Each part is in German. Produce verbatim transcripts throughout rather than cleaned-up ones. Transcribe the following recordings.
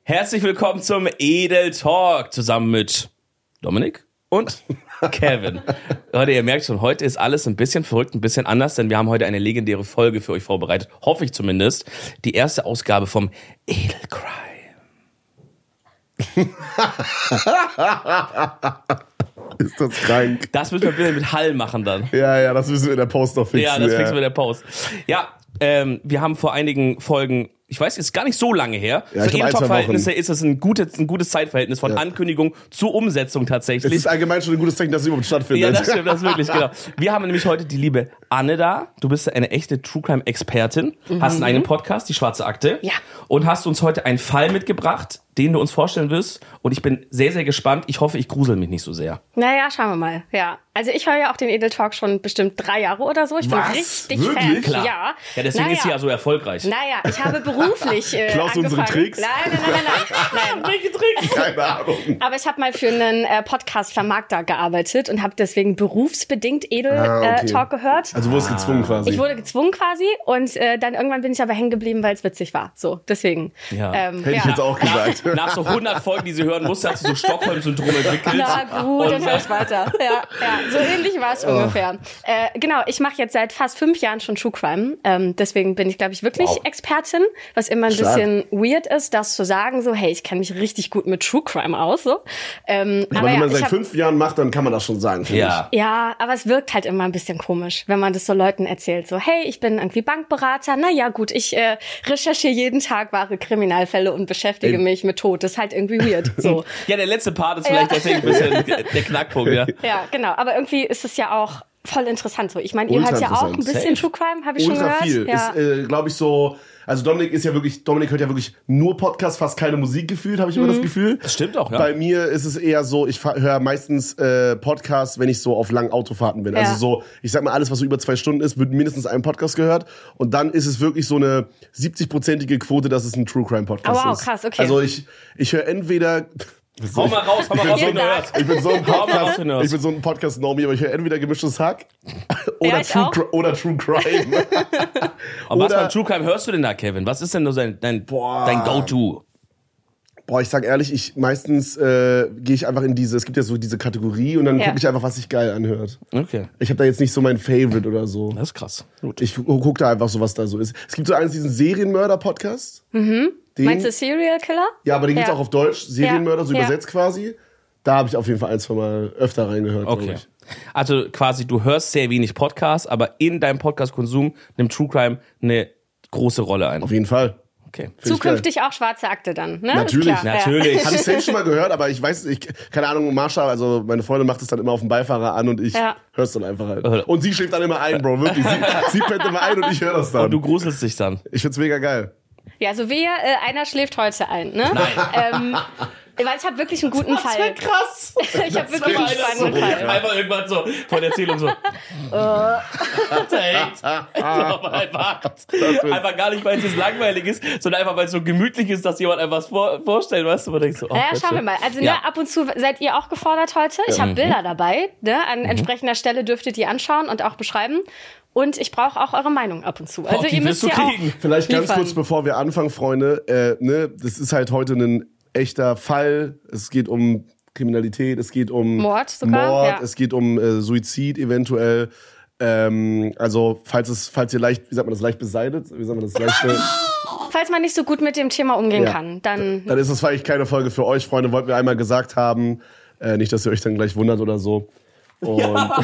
Herzlich willkommen zum Edel Talk zusammen mit Dominik und Kevin. Leute, ihr merkt schon, heute ist alles ein bisschen verrückt, ein bisschen anders, denn wir haben heute eine legendäre Folge für euch vorbereitet. Hoffe ich zumindest. Die erste Ausgabe vom Edel Crime. Ist das krank? Das müssen wir bitte mit Hall machen dann. Ja, ja, das müssen wir in der Post noch fixen. Ja, das ja. fixen wir in der Post. Ja, ähm, wir haben vor einigen Folgen, ich weiß, ist gar nicht so lange her. Ja, Für Edel Talk-Verhältnisse ist es ein gutes, ein gutes Zeitverhältnis von ja. Ankündigung zur Umsetzung tatsächlich. Es ist allgemein schon ein gutes Zeichen, dass es überhaupt stattfindet. Ja, das stimmt, das ist wirklich, genau. Wir haben nämlich heute die liebe Anne da. Du bist eine echte True-Crime-Expertin, mhm. hast einen eigenen Podcast, die Schwarze Akte. Ja. Und hast uns heute einen Fall mitgebracht, den du uns vorstellen wirst. Und ich bin sehr, sehr gespannt. Ich hoffe, ich grusel mich nicht so sehr. Naja, schauen wir mal. Ja, also ich höre ja auch den Edel Talk schon bestimmt drei Jahre oder so. Ich bin Was? richtig Wirklich? Fan. Klar. Ja. Ja, deswegen naja. ist sie ja so erfolgreich. Naja, ich habe beruflich äh, Klaust du angefangen. unsere Tricks? Nein, nein, nein, nein, nein. Welche Tricks? Keine Ahnung. Aber ich habe mal für einen äh, Podcast-Vermarkter gearbeitet und habe deswegen berufsbedingt Edel Ah, okay. äh, Talk gehört. Also wurdest gezwungen quasi. Ich wurde gezwungen quasi und äh, dann irgendwann bin ich aber hängen geblieben, weil es witzig war. So, deswegen. Ja. Ähm, Hätte ich ja. jetzt auch gesagt. Nach so hundert Folgen, die sie hören musste, hat sie so Stockholm-Syndrom entwickelt. Na gut, Und- dann höre ich weiter. Ja, ja, so ähnlich war es ungefähr. Äh, genau, ich mache jetzt seit fast fünf Jahren schon True Crime. Ähm, deswegen bin ich, glaube ich, wirklich Wow. Expertin, was immer ein Stark. bisschen weird ist, das zu sagen, so, hey, ich kenne mich richtig gut mit True Crime aus. So. Ähm, Aber, aber wenn ja, man ich seit hab, fünf Jahren macht, dann kann man das schon sagen, finde Ja. ja, aber es wirkt halt immer ein bisschen komisch, wenn man das so Leuten erzählt. So, hey, ich bin irgendwie Bankberater. Na ja, gut, ich äh, recherchiere jeden Tag wahre Kriminalfälle und beschäftige Ey. mich mit Tod. Das ist halt irgendwie weird. So. Ja, der letzte Part ist vielleicht tatsächlich ein bisschen der Knackpunkt, ja. Ja, genau. Aber irgendwie ist es ja auch voll interessant so. Ich meine, ihr Ultra hört ja auch ein interessant. bisschen Safe. True Crime, habe ich Ultra schon gehört. viel. Ja. Ist, äh, glaube ich, so. Also Dominik ist ja wirklich, Dominik hört ja wirklich nur Podcast, fast keine Musik gefühlt, habe ich immer das Gefühl. Das stimmt auch, ja. Bei mir ist es eher so, ich höre meistens äh, Podcasts, wenn ich so auf langen Autofahrten bin. Ja. Also so, ich sag mal, alles, was so über zwei Stunden ist, wird mindestens ein Podcast gehört. Und dann ist es wirklich so eine siebzig-prozentige Quote, dass es ein True Crime Podcast Oh, wow, ist. krass, okay. Also ich, ich höre entweder... Hau mal raus, hau mal raus, wenn du hörst. Ich bin so ein Hau mal raus, Podcast, wenn du hörst. ich bin so ein Podcast-Normie, aber ich höre entweder Gemischtes Hack oder, Ja, ich True, auch. Cri- oder True Crime. Aber was Oder- beim True Crime hörst du denn da, Kevin? Was ist denn nur dein, dein, Boah. dein Go-To? Boah, ich sag ehrlich, ich meistens äh, gehe ich einfach in diese, es gibt ja so diese Kategorie und dann Ja. gucke ich einfach, was sich geil anhört. Okay, Ich habe da jetzt nicht so mein Favorite oder so. das ist krass. Gut. Ich gu- guck da einfach so, was da so ist. Es gibt so einen, diesen Serienmörder-Podcast. Mhm. Den, Meinst du Serial Killer? ja, aber den gibt's Ja. auch auf Deutsch. Serienmörder, so Ja. übersetzt quasi. Da habe ich auf jeden Fall ein, zwei Mal öfter reingehört, glaub Okay. ich. Also quasi, du hörst sehr wenig Podcasts, aber in deinem Podcast-Konsum nimmt True Crime eine große Rolle ein. Auf jeden Fall. Okay. Find ich Zukünftig auch Schwarze Akte dann, ne? Natürlich, Ist klar. natürlich. Habe ich selbst schon mal gehört, aber ich weiß, ich, keine Ahnung, Marsha, also meine Freundin macht es dann immer auf dem Beifahrer an und ich Ja. hör's dann einfach halt. Und sie schläft dann immer ein, Bro, wirklich. Sie, sie pennt immer ein und ich höre das dann. Und du gruselst dich dann. Ich find's mega geil. Ja, also wehe, äh, einer schläft heute ein, ne? Nein. Ähm, weil ich habe wirklich einen guten Fall. krass. Ich habe wirklich einen spannenden Fall. Einfach irgendwann so von der Erzählung so. Perfekt. einfach, einfach gar nicht, weil es jetzt langweilig ist, sondern einfach, weil es so gemütlich ist, dass jemand einfach was vor, vorstellt, weißt du, man denkt so, oh, Naja, Gott, schauen wir mal. Also Ja. ne, ab und zu seid ihr auch gefordert heute. Ich habe Bilder dabei. Ne? An entsprechender Stelle dürft ihr die anschauen und auch beschreiben. Und ich brauche auch eure Meinung ab und zu. Also Oh, die ihr wirst müsst du ja kriegen. auch Vielleicht ganz liefern. kurz, bevor wir anfangen, Freunde. Äh, ne, das ist halt heute ein echter Fall. Es geht um Kriminalität, es geht um Mord sogar, Mord, ja. es geht um äh, Suizid eventuell. Ähm, also falls es, falls ihr leicht, wie sagt man das, leicht beseitigt, wie sagt man das, leichte, Falls man nicht so gut mit dem Thema umgehen Ja. kann, dann dann ist das vielleicht keine Folge für euch, Freunde. Wollten wir einmal gesagt haben. Äh, nicht, dass ihr euch dann gleich wundert oder so. Und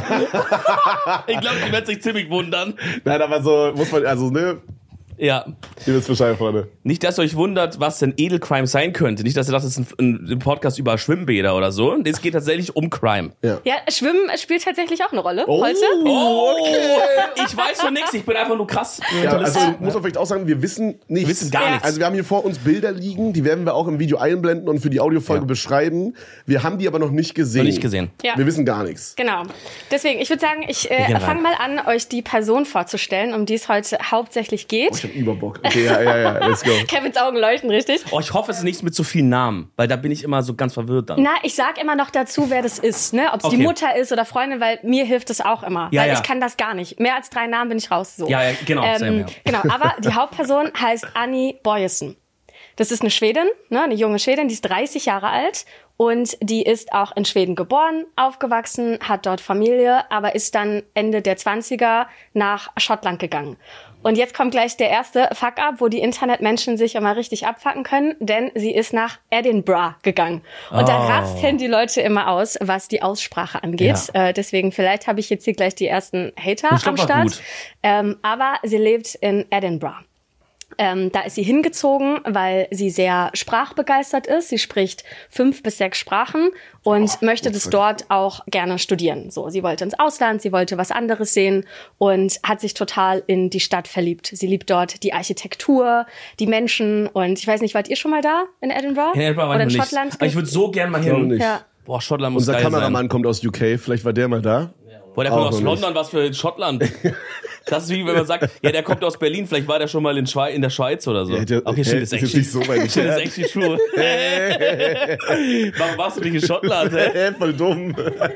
Ich glaube, die wird sich ziemlich wundern. nein, aber so muss man, also ne, Ja. ihr wisst Bescheid, Freunde. Nicht, dass ihr euch wundert, was denn Edelcrime sein könnte. Nicht, dass ihr dacht, das ist ein, ein Podcast über Schwimmbäder oder so. Es geht tatsächlich um Crime. Ja. ja, Schwimmen spielt tatsächlich auch eine Rolle Oh. heute. Oh, ich weiß von nichts. Ich bin einfach nur krass. Ja, also muss man vielleicht auch sagen, wir wissen nichts. Wir wissen gar Ja. nichts. Also wir haben hier vor uns Bilder liegen, die werden wir auch im Video einblenden und für die Audiofolge Ja. beschreiben. Wir haben die aber noch nicht gesehen. Noch nicht gesehen. Ja. Wir wissen gar nichts. Genau. Deswegen, ich würde sagen, ich Wir äh, gehen rein. fange mal an, euch die Person vorzustellen, um die es heute hauptsächlich geht. Oh, ich hab Überbock. Okay, ja, ja, ja, let's go. Kevins Augen leuchten richtig. Oh, ich hoffe, es ist nichts mit so vielen Namen, weil da bin ich immer so ganz verwirrt dann. Na, ich sag immer noch dazu, wer das ist, ne? Ob es Okay. die Mutter ist oder Freundin, weil mir hilft es auch immer. Ja, weil ja. ich kann das gar nicht. Mehr als drei Namen bin ich raus. So. Ja, ja, genau, same, Ähm, ja. genau, aber die Hauptperson heißt Annie Boyesen. Das ist eine Schwedin, ne, eine junge Schwedin, die ist dreißig Jahre alt und die ist auch in Schweden geboren, aufgewachsen, hat dort Familie, aber ist dann Ende der zwanziger nach Schottland gegangen. Und jetzt kommt gleich der erste Fuck-up, wo die Internetmenschen sich immer richtig abfucken können, denn sie ist nach Edinburgh gegangen. Und oh. da rasten die Leute immer aus, was die Aussprache angeht. Ja. Äh, deswegen, vielleicht habe ich jetzt hier gleich die ersten Hater ich am glaub, Start. Gut. Ähm, aber sie lebt in Edinburgh. Ähm, da ist sie hingezogen, weil sie sehr sprachbegeistert ist. Sie spricht fünf bis sechs Sprachen und oh, möchte das dort auch gerne studieren. So, sie wollte ins Ausland, sie wollte was anderes sehen und hat sich total in die Stadt verliebt. Sie liebt dort die Architektur, die Menschen und ich weiß nicht, wart ihr schon mal da in Edinburgh? In Edinburgh oder in nicht. Schottland? Aber ich würde so gern mal hin. Ja. Boah, Schottland muss Unser geil Kameramann sein. kommt aus U K, vielleicht war der mal da. Boah, der kommt Auch aus nicht. London, was für Schottland. Das ist wie wenn man sagt, ja, der kommt aus Berlin, vielleicht war der schon mal in, Schweiz, in der Schweiz oder so. Ja, der, okay, shit, ist ist actually, nicht so weit shit, ist actually true. Warum warst du nicht in Schottland? Hä? Voll dumm.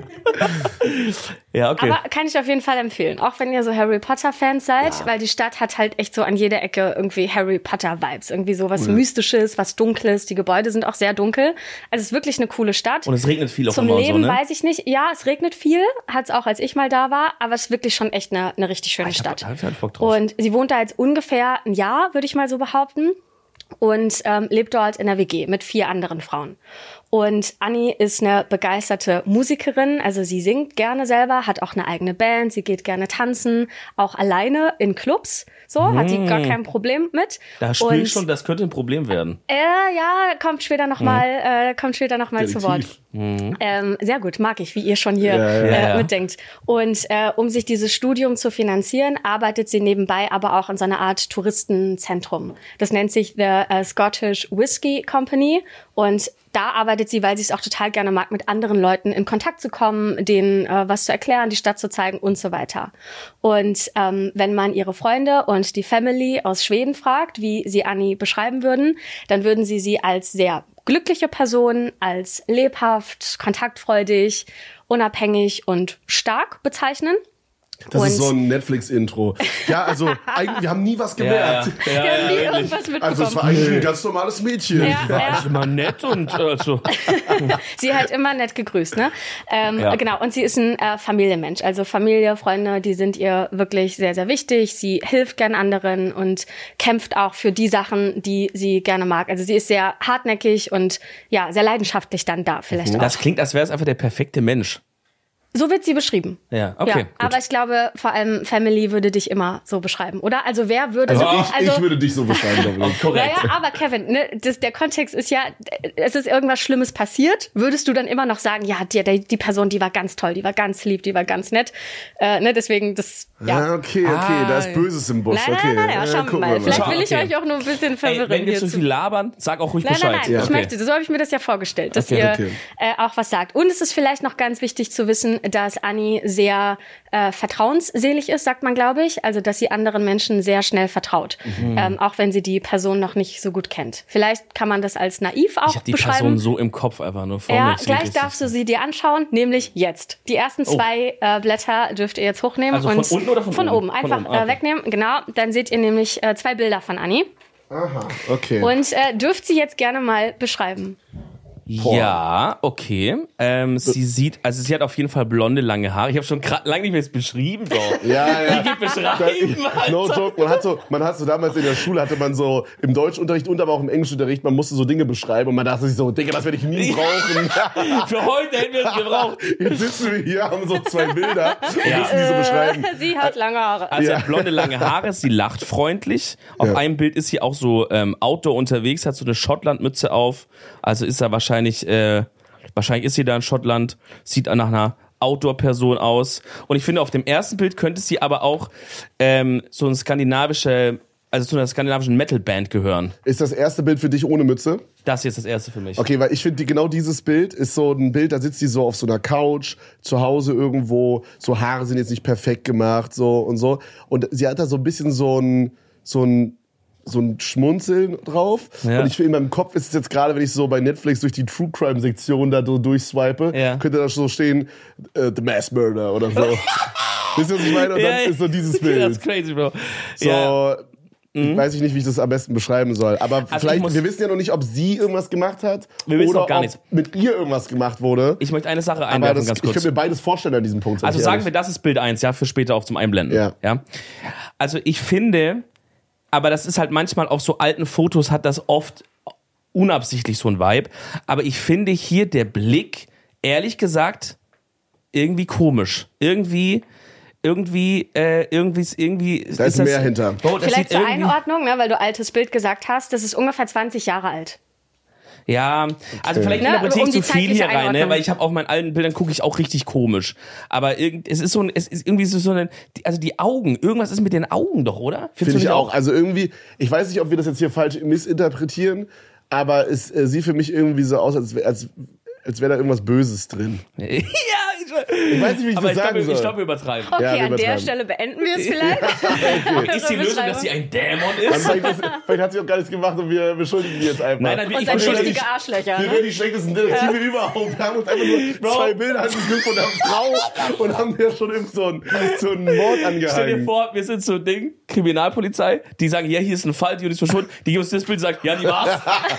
Ja, okay. Aber kann ich auf jeden Fall empfehlen, auch wenn ihr so Harry Potter Fans seid, ja. weil die Stadt hat halt echt so an jeder Ecke irgendwie Harry Potter Vibes, irgendwie so was cool. Mystisches, was Dunkles, die Gebäude sind auch sehr dunkel, also es ist wirklich eine coole Stadt. Und es regnet viel auf Zum einmal Leben so, ne? weiß ich nicht, ja, es regnet viel, hat es auch, als ich mal da war, aber es ist wirklich schon echt eine, eine richtig schöne ich Stadt. Hab, hab halt Bock drauf. Und sie wohnt da jetzt ungefähr ein Jahr, würde ich mal so behaupten. Und ähm, lebt dort in der W G mit vier anderen Frauen. Und Annie ist eine begeisterte Musikerin, also sie singt gerne selber, hat auch eine eigene Band, sie geht gerne tanzen, auch alleine in Clubs, so, mm. hat die gar kein Problem mit. Da spüre ich schon, das könnte ein Problem werden. Äh, ja, kommt später nochmal mm. äh, kommt später noch mal zu Wort. Mm. Ähm, sehr gut, mag ich, wie ihr schon hier ja, ja, äh, ja. mitdenkt. Und äh, um sich dieses Studium zu finanzieren, arbeitet sie nebenbei aber auch in so einer Art Touristenzentrum. Das nennt sich The uh, Scottish Whisky Company und da arbeitet sie, weil sie es auch total gerne mag, mit anderen Leuten in Kontakt zu kommen, denen äh, was zu erklären, die Stadt zu zeigen und so weiter. Und ähm, wenn man ihre Freunde und die Family aus Schweden fragt, wie sie Annie beschreiben würden, dann würden sie sie als sehr glückliche Person, als lebhaft, kontaktfreudig, unabhängig und stark bezeichnen. Das und ist so ein Netflix-Intro. Ja, also eigentlich, wir haben nie was gemerkt. Ja, ja, Wir haben nie ja, irgendwas mitbekommen. Also es war eigentlich ein ganz normales Mädchen. Ja, Die war ja. eigentlich immer nett und äh, so. Sie hat immer nett gegrüßt, ne? Ähm, Ja. Genau, und sie ist ein äh, Familienmensch. Also Familie, Freunde, die sind ihr wirklich sehr, sehr wichtig. Sie hilft gern anderen und kämpft auch für die Sachen, die sie gerne mag. Also sie ist sehr hartnäckig und ja, sehr leidenschaftlich dann da vielleicht auch. Das klingt, als wäre es einfach der perfekte Mensch. So wird sie beschrieben. Ja, okay. Ja, gut. aber ich glaube, vor allem Family würde dich immer so beschreiben, oder? Also wer würde so... Also ich, ich würde dich so beschreiben, Dominik. Korrekt. Naja, aber Kevin, ne, das, der Kontext ist ja, es ist irgendwas Schlimmes passiert, würdest du dann immer noch sagen, ja, die, die, die Person, die war ganz toll, die war ganz lieb, die war ganz nett. Äh, ne, deswegen, das, ja. Ah, okay, okay, Ah, da ist Böses im Busch. Nein, okay. nein, nein, nein, Ja, schauen wir gucken mal. Vielleicht Schau, will ich okay. euch auch nur ein bisschen Ey, verwirren. wenn wir hier zu viel labern, sag auch ruhig Nein, Bescheid. nein, nein, Ja, ich okay. möchte, so habe ich mir das ja vorgestellt, dass Okay, ihr okay. Äh, auch was sagt. Und es ist vielleicht noch ganz wichtig zu wissen, dass Annie sehr äh, vertrauensselig ist, sagt man, glaube ich. Also, dass sie anderen Menschen sehr schnell vertraut, Mhm. ähm, auch wenn sie die Person noch nicht so gut kennt. Vielleicht kann man das als naiv auch Ich hab die beschreiben. Person so im Kopf einfach nur vor Ja, mir. gleich darfst du sie dir anschauen, nämlich jetzt. Die ersten zwei äh, Blätter dürft ihr jetzt hochnehmen. Also von und unten oder von Von oben? oben, Von einfach oben, ah, okay. äh, wegnehmen, genau. Dann seht ihr nämlich äh, zwei Bilder von Annie. Aha, okay. Und äh, dürft sie jetzt gerne mal beschreiben. Ja, okay. Ähm, sie sieht, also sie hat auf jeden Fall blonde, lange Haare. Ich habe schon gerade lange nicht mehr jetzt beschrieben, Bro. ja, ja. Wie beschreiben, No Alter. joke, man hat so, man hat so damals in der Schule hatte man so im Deutschunterricht und aber auch im Englischunterricht, man musste so Dinge beschreiben und man dachte sich so, Digga, das werde ich nie brauchen. Für heute hätten wir es gebraucht. Jetzt sitzen wir hier, haben so zwei Bilder und Ja. müssen die so beschreiben. Sie hat lange Haare. Also sie Ja. hat blonde, lange Haare, sie lacht freundlich. Auf Ja. einem Bild ist sie auch so ähm, Outdoor unterwegs, hat so eine Schottlandmütze auf. Also ist er wahrscheinlich, äh, wahrscheinlich ist sie da in Schottland, sieht nach einer Outdoor-Person aus. Und ich finde, auf dem ersten Bild könnte sie aber auch ähm, so eine skandinavische, also zu einer skandinavischen Metal-Band gehören. Ist das erste Bild für dich ohne Mütze? Das hier ist das erste für mich. Okay, weil ich finde, die, genau dieses Bild ist so ein Bild, da sitzt sie so auf so einer Couch, zu Hause irgendwo, so Haare sind jetzt nicht perfekt gemacht, so und so. Und sie hat da so ein bisschen so ein, so ein, so ein Schmunzeln drauf. Ja. Und ich finde, in meinem Kopf ist es jetzt gerade, wenn ich so bei Netflix durch die True Crime Sektion da so durchswipe, Ja. könnte da so stehen, äh, The Mass Murder oder so. Wisst ihr, was ich meine? Und dann Ja, ist so dieses Das Bild. ist crazy, Bro. So, Ja. mhm. weiß ich nicht, wie ich das am besten beschreiben soll. Aber also vielleicht, wir wissen ja noch nicht, ob sie irgendwas gemacht hat wir wissen oder auch gar ob nichts. mit ihr irgendwas gemacht wurde. Ich möchte eine Sache einwerfen, das, ganz kurz. Ich könnte mir beides vorstellen an diesem Punkt. Also sagen wir, das ist Bild eins, ja, für später auch zum Einblenden. Ja. ja. Also ich finde, aber das ist halt manchmal auf so alten Fotos hat das oft unabsichtlich so ein Vibe. Aber ich finde hier der Blick, ehrlich gesagt, irgendwie komisch. Irgendwie... Irgendwie, äh, irgendwie ist irgendwie. Da ist, ist mehr das, hinter. Oh, Vielleicht zur Einordnung, ne, weil du altes Bild gesagt hast, das ist ungefähr zwanzig Jahre alt. Ja, also okay. vielleicht interpretiere ich um zu viel hier rein, ne? Weil ich habe auf meinen alten Bildern gucke ich auch richtig komisch. Aber irgend, es ist so ein, es ist irgendwie so, so eine, also die Augen, irgendwas ist mit den Augen doch, oder? Finde ich auch. auch. Also irgendwie, ich weiß nicht, ob wir das jetzt hier falsch missinterpretieren, aber es äh, sieht für mich irgendwie so aus, als, als, als wäre da irgendwas Böses drin. Ja, ich weiß nicht, wie ich aber das ich sagen glaub, soll. Ich glaube, wir übertreiben. Okay, ja, wir an übertreiben. der Stelle beenden wir es vielleicht. Ja, okay. Ist die Lösung, dass sie ein Dämon ist? Vielleicht, das, vielleicht hat sie auch gar nichts gemacht und wir beschuldigen die jetzt einfach. Nein, nein, wir und sind richtige Arschlöcher. Wir ne? werden die schlechtesten Detektive ja. überhaupt. Wir haben uns einfach nur Bro. zwei Bilder angeguckt von der Frau und haben mir schon irgend so einen, so einen Mord angehangen. Stell dir vor, wir sind so ein Ding, Kriminalpolizei, die sagen, ja, hier ist ein Fall, die ist verschwunden. Die geben uns das Bild und sagen, ja, die war's.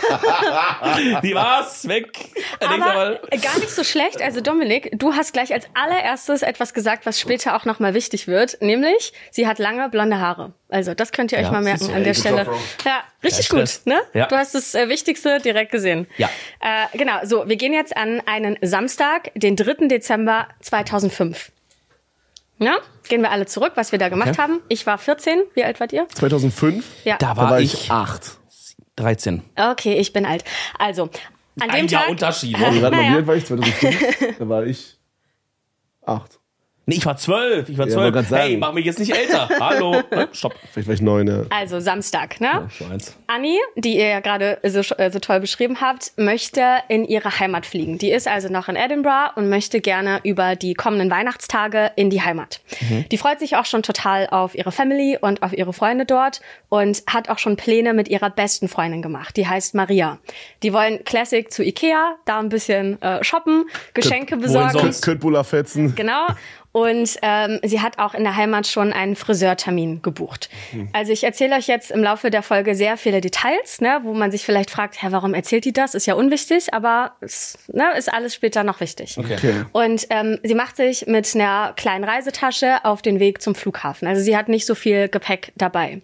Die war's, weg. Aber aber gar nicht so schlecht. Also Dominik, du hast gleich als allererstes etwas gesagt, was später auch nochmal wichtig wird. Nämlich, sie hat lange blonde Haare. Also das könnt ihr euch ja, mal merken an der Stelle. Job, ja, richtig ja, gut. Ne? Ja. Du hast das äh, Wichtigste direkt gesehen. Ja. Äh, genau, so, wir gehen jetzt an einen Samstag, den dritten Dezember zweitausendfünf. Ja, gehen wir alle zurück, was wir da gemacht okay. haben. Ich war vierzehn. Wie alt wart ihr? zweitausendfünf? Ja. Da war, da war ich, ich acht. dreizehn. Okay, ich bin alt. Also, an dem Ein Tag... Jahr Unterschied. Warte mal, naja. wie alt war ich? zweitausendfünf? Da war ich acht. Nee, ich war zwölf. Ich war Ja, zwölf. wollte grad Hey, sagen. mach mich jetzt nicht älter. Hallo. Stopp. Vielleicht war ich neun, ja. Also Samstag, ne? Ja, so eins. Anni, die ihr ja gerade so, äh, so toll beschrieben habt, möchte in ihre Heimat fliegen. Die ist also noch in Edinburgh und möchte gerne über die kommenden Weihnachtstage in die Heimat. Mhm. Die freut sich auch schon total auf ihre Family und auf ihre Freunde dort und hat auch schon Pläne mit ihrer besten Freundin gemacht. Die heißt Maria. Die wollen Classic zu Ikea, da ein bisschen äh, shoppen, Geschenke besorgen. Köttbullar fetzen. Genau. Und ähm, sie hat auch in der Heimat schon einen Friseurtermin gebucht. Mhm. Also ich erzähle euch jetzt im Laufe der Folge sehr viele Details, ne, wo man sich vielleicht fragt, hä, warum erzählt die das? Ist ja unwichtig, aber es, ne, ist alles später noch wichtig. Okay. Okay. Und ähm, sie macht sich mit einer kleinen Reisetasche auf den Weg zum Flughafen. Also sie hat nicht so viel Gepäck dabei.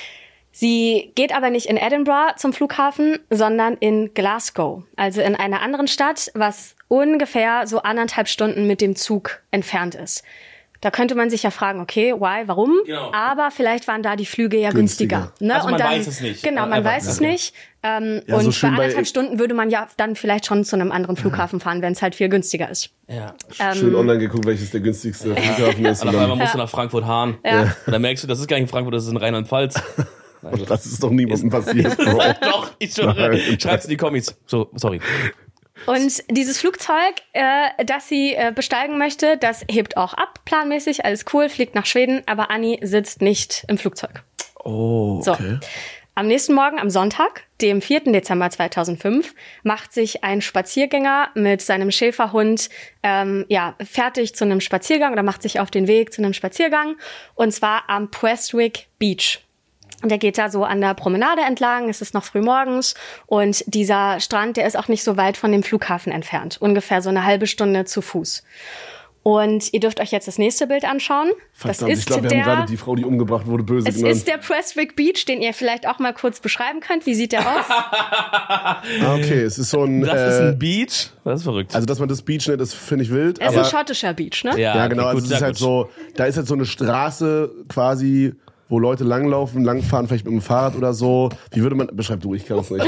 Sie geht aber nicht in Edinburgh zum Flughafen, sondern in Glasgow, also in einer anderen Stadt, was ungefähr so anderthalb Stunden mit dem Zug entfernt ist. Da könnte man sich ja fragen, okay, why, warum? Genau. Aber vielleicht waren da die Flüge ja günstiger. Günstiger. Ne? Also man und dann, weiß es nicht. Genau, man Einfach, weiß es okay. nicht. Ähm, Ja, und so bei schön bei- anderthalb Stunden würde man ja dann vielleicht schon zu einem anderen Flughafen fahren, wenn es halt viel günstiger ist. Ja. Schön online geguckt, welches der günstigste Flughafen ist. Und auf einmal musst du nach Frankfurt-Hahn. Ja. Und dann merkst du, das ist gar nicht in Frankfurt, das ist in Rheinland-Pfalz. Das ist doch niemandem passiert, Bro. Doch, ich schwöre. Schreib's in die Kommis. So, sorry. Und dieses Flugzeug, äh, das sie äh, besteigen möchte, das hebt auch ab, planmäßig, alles cool, fliegt nach Schweden, aber Anni sitzt nicht im Flugzeug. Oh, So. okay. Am nächsten Morgen, am Sonntag, dem vierten Dezember zweitausendfünf, macht sich ein Spaziergänger mit seinem Schäferhund ähm, ja fertig zu einem Spaziergang oder macht sich auf den Weg zu einem Spaziergang, und zwar am Prestwick Beach. Und er geht da so an der Promenade entlang, es ist noch früh morgens und dieser Strand, der ist auch nicht so weit von dem Flughafen entfernt, ungefähr so eine halbe Stunde zu Fuß. Und ihr dürft euch jetzt das nächste Bild anschauen. Verdammt, das ist ich glaube, wir der, haben gerade die Frau, die umgebracht wurde, böse es genannt. ist der Prestwick Beach, den ihr vielleicht auch mal kurz beschreiben könnt. Wie sieht der aus? Ah, okay, es ist so ein... Das äh, ist ein Beach. Das ist verrückt. Also, dass man das Beach nennt, das finde ich wild. Es ist aber, ein schottischer Beach, ne? ja, genau. okay, Also gut, es ist sehr halt gut. so, da ist halt so eine Straße quasi, wo Leute langlaufen, langfahren, vielleicht mit dem Fahrrad oder so. Wie würde man... Beschreib du, ich kann es nicht.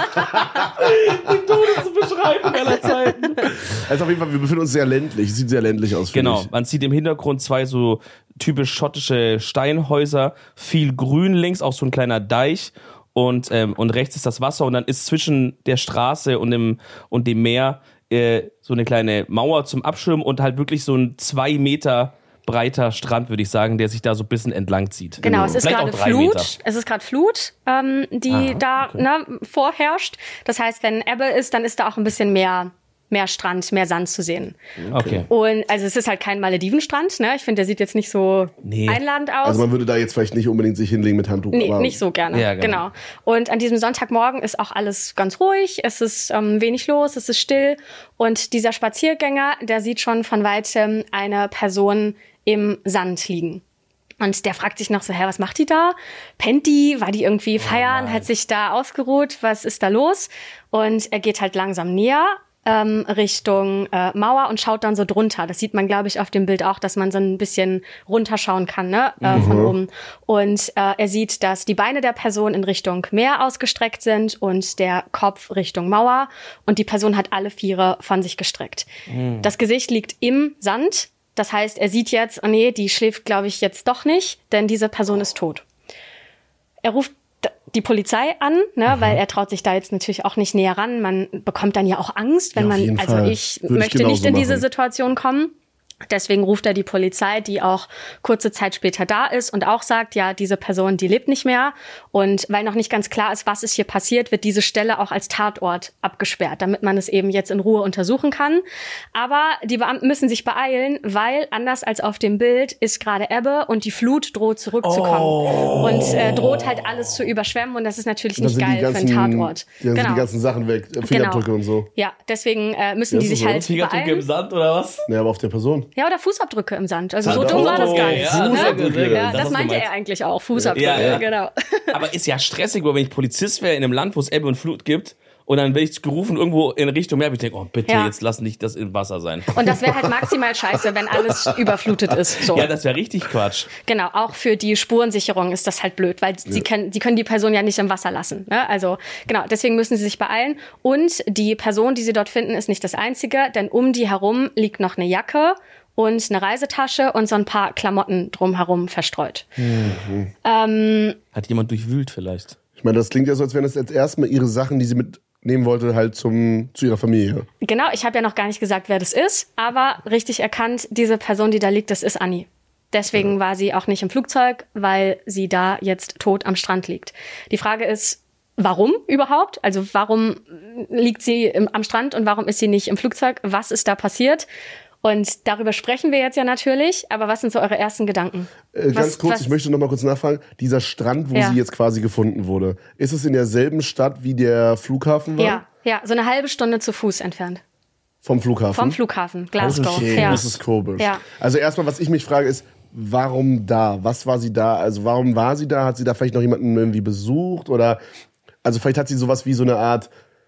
Die Todeste Beschreibung aller Zeiten. Also auf jeden Fall, wir befinden uns sehr ländlich. Es sieht sehr ländlich aus, finde Genau, ich. man sieht im Hintergrund zwei so typisch schottische Steinhäuser, viel Grün links, auch so ein kleiner Deich, und, ähm, und rechts ist das Wasser, und dann ist zwischen der Straße und dem, und dem Meer äh, so eine kleine Mauer zum Abschirmen und halt wirklich so ein zwei Meter breiter Strand, würde ich sagen, der sich da so ein bisschen entlang zieht. Genau, es ist Vielleicht auch gerade drei Flut. Meter. Es ist gerade Flut, ähm, die Ah, da okay. ne, vorherrscht. Das heißt, wenn Ebbe ist, dann ist da auch ein bisschen mehr mehr Strand, mehr Sand zu sehen. Okay. Und also es ist halt kein Maledivenstrand, ne? Ich finde, der sieht jetzt nicht so Nee. einladend aus. Also man würde da jetzt vielleicht nicht unbedingt sich hinlegen mit Handtuch. Nee, aber nicht so gerne. Ja, genau. genau. Und an diesem Sonntagmorgen ist auch alles ganz ruhig. Es ist ähm, wenig los, es ist still. Und dieser Spaziergänger, der sieht schon von weitem eine Person im Sand liegen. Und der fragt sich noch so, hä, was macht die da? Pennt die? War die irgendwie feiern? Hat sich da ausgeruht? Was ist da los? Und er geht halt langsam näher ähm, Richtung äh, Mauer und schaut dann so drunter. Das sieht man, glaube ich, auf dem Bild auch, dass man so ein bisschen runterschauen kann, ne, äh, von oben. Und äh, er sieht, dass die Beine der Person in Richtung Meer ausgestreckt sind und der Kopf Richtung Mauer. Und die Person hat alle Viere von sich gestreckt. Mhm. Das Gesicht liegt im Sand. Das heißt, er sieht jetzt, oh nee, die schläft, glaube ich, jetzt doch nicht, denn diese Person ist tot. Er ruft die Polizei an, ne, mhm. weil er traut sich da jetzt natürlich auch nicht näher ran. Man bekommt dann ja auch Angst, wenn ja, man, also Fall. ich Würde möchte ich nicht in diese machen. Situation kommen. Deswegen ruft er die Polizei, die auch kurze Zeit später da ist und auch sagt, ja, diese Person, die lebt nicht mehr. Und weil noch nicht ganz klar ist, was ist hier passiert, wird diese Stelle auch als Tatort abgesperrt, damit man es eben jetzt in Ruhe untersuchen kann. Aber die Beamten müssen sich beeilen, weil anders als auf dem Bild ist gerade Ebbe und die Flut droht zurückzukommen. Oh. Und äh, droht halt alles zu überschwemmen und das ist natürlich da nicht geil ganzen, für einen Tatort. Da genau. sind die ganzen Sachen weg, Fingerabdrücke genau. und so. Ja, deswegen äh, müssen ja, die sich so. halt Fingerabdrücke beeilen. im Sand oder was? Ja, aber auf der Person. Ja, oder Fußabdrücke im Sand. Also Ah, so dumm war das gar nicht. Ja, ne? Fußabdrücke. Ja, Das das hast du meinte gemeint. er eigentlich auch. Fußabdrücke, Ja, ja. genau. Aber ist ja stressig, weil wenn ich Polizist wäre in einem Land, wo es Ebbe und Flut gibt und dann werde ich gerufen irgendwo in Richtung Meer, ich denke, oh bitte, Ja. jetzt lass nicht das im Wasser sein. Und das wäre halt maximal scheiße, wenn alles überflutet ist. So. Ja, das wäre richtig Quatsch. Genau, auch für die Spurensicherung ist das halt blöd, weil sie, können, sie können die Person ja nicht im Wasser lassen. Ne? Also genau, deswegen müssen sie sich beeilen. Und die Person, die sie dort finden, ist nicht das Einzige, denn um die herum liegt noch eine Jacke und eine Reisetasche und so ein paar Klamotten drumherum verstreut. Mhm. Ähm, Hat jemand durchwühlt vielleicht? Ich meine, das klingt ja so, als wären das jetzt erstmal ihre Sachen, die sie mitnehmen wollte, halt zum, zu ihrer Familie. Genau, ich habe ja noch gar nicht gesagt, wer das ist, aber richtig erkannt, diese Person, die da liegt, das ist Annie. Deswegen ja. war sie auch nicht im Flugzeug, weil sie da jetzt tot am Strand liegt. Die Frage ist, warum überhaupt? Also warum liegt sie im, am Strand und warum ist sie nicht im Flugzeug? Was ist da passiert? Und darüber sprechen wir jetzt ja natürlich, aber was sind so eure ersten Gedanken? Äh, ganz was, kurz, was, ich möchte noch mal kurz nachfragen, dieser Strand, wo ja. sie jetzt quasi gefunden wurde, ist es in derselben Stadt, wie der Flughafen war? Ja, ja, so eine halbe Stunde zu Fuß entfernt. Vom Flughafen? Vom Flughafen, Glasgow. Okay, ja. das ist komisch. Ja. Also erstmal, was ich mich frage, ist, warum da? Was war sie da? Also warum war sie da? Hat sie da vielleicht noch jemanden irgendwie besucht? Oder, also vielleicht hat sie sowas wie so eine Art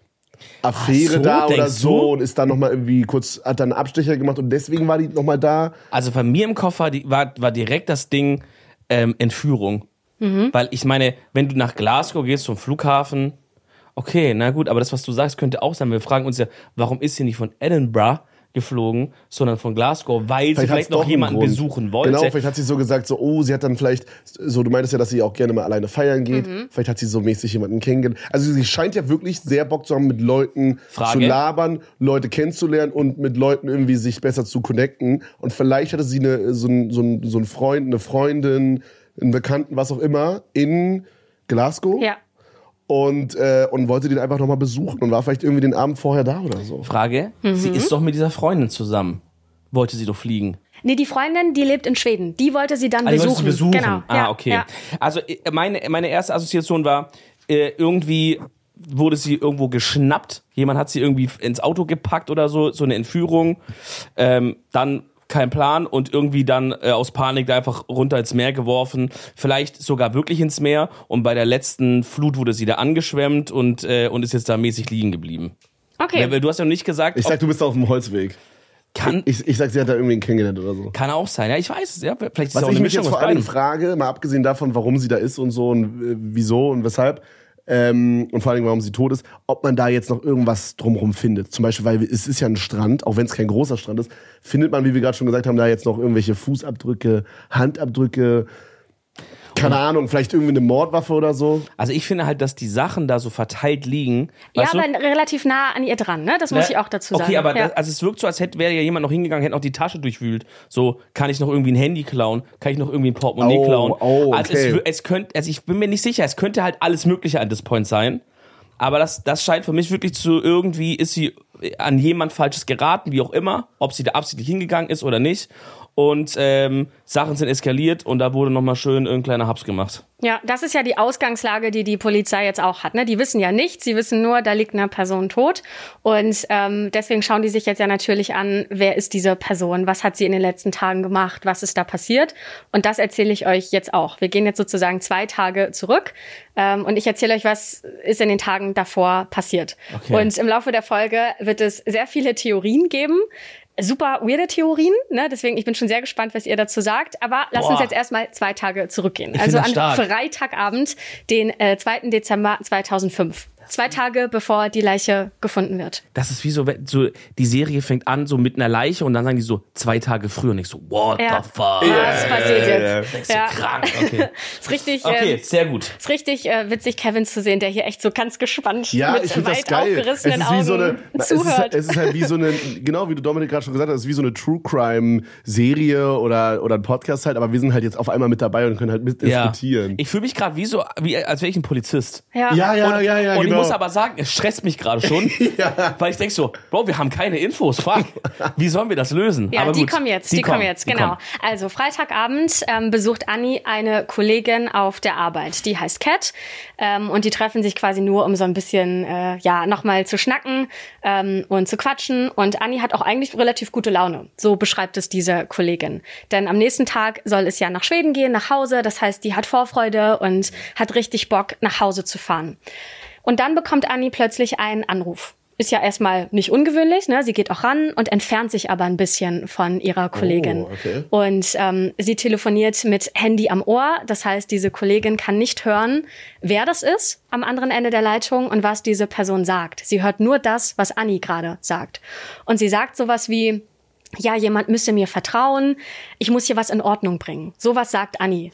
Affäre so, da oder so du? und ist dann nochmal irgendwie kurz, hat dann einen Abstecher gemacht und deswegen war die nochmal da. Also bei mir im Kopf war, die, war, war direkt das Ding ähm, Entführung. Mhm. Weil ich meine, wenn du nach Glasgow gehst zum Flughafen, okay, na gut, aber das, was du sagst, könnte auch sein. Wir fragen uns ja, warum ist sie nicht von Edinburgh geflogen, sondern von Glasgow, weil Vielleicht sie vielleicht noch jemanden Grund. besuchen wollte. Genau, vielleicht hat sie so gesagt, so, oh, sie hat dann vielleicht, so, du meintest ja, dass sie auch gerne mal alleine feiern geht. Mhm. Vielleicht hat sie so mäßig jemanden kennengelernt. Also sie scheint ja wirklich sehr Bock zu haben, mit Leuten Frage. zu labern, Leute kennenzulernen und mit Leuten irgendwie sich besser zu connecten. Und vielleicht hatte sie eine, so, ein, so, ein, so einen Freund, eine Freundin, einen Bekannten, was auch immer, in Glasgow. Ja. Und, äh, und wollte den einfach nochmal besuchen und war vielleicht irgendwie den Abend vorher da oder so. Frage, mhm. sie ist doch mit dieser Freundin zusammen. Wollte sie doch fliegen. Nee, die Freundin, die lebt in Schweden. Die wollte sie dann ah, die besuchen. wollte sie besuchen. Genau. Ah, ja, okay. Ja. Also meine, meine erste Assoziation war, äh, irgendwie wurde sie irgendwo geschnappt. Jemand hat sie irgendwie ins Auto gepackt oder so, so eine Entführung. Ähm, dann kein Plan und irgendwie dann äh, aus Panik da einfach runter ins Meer geworfen, vielleicht sogar wirklich ins Meer und bei der letzten Flut wurde sie da angeschwemmt und, äh, und ist jetzt da mäßig liegen geblieben. Okay. Du hast ja noch nicht gesagt... Ich sag, du bist auf dem Holzweg. Kann, ich, ich sag, sie hat da irgendwie einen kennengelernt oder so. Kann auch sein, ja, ich weiß es, ja, vielleicht ist es Was auch ich eine mich Mischung jetzt aus vor allem beiden. frage, mal abgesehen davon, warum sie da ist und so und äh, wieso und weshalb, ähm, und vor allem, warum sie tot ist, ob man da jetzt noch irgendwas drumherum findet. Zum Beispiel, weil es ist ja ein Strand, auch wenn es kein großer Strand ist, findet man, wie wir gerade schon gesagt haben, da jetzt noch irgendwelche Fußabdrücke, Handabdrücke, keine Ahnung, vielleicht irgendwie eine Mordwaffe oder so. Also ich finde halt, dass die Sachen da so verteilt liegen. Ja, weißt du? aber relativ nah an ihr dran, ne? Das muss Ne? ich auch dazu sagen. Okay, aber ja. das, also es wirkt so, als hätte wäre ja jemand noch hingegangen, hätte noch die Tasche durchwühlt. So, kann ich noch irgendwie ein Handy klauen? Kann ich noch irgendwie ein Portemonnaie Oh, klauen? oh, Also okay. es, es könnte, also ich bin mir nicht sicher, es könnte halt alles Mögliche an this point sein. Aber das, das scheint für mich wirklich zu irgendwie, ist sie an jemand Falsches geraten, wie auch immer, ob sie da absichtlich hingegangen ist oder nicht. Und ähm, Sachen sind eskaliert und da wurde nochmal schön ein kleiner Haps gemacht. Ja, das ist ja die Ausgangslage, die die Polizei jetzt auch hat. Ne? Die wissen ja nichts, sie wissen nur, da liegt eine Person tot. Und ähm, deswegen schauen die sich jetzt ja natürlich an, wer ist diese Person, was hat sie in den letzten Tagen gemacht, was ist da passiert. Und das erzähle ich euch jetzt auch. Wir gehen jetzt sozusagen zwei Tage zurück ähm, und ich erzähle euch, was ist in den Tagen davor passiert. Okay. Und im Laufe der Folge wird es sehr viele Theorien geben. Super weirde Theorien, ne? Deswegen, ich bin schon sehr gespannt, was ihr dazu sagt. Aber lasst uns jetzt erstmal zwei Tage zurückgehen. Ich also an stark. Freitagabend, den äh, zweiten Dezember zweitausendfünf. Zwei Tage, bevor die Leiche gefunden wird. Das ist wie so, so, die Serie fängt an so mit einer Leiche und dann sagen die so zwei Tage früher und ich so, what ja. the fuck? Ja, das passiert ja, jetzt. ja, ja. Ja. So krank, okay. Ist richtig, okay, ähm, sehr gut. Ist richtig äh, witzig, Kevin zu sehen, der hier echt so ganz gespannt ja, mit ich find weit das geil. aufgerissenen es ist wie so eine, Augen na, es zuhört. Ist, es ist halt wie so eine, genau wie du Dominik gerade schon gesagt hast, es ist wie so eine True Crime Serie oder, oder ein Podcast halt, aber wir sind halt jetzt auf einmal mit dabei und können halt mit Ja. diskutieren. Ich fühle mich gerade wie so, wie, als wäre ich ein Polizist. Ja. Ja, ja, und, ja, ja, Und genau. ich muss aber sagen, es stresst mich gerade schon, ja. weil ich denke so, Bro, wir haben keine Infos, fuck. Wie sollen wir das lösen? Ja, aber die gut, kommen jetzt, die, die kommen jetzt, die genau. kommen. Also Freitagabend ähm, besucht Annie eine Kollegin auf der Arbeit, die heißt Kat ähm, und die treffen sich quasi nur, um so ein bisschen, äh, ja, nochmal zu schnacken ähm, und zu quatschen und Annie hat auch eigentlich relativ gute Laune, so beschreibt es diese Kollegin. Denn am nächsten Tag soll es ja nach Schweden gehen, nach Hause, das heißt, die hat Vorfreude und hat richtig Bock, nach Hause zu fahren. Und dann bekommt Annie plötzlich einen Anruf. Ist ja erstmal nicht ungewöhnlich, ne? Sie geht auch ran und entfernt sich aber ein bisschen von ihrer Kollegin. Oh, okay. Und ähm, sie telefoniert mit Handy am Ohr. Das heißt, diese Kollegin kann nicht hören, wer das ist am anderen Ende der Leitung und was diese Person sagt. Sie hört nur das, was Annie gerade sagt. Und sie sagt sowas wie, ja, jemand müsse mir vertrauen, ich muss hier was in Ordnung bringen. Sowas sagt Annie.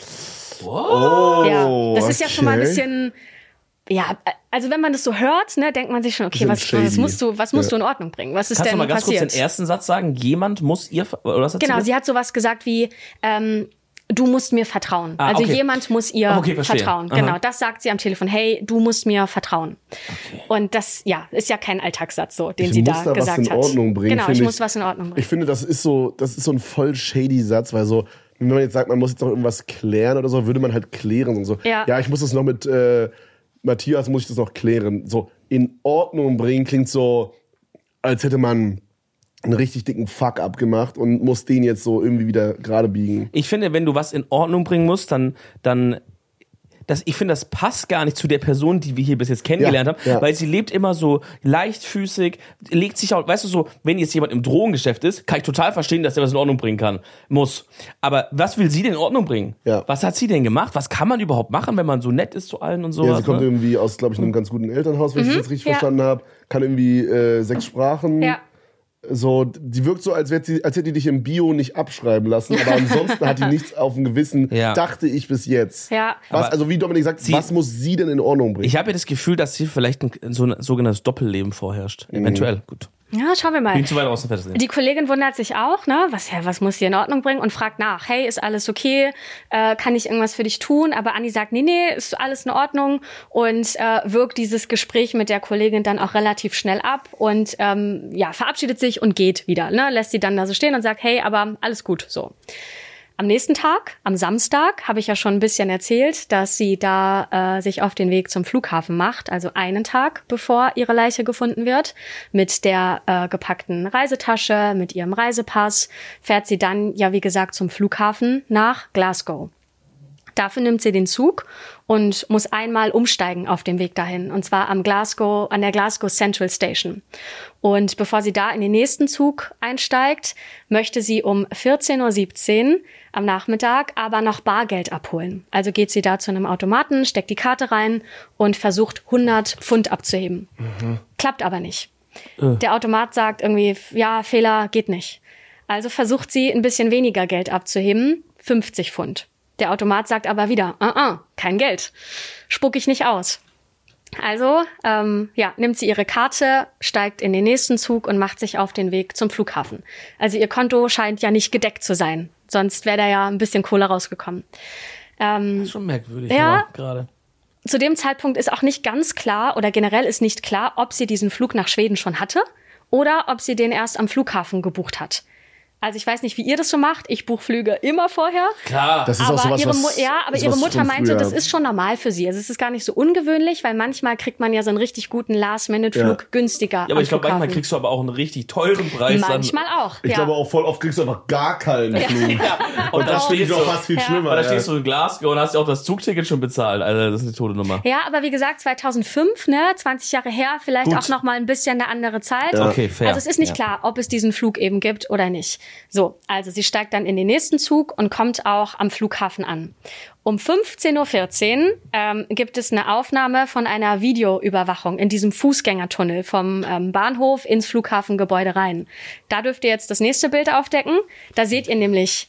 Oh, Ja, das ist ja schon mal ein okay. bisschen... Ja, also wenn man das so hört, ne, denkt man sich schon, okay, was, Bisschen was shady. musst du, was musst Ja. du in Ordnung bringen? Was ist Kannst du denn mal ganz passiert? kurz den ersten Satz sagen? Jemand muss ihr, ver- oder was hat Genau, sie sie hat sowas gesagt wie, ähm, du musst mir vertrauen. Ah, also okay. jemand muss ihr Okay, verstehe. vertrauen. Aha. Genau, das sagt sie am Telefon. Hey, du musst mir vertrauen. Okay. Und das, ja, ist ja kein Alltagssatz so, den Ich sie muss da da was gesagt in hat. Ordnung bringen, Genau, find ich ich. muss was in Ordnung bringen. Ich finde, das ist so, das ist so ein voll shady Satz, weil so, wenn man jetzt sagt, man muss jetzt noch irgendwas klären oder so, würde man halt klären und so. Ja. ja ich muss das noch mit äh, Matthias, muss ich das noch klären. So, in Ordnung bringen klingt so, als hätte man einen richtig dicken Fuck-up gemacht und muss den jetzt so irgendwie wieder gerade biegen. Ich finde, wenn du was in Ordnung bringen musst, dann, dann, das, ich finde, das passt gar nicht zu der Person, die wir hier bis jetzt kennengelernt Ja, haben, ja. weil sie lebt immer so leichtfüßig, legt sich auch, weißt du so, wenn jetzt jemand im Drogengeschäft ist, kann ich total verstehen, dass der was in Ordnung bringen kann, muss. Aber was will sie denn in Ordnung bringen? Ja. Was hat sie denn gemacht? Was kann man überhaupt machen, wenn man so nett ist zu allen und sowas? Ja, sie kommt ne? irgendwie aus, glaube ich, einem ganz guten Elternhaus, wenn ich das jetzt richtig ja. verstanden habe. Kann irgendwie äh, sechs Sprachen. Ja. So, die wirkt so, als, hätte sie, als hätte die dich im Bio nicht abschreiben lassen, aber ansonsten hat die nichts auf dem Gewissen, Ja. dachte ich bis jetzt. Ja. Was, Aber also wie Dominik sagt, sie- was muss sie denn in Ordnung bringen? Ich habe ja das Gefühl, dass hier vielleicht ein, so ein sogenanntes Doppelleben vorherrscht. Eventuell, gut. Ja, schauen wir mal. Bin zu weit aus dem Fenster. Die Kollegin wundert sich auch, ne? Was, ja, was muss sie in Ordnung bringen? Und fragt nach, hey, ist alles okay? Äh, kann ich irgendwas für dich tun? Aber Anni sagt, nee, nee, ist alles in Ordnung. Und äh, wirkt dieses Gespräch mit der Kollegin dann auch relativ schnell ab und ähm, ja, verabschiedet sich und geht wieder. Ne? Lässt sie dann da so stehen und sagt, hey, aber alles gut, so. Am nächsten Tag, am Samstag, habe ich ja schon ein bisschen erzählt, dass sie da äh, sich auf den Weg zum Flughafen macht, also einen Tag bevor ihre Leiche gefunden wird. Mit der äh, gepackten Reisetasche, mit ihrem Reisepass fährt sie dann, ja wie gesagt, zum Flughafen nach Glasgow. Dafür nimmt sie den Zug und muss einmal umsteigen auf dem Weg dahin. Und zwar am Glasgow, an der Glasgow Central Station. Und bevor sie da in den nächsten Zug einsteigt, möchte sie um vierzehn Uhr siebzehn am Nachmittag aber noch Bargeld abholen. Also geht sie da zu einem Automaten, steckt die Karte rein und versucht hundert Pfund abzuheben. Mhm. Klappt aber nicht. Äh. Der Automat sagt irgendwie, ja, Fehler geht nicht. Also versucht sie ein bisschen weniger Geld abzuheben, fünfzig Pfund. Der Automat sagt aber wieder, uh -uh, kein Geld, spuck ich nicht aus. Also ähm, ja, nimmt sie ihre Karte, steigt in den nächsten Zug und macht sich auf den Weg zum Flughafen. Also ihr Konto scheint ja nicht gedeckt zu sein, sonst wäre da ja ein bisschen Kohle rausgekommen. Ähm, Das ist schon merkwürdig, ja, gerade. Zu dem Zeitpunkt ist auch nicht ganz klar oder generell ist nicht klar, ob sie diesen Flug nach Schweden schon hatte oder ob sie den erst am Flughafen gebucht hat. Also ich weiß nicht, wie ihr das so macht. Ich buche Flüge immer vorher. Klar. Das ist aber auch sowas, ihre, was, ja, aber ist ihre was Mutter von meinte, früher. das ist schon normal für sie. Also es ist gar nicht so ungewöhnlich, weil manchmal kriegt man ja so einen richtig guten Last-Minute-Flug Ja. günstiger. Ja, aber am ich glaube, manchmal Flughafen. kriegst du aber auch einen richtig teuren Preis. Manchmal auch. Ich ja. glaube auch voll oft kriegst du einfach gar keinen Flug. dann. Und, Und dann das finde ich stehst doch du, fast viel Ja. schlimmer. aber da ja. stehst du in Glasgow und hast ja auch das Zugticket schon bezahlt. Also das ist eine tote Nummer. Ja, aber wie gesagt, zweitausendfünf, ne, zwanzig Jahre her, vielleicht Gut. auch noch mal ein bisschen eine andere Zeit. Okay, fair. Also es ist nicht Ja. klar, ob es diesen Flug eben gibt oder nicht. So, also sie steigt dann in den nächsten Zug und kommt auch am Flughafen an. Um fünfzehn Uhr vierzehn ähm, gibt es eine Aufnahme von einer Videoüberwachung in diesem Fußgängertunnel vom ähm, Bahnhof ins Flughafengebäude rein. Da dürft ihr jetzt das nächste Bild aufdecken. Da seht ihr nämlich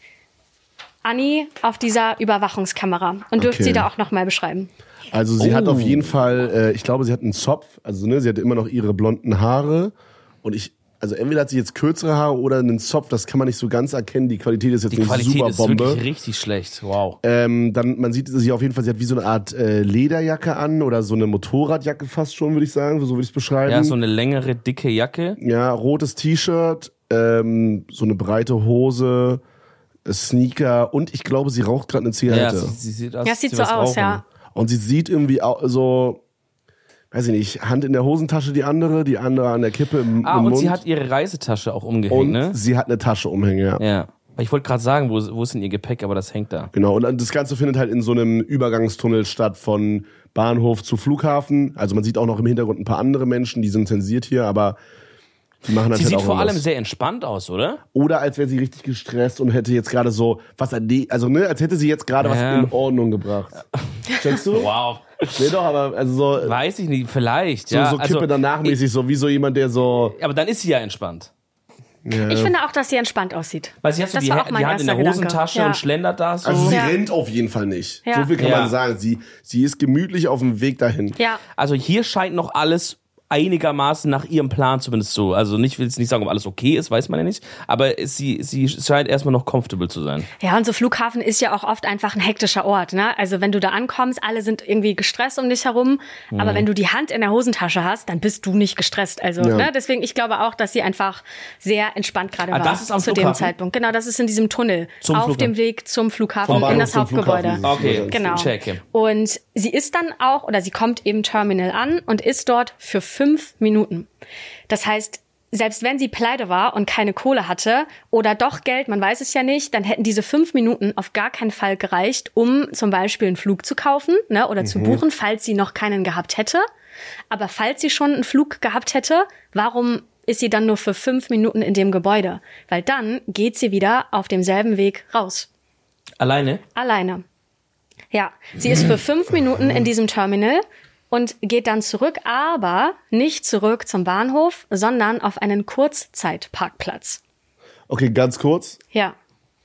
Annie auf dieser Überwachungskamera und dürft Okay. sie da auch noch mal beschreiben. Also sie Oh. hat auf jeden Fall, äh, ich glaube, sie hat einen Zopf, also ne, sie hat immer noch ihre blonden Haare und ich, also entweder hat sie jetzt kürzere Haare oder einen Zopf, das kann man nicht so ganz erkennen, die Qualität ist jetzt Die nicht Qualität super ist Bombe. wirklich richtig schlecht. Wow. Ähm, dann, man sieht sie auf jeden Fall, sie hat wie so eine Art äh, Lederjacke an oder so eine Motorradjacke fast schon, würde ich sagen, so würde ich es beschreiben. Ja, so eine längere, dicke Jacke. Ja, rotes T-Shirt, ähm, so eine breite Hose, äh, Sneaker und ich glaube, sie raucht gerade eine Ja, Zigarette. sie, sie sieht aus. Ja, sieht sie so was aus, rauchen. ja. Und sie sieht irgendwie auch so, weiß ich nicht, Hand in der Hosentasche die andere, die andere an der Kippe im, Ah, im und Mund. sie hat ihre Reisetasche auch umgehängt, und ne? sie hat eine Tasche umhängen, ja. Ja. Ich wollte gerade sagen, wo, wo ist denn ihr Gepäck, aber das hängt da. Genau, und das Ganze findet halt in so einem Übergangstunnel statt von Bahnhof zu Flughafen. Also man sieht auch noch im Hintergrund ein paar andere Menschen, die sind zensiert hier, aber die machen das Sie halt sieht auch vor allem irgendwas. sehr entspannt aus, oder? Oder als wäre sie richtig gestresst und hätte jetzt gerade so was erle- also ne, als hätte sie jetzt gerade Ja. was in Ordnung gebracht. Checkst du? Wow. Nee, doch, aber also so, Weiß ich nicht, vielleicht. so, ja, so Kippe also, danach mäßig, so wie so jemand, der so. Aber dann ist sie ja entspannt. Ja. Ich finde auch, dass sie entspannt aussieht. Weil sie hat so Das die, war auch Ha- mein die Hand in der erster Gedanke. Hosentasche Ja. und schlendert da so. Also sie Ja. rennt auf jeden Fall nicht. Ja. So viel kann Ja. man sagen. Sie, sie ist gemütlich auf dem Weg dahin. Ja. Also hier scheint noch alles einigermaßen nach ihrem Plan zumindest so. Also nicht, will jetzt nicht sagen, ob alles okay ist, weiß man ja nicht. Aber es- sie, sie scheint erstmal noch comfortable zu sein. Ja, und so Flughafen ist ja auch oft einfach ein hektischer Ort, ne? Also wenn du da ankommst, alle sind irgendwie gestresst um dich herum. Mhm. Aber wenn du die Hand in der Hosentasche hast, dann bist du nicht gestresst. Also, Ja. ne? Deswegen, ich glaube auch, dass sie einfach sehr entspannt gerade Ah, war. das ist am zu dem Flughafen? Zeitpunkt. Genau, das ist in diesem Tunnel. Zum auf Flughafen. dem Weg zum Flughafen Vom Bahnhof in das zum Hauptgebäude. Flughafen. Okay, Genau. checke. Und sie ist dann auch, oder sie kommt eben Terminal an und ist dort für fünf Minuten. Das heißt, selbst wenn sie pleite war und keine Kohle hatte oder doch Geld, man weiß es ja nicht, dann hätten diese fünf Minuten auf gar keinen Fall gereicht, um zum Beispiel einen Flug zu kaufen, ne, oder zu buchen, falls sie noch keinen gehabt hätte. Aber falls sie schon einen Flug gehabt hätte, warum ist sie dann nur für fünf Minuten in dem Gebäude? Weil dann geht sie wieder auf demselben Weg raus. Alleine? Alleine. Ja, sie ist für fünf Minuten in diesem Terminal und geht dann zurück, aber nicht zurück zum Bahnhof, sondern auf einen Kurzzeitparkplatz. Okay, ganz kurz. Ja,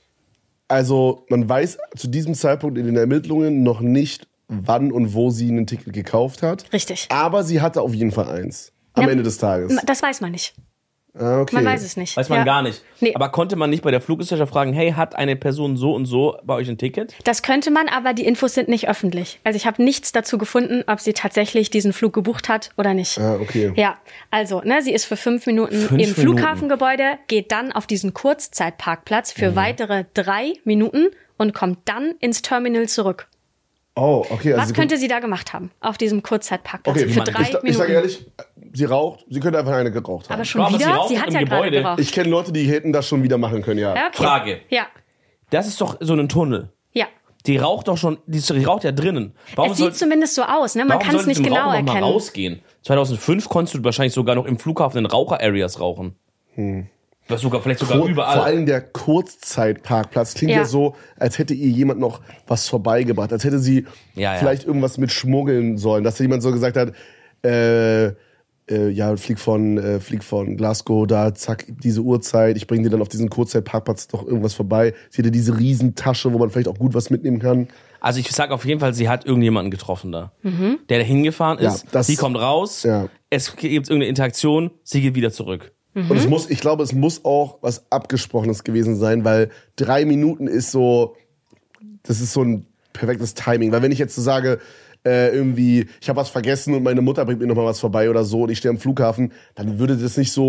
Also man weiß zu diesem Zeitpunkt in den Ermittlungen noch nicht, wann und wo sie ein Ticket gekauft hat. richtig. Aber sie hatte auf jeden Fall eins. Am Ja, Ende des Tages. Das weiß man nicht. Ah, okay. Man weiß es nicht. Weiß man Ja. gar nicht. Nee. Aber konnte man nicht bei der Fluggesellschaft fragen, hey, hat eine Person so und so bei euch ein Ticket? Das könnte man, aber die Infos sind nicht öffentlich. Also ich habe nichts dazu gefunden, ob sie tatsächlich diesen Flug gebucht hat oder nicht. Ah, okay. Ja, also, ne, sie ist für fünf Minuten Fünf im Minuten. Flughafengebäude, geht dann auf diesen Kurzzeitparkplatz für weitere drei Minuten und kommt dann ins Terminal zurück. Oh, okay. Also Was sie könnte sie da gemacht haben auf diesem Kurzzeitparkplatz Okay, für ich, drei ich, ich Minuten? sage ehrlich, sie raucht, sie könnte einfach eine geraucht haben. aber schon Aber sie wieder? raucht Sie hat im ja gerade Gebäude. geraucht. Ich kenne Leute, die hätten das schon wieder machen können, ja. Ja, okay. Frage. Ja, Das ist doch so ein Tunnel. ja. Die raucht doch schon, die, die raucht ja drinnen. Warum Es sieht soll- zumindest so aus, ne? Man warum kann es sollte nicht sie im genau Rauchen noch mal erkennen. rausgehen? zweitausendfünf konntest du wahrscheinlich sogar noch im Flughafen in Raucher-Areas rauchen. Hm. Das sogar, vielleicht sogar Kur- überall. Vor allem der Kurzzeitparkplatz klingt ja. Ja. so, als hätte ihr jemand noch was vorbeigebracht. Als hätte sie Ja, ja. vielleicht irgendwas mit schmuggeln sollen. Dass jemand so gesagt hat, äh, äh, ja, flieg von, äh, flieg von Glasgow da, zack, diese Uhrzeit. Ich bringe dir dann auf diesen Kurzzeitparkplatz doch irgendwas vorbei. Sie hatte diese Riesentasche, wo man vielleicht auch gut was mitnehmen kann. Also ich sag auf jeden Fall, sie hat irgendjemanden getroffen da, der da hingefahren ist. Ja, das- sie kommt raus, Ja. es gibt irgendeine Interaktion, sie geht wieder zurück. Und es muss, ich glaube, es muss auch was Abgesprochenes gewesen sein, weil drei Minuten ist so, das ist so ein perfektes Timing. Weil wenn ich jetzt so sage, äh, irgendwie, ich habe was vergessen und meine Mutter bringt mir nochmal was vorbei oder so und ich stehe am Flughafen, dann würde das nicht so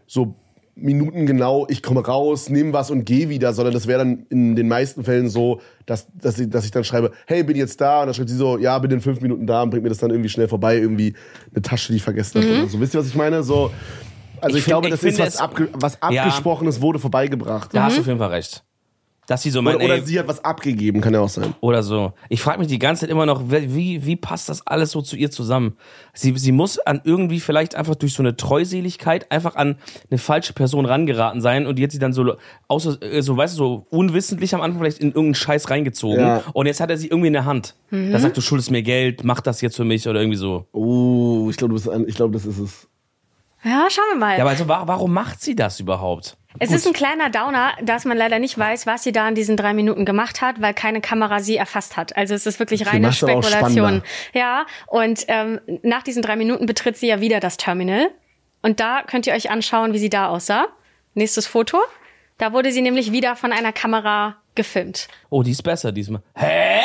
so Minuten genau, ich komme raus, nehme was und gehe wieder, sondern das wäre dann in den meisten Fällen so, dass, dass, ich, dass ich dann schreibe, hey, bin jetzt da, und dann schreibt sie so, ja, bin in fünf Minuten da und bringt mir das dann irgendwie schnell vorbei, irgendwie eine Tasche, die ich vergessen habe. Mhm. So, wisst ihr, was ich meine? So, also ich, ich find, glaube, das ich ist was, abge was Abgesprochenes, ja, wurde vorbeigebracht. Da mhm. hast du auf jeden Fall recht. Dass sie so meint, oder, oder ey, sie hat was abgegeben, kann ja auch sein. Oder so. Ich frage mich die ganze Zeit immer noch, wie, wie passt das alles so zu ihr zusammen? Sie, sie muss an irgendwie vielleicht einfach durch so eine Treuseligkeit einfach an eine falsche Person rangeraten sein und die hat sie dann so, außer, so weißt du, so unwissentlich am Anfang vielleicht in irgendeinen Scheiß reingezogen Ja. und jetzt hat er sie irgendwie in der Hand. Mhm. Da sagt, du schuldest mir Geld, mach das jetzt für mich oder irgendwie so. Oh, ich glaube, ich glaube, das ist es. Ja, schauen wir mal. Ja, aber also, warum macht sie das überhaupt? Es Gut. ist ein kleiner Downer, dass man leider nicht weiß, was sie da in diesen drei Minuten gemacht hat, weil keine Kamera sie erfasst hat. Also es ist wirklich reine Spekulation. Ja, und ähm, nach diesen drei Minuten betritt sie ja wieder das Terminal. Und da könnt ihr euch anschauen, wie sie da aussah. Nächstes Foto. Da wurde sie nämlich wieder von einer Kamera gefilmt. Oh, die ist besser diesmal. Hä?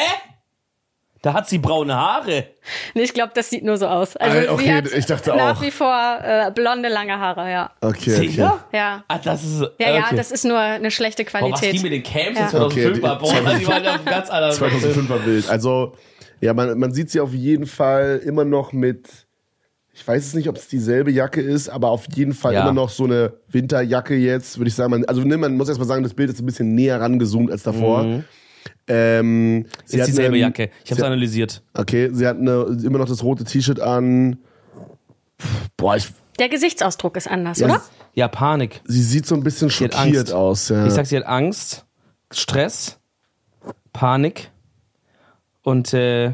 Da hat sie braune Haare. Nee, ich glaube, das sieht nur so aus. Also okay, sie hat ich dachte nach auch. wie vor äh, blonde, lange Haare, ja. Okay, okay. Sicher? Ja. Ah, das ist, ja, okay. ja, das ist nur eine schlechte Qualität. Boah, was ging mit den Camps ja. in zweitausendfünf? Okay, Boah, die waren ja auf ganz anderen zweitausendfünfer Bild. Also, ja, man, man sieht sie auf jeden Fall immer noch mit, ich weiß es nicht, ob es dieselbe Jacke ist, aber auf jeden Fall ja. immer noch so eine Winterjacke jetzt, würde ich sagen. Man, also, ne, man muss erst mal sagen, das Bild ist ein bisschen näher rangezoomt als davor. Mhm. Ähm, sie ist hat dieselbe eine, Jacke. Ich habe es analysiert. Okay, sie hat eine, immer noch das rote T-Shirt an. Boah, ich... Der Gesichtsausdruck ist anders, ja, oder? Ja, Panik. Sie sieht so ein bisschen Sie schockiert aus. Ja. Ich sag, sie hat Angst, Stress, Panik und äh,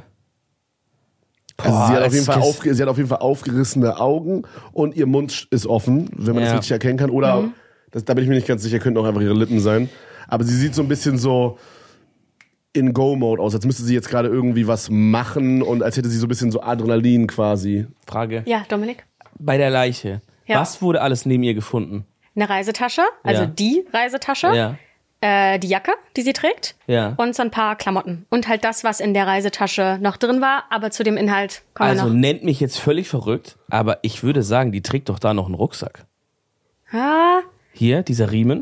boah, also sie, hat auf jeden Fall es- aufge sie hat auf jeden Fall aufgerissene Augen und ihr Mund ist offen, wenn man Ja. das richtig erkennen kann. Oder, Mhm. das, da bin ich mir nicht ganz sicher, könnten auch einfach ihre Lippen sein. Aber sie sieht so ein bisschen so in Go-Mode aus, als müsste sie jetzt gerade irgendwie was machen und als hätte sie so ein bisschen so Adrenalin quasi. Frage. Ja, Dominik? Bei der Leiche, Ja. was wurde alles neben ihr gefunden? Eine Reisetasche, also Ja. die Reisetasche, Ja. äh, die Jacke, die sie trägt Ja. und so ein paar Klamotten. Und halt das, was in der Reisetasche noch drin war, aber zu dem Inhalt kommen Also wir noch. nennt mich jetzt völlig verrückt, aber ich würde sagen, die trägt doch da noch einen Rucksack. Ah, Hier, dieser Riemen.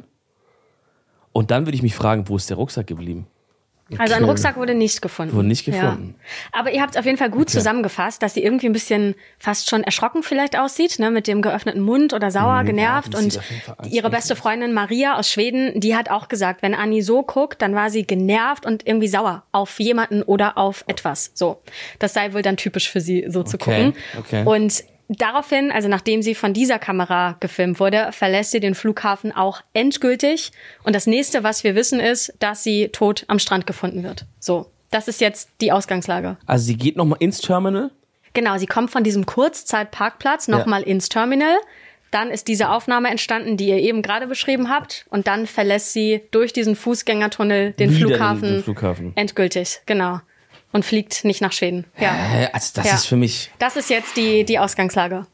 Und dann würde ich mich fragen, wo ist der Rucksack geblieben? also ein Okay. Rucksack wurde nicht gefunden. Wurde nicht gefunden. Ja. Aber ihr habt auf jeden Fall gut zusammengefasst, dass sie irgendwie ein bisschen fast schon erschrocken vielleicht aussieht, ne, mit dem geöffneten Mund oder sauer, genervt. die Und sieht auf jeden Fall ihre anstrengend beste Freundin Maria aus Schweden, die hat auch gesagt, wenn Anni so guckt, dann war sie genervt und irgendwie sauer auf jemanden oder auf etwas. So, das sei wohl dann typisch für sie, so zu Okay, gucken. okay. Und daraufhin, also nachdem sie von dieser Kamera gefilmt wurde, verlässt sie den Flughafen auch endgültig. Und das nächste, was wir wissen, ist, dass sie tot am Strand gefunden wird. So, das ist jetzt die Ausgangslage. Also sie geht nochmal ins Terminal. Genau, sie kommt von diesem Kurzzeitparkplatz nochmal Ja. ins Terminal. Dann ist diese Aufnahme entstanden, die ihr eben gerade beschrieben habt. Und dann verlässt sie durch diesen Fußgängertunnel den Wieder Flughafen, den- den Flughafen. endgültig, genau. Und fliegt nicht nach Schweden. Ja. Hä? Also das Ja. ist für mich... Das ist jetzt die, die Ausgangslage.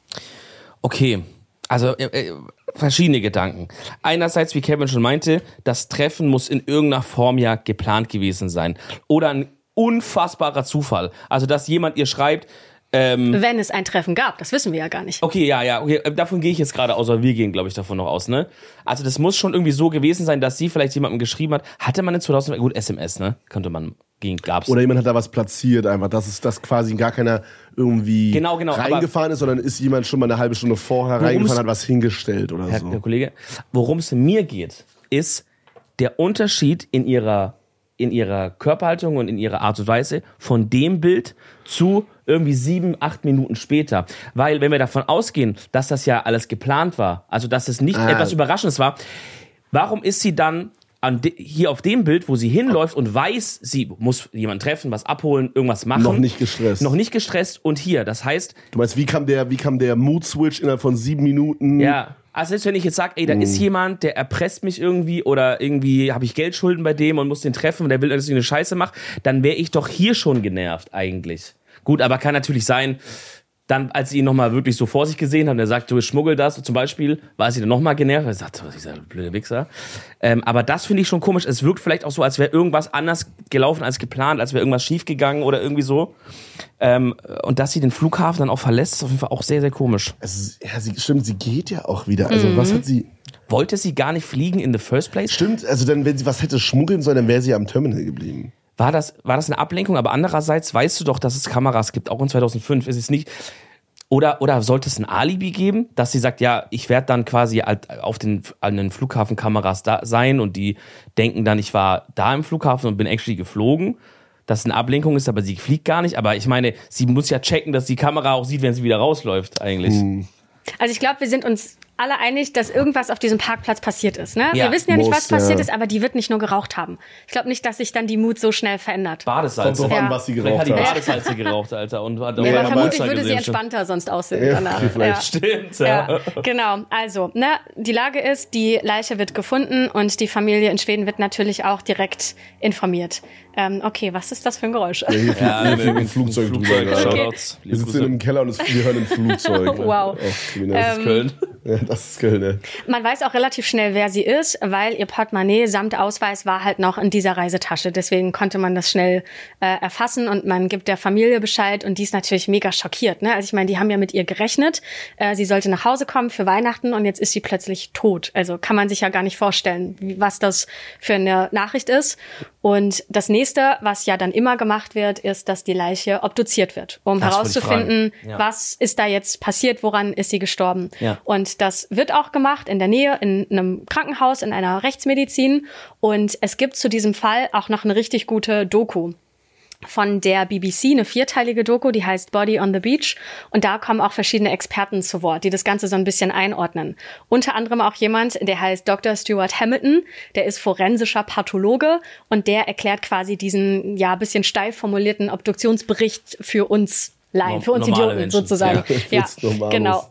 Okay, also äh, äh, verschiedene Gedanken. Einerseits, wie Kevin schon meinte, das Treffen muss in irgendeiner Form ja geplant gewesen sein. Oder ein unfassbarer Zufall. Also, dass jemand ihr schreibt, ähm, Wenn es ein Treffen gab, das wissen wir ja gar nicht. okay, ja, ja, okay, äh, davon gehe ich jetzt gerade aus, aber wir gehen, glaube ich, davon noch aus, ne? Also, das muss schon irgendwie so gewesen sein, dass sie vielleicht jemandem geschrieben hat. Hatte man in zweitausend, gut, S M S, ne? Könnte man, ging, gab's. Oder jemand hat da was platziert einfach, dass es das quasi gar keiner irgendwie Genau, genau, aber- reingefahren ist, sondern ist jemand schon mal eine halbe Stunde vorher Worum's- reingefahren, hat was hingestellt oder Herr, so. Herr Kollege, worum es mir geht, ist der Unterschied in ihrer, in ihrer Körperhaltung und in ihrer Art und Weise von dem Bild zu irgendwie sieben, acht Minuten später. Weil, wenn wir davon ausgehen, dass das ja alles geplant war, also dass es nicht Ah. etwas Überraschendes war, warum ist sie dann an de, hier auf dem Bild, wo sie hinläuft und weiß, sie muss jemanden treffen, was abholen, irgendwas machen. Noch nicht gestresst. Noch nicht gestresst und hier, das heißt, Du meinst, wie kam der, wie kam der Mood-Switch innerhalb von sieben Minuten? ja, also selbst wenn ich jetzt sage, ey, da ist jemand, der erpresst mich irgendwie oder irgendwie habe ich Geldschulden bei dem und muss den treffen und der will, dass ich eine Scheiße mache, dann wäre ich doch hier schon genervt eigentlich. Gut, aber kann natürlich sein, dann, als sie ihn nochmal wirklich so vor sich gesehen hat und er sagt, du schmuggel das, so zum Beispiel, war sie dann nochmal genervt. Er sagt, was ist dieser blöde Wichser. Ähm, aber das finde ich schon komisch. Es wirkt vielleicht auch so, als wäre irgendwas anders gelaufen als geplant, als wäre irgendwas schiefgegangen oder irgendwie so. Ähm, und dass sie den Flughafen dann auch verlässt, ist auf jeden Fall auch sehr, sehr komisch. Also, ja, sie, stimmt, sie geht ja auch wieder. Also, mhm. was hat sie... Wollte sie gar nicht fliegen in the first place? Stimmt, also dann, wenn sie was hätte schmuggeln sollen, dann wäre sie ja am Terminal geblieben. War das, war das eine Ablenkung? Aber andererseits weißt du doch, dass es Kameras gibt, auch in zweitausendfünf. Ist es nicht... Oder, oder sollte es ein Alibi geben, dass sie sagt, ja, ich werde dann quasi auf den, an den Flughafenkameras da sein und die denken dann, ich war da im Flughafen und bin actually geflogen. Dass es eine Ablenkung ist, aber sie fliegt gar nicht. Aber ich meine, sie muss ja checken, dass die Kamera auch sieht, wenn sie wieder rausläuft eigentlich. Hm. Also ich glaube, wir sind uns alle einig, dass irgendwas auf diesem Parkplatz passiert ist. Ne? Ja, wir wissen ja nicht, muss, was passiert ja. ist, aber die wird nicht nur geraucht haben. Ich glaube nicht, dass sich dann die Mut so schnell verändert. Badesalz. Kommt drauf Ja. an, was sie Vielleicht hat geraucht die hat. Badesalze geraucht, Alter. Und hat Ja, Ja, aber aber vermutlich Monster würde sie gesehen schon. entspannter sonst aussehen Ja, danach. vielleicht. Stimmt, ja. Ja, genau. Also, ne, die Lage ist, die Leiche wird gefunden und die Familie in Schweden wird natürlich auch direkt informiert. Ähm, okay, was ist das für ein Geräusch? Ja, hier fliegt, Ja, hier fliegt ein ein Flugzeug drüber. Flugzeug, gerade. Shoutouts. Wir sitzen im Keller und es, wir hören ein Flugzeug. Wow. Oh, kriminell. Ähm, Köln. Ja, das ist Köln, ja. Man weiß auch relativ schnell, wer sie ist, weil ihr Portemonnaie samt Ausweis war halt noch in dieser Reisetasche. Deswegen konnte man das schnell äh, erfassen und man gibt der Familie Bescheid und die ist natürlich mega schockiert. Ne? Also ich meine, die haben ja mit ihr gerechnet. Äh, sie sollte nach Hause kommen für Weihnachten und jetzt ist sie plötzlich tot. Also kann man sich ja gar nicht vorstellen, wie, was das für eine Nachricht ist. Und das nächste, was ja dann immer gemacht wird, ist, dass die Leiche obduziert wird, um Das wollte ich herauszufinden, fragen. Ja. was ist da jetzt passiert, woran ist sie gestorben. Ja. Und das wird auch gemacht in der Nähe, in einem Krankenhaus, in einer Rechtsmedizin. Und es gibt zu diesem Fall auch noch eine richtig gute Doku von der B B C, eine vierteilige Doku, die heißt Body on the Beach. Und da kommen auch verschiedene Experten zu Wort, die das Ganze so ein bisschen einordnen. Unter anderem auch jemand, der heißt Doktor Stuart Hamilton, der ist forensischer Pathologe und der erklärt quasi diesen, ja, bisschen steif formulierten Obduktionsbericht für uns Laien, für uns Normale Idioten Menschen. sozusagen. Ja, Ja, für uns Normalos. genau.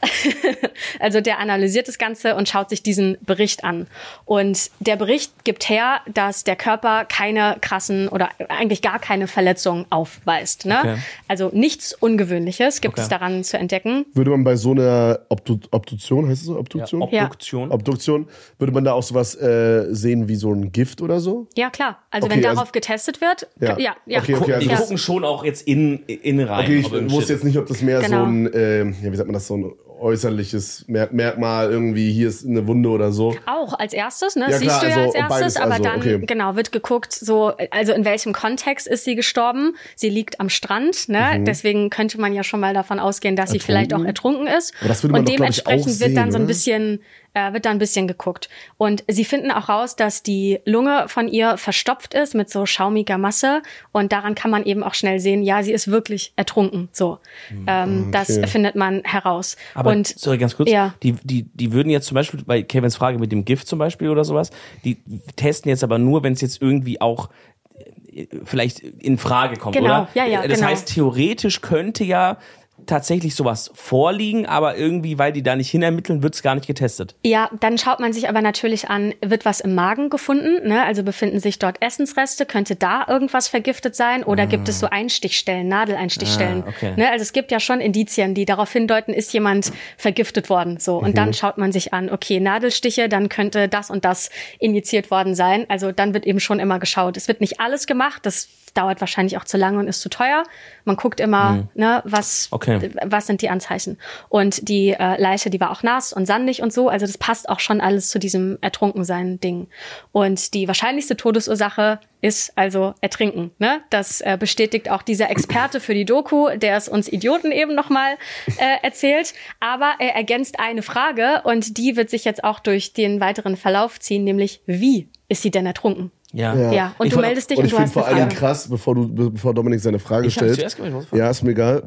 Also der analysiert das Ganze und schaut sich diesen Bericht an. Und der Bericht gibt her, dass der Körper keine krassen oder eigentlich gar keine Verletzungen aufweist. Ne? Okay. Also nichts Ungewöhnliches gibt Okay. es daran zu entdecken. Würde man bei so einer Obdu Obduktion, heißt es so? Ja, Obduktion? Obduktion. Obduktion, würde man da auch sowas äh, sehen wie so ein Gift oder so? Ja, klar. Also Okay, wenn also- darauf getestet wird, Ja. ja, ja. Okay, okay, also Die das- gucken schon auch jetzt in, in rein. Okay, ich ob irgendein wusste Shit- jetzt nicht, ob das mehr Genau. so ein, äh, ja, wie sagt man das, so ein äußerliches Mer Merkmal irgendwie, hier ist eine Wunde oder so. Auch als erstes, ne? Ja, Siehst klar, du ja also als erstes, beides, aber also, dann okay. genau wird geguckt, so also in welchem Kontext ist sie gestorben? Sie liegt am Strand, ne? Deswegen könnte man ja schon mal davon ausgehen, dass sie Mhm. Ertrunken? vielleicht auch ertrunken ist. Aber das würde man und doch, glaub ich, auch dementsprechend wird dann sehen, so ein oder? bisschen äh, wird da ein bisschen geguckt. Und sie finden auch raus, dass die Lunge von ihr verstopft ist mit so schaumiger Masse und daran kann man eben auch schnell sehen, ja, sie ist wirklich ertrunken. So, ähm, das Okay. findet man heraus. Aber, und sorry, ganz kurz, ja. die, die, die würden jetzt zum Beispiel, bei Kevins Frage mit dem Gift zum Beispiel oder sowas, die testen jetzt aber nur, wenn es jetzt irgendwie auch äh, vielleicht in Frage kommt, Genau, oder? ja, ja, Das genau. heißt, theoretisch könnte ja tatsächlich sowas vorliegen, aber irgendwie, weil die da nicht hinermitteln, wird es gar nicht getestet. Ja, dann schaut man sich aber natürlich an, wird was im Magen gefunden, ne? Also befinden sich dort Essensreste, könnte da irgendwas vergiftet sein oder gibt es so Einstichstellen, Nadeleinstichstellen, Ah, okay. ne? Also es gibt ja schon Indizien, die darauf hindeuten, ist jemand vergiftet worden, so. Und dann schaut man sich an, okay, Nadelstiche, dann könnte das und das injiziert worden sein. Also dann wird eben schon immer geschaut. Es wird nicht alles gemacht, das dauert wahrscheinlich auch zu lange und ist zu teuer. Man guckt immer, ne, was, Okay. was sind die Anzeichen. Und die äh, Leiche, die war auch nass und sandig und so. Also das passt auch schon alles zu diesem Ertrunkensein-Ding. Und die wahrscheinlichste Todesursache ist also Ertrinken. Ne? Das äh, bestätigt auch dieser Experte für die Doku, der es uns Idioten eben nochmal äh, erzählt. Aber er ergänzt eine Frage und die wird sich jetzt auch durch den weiteren Verlauf ziehen, nämlich wie ist sie denn ertrunken? Ja. Ja. Ja, und Ich du wollte- meldest dich Und und, ich du finde hast vor eine allem Frage. krass, bevor du, bevor Dominik seine Frage Ich hab stellt. zuerst gemacht, ich muss fragen. Ja, ist mir egal.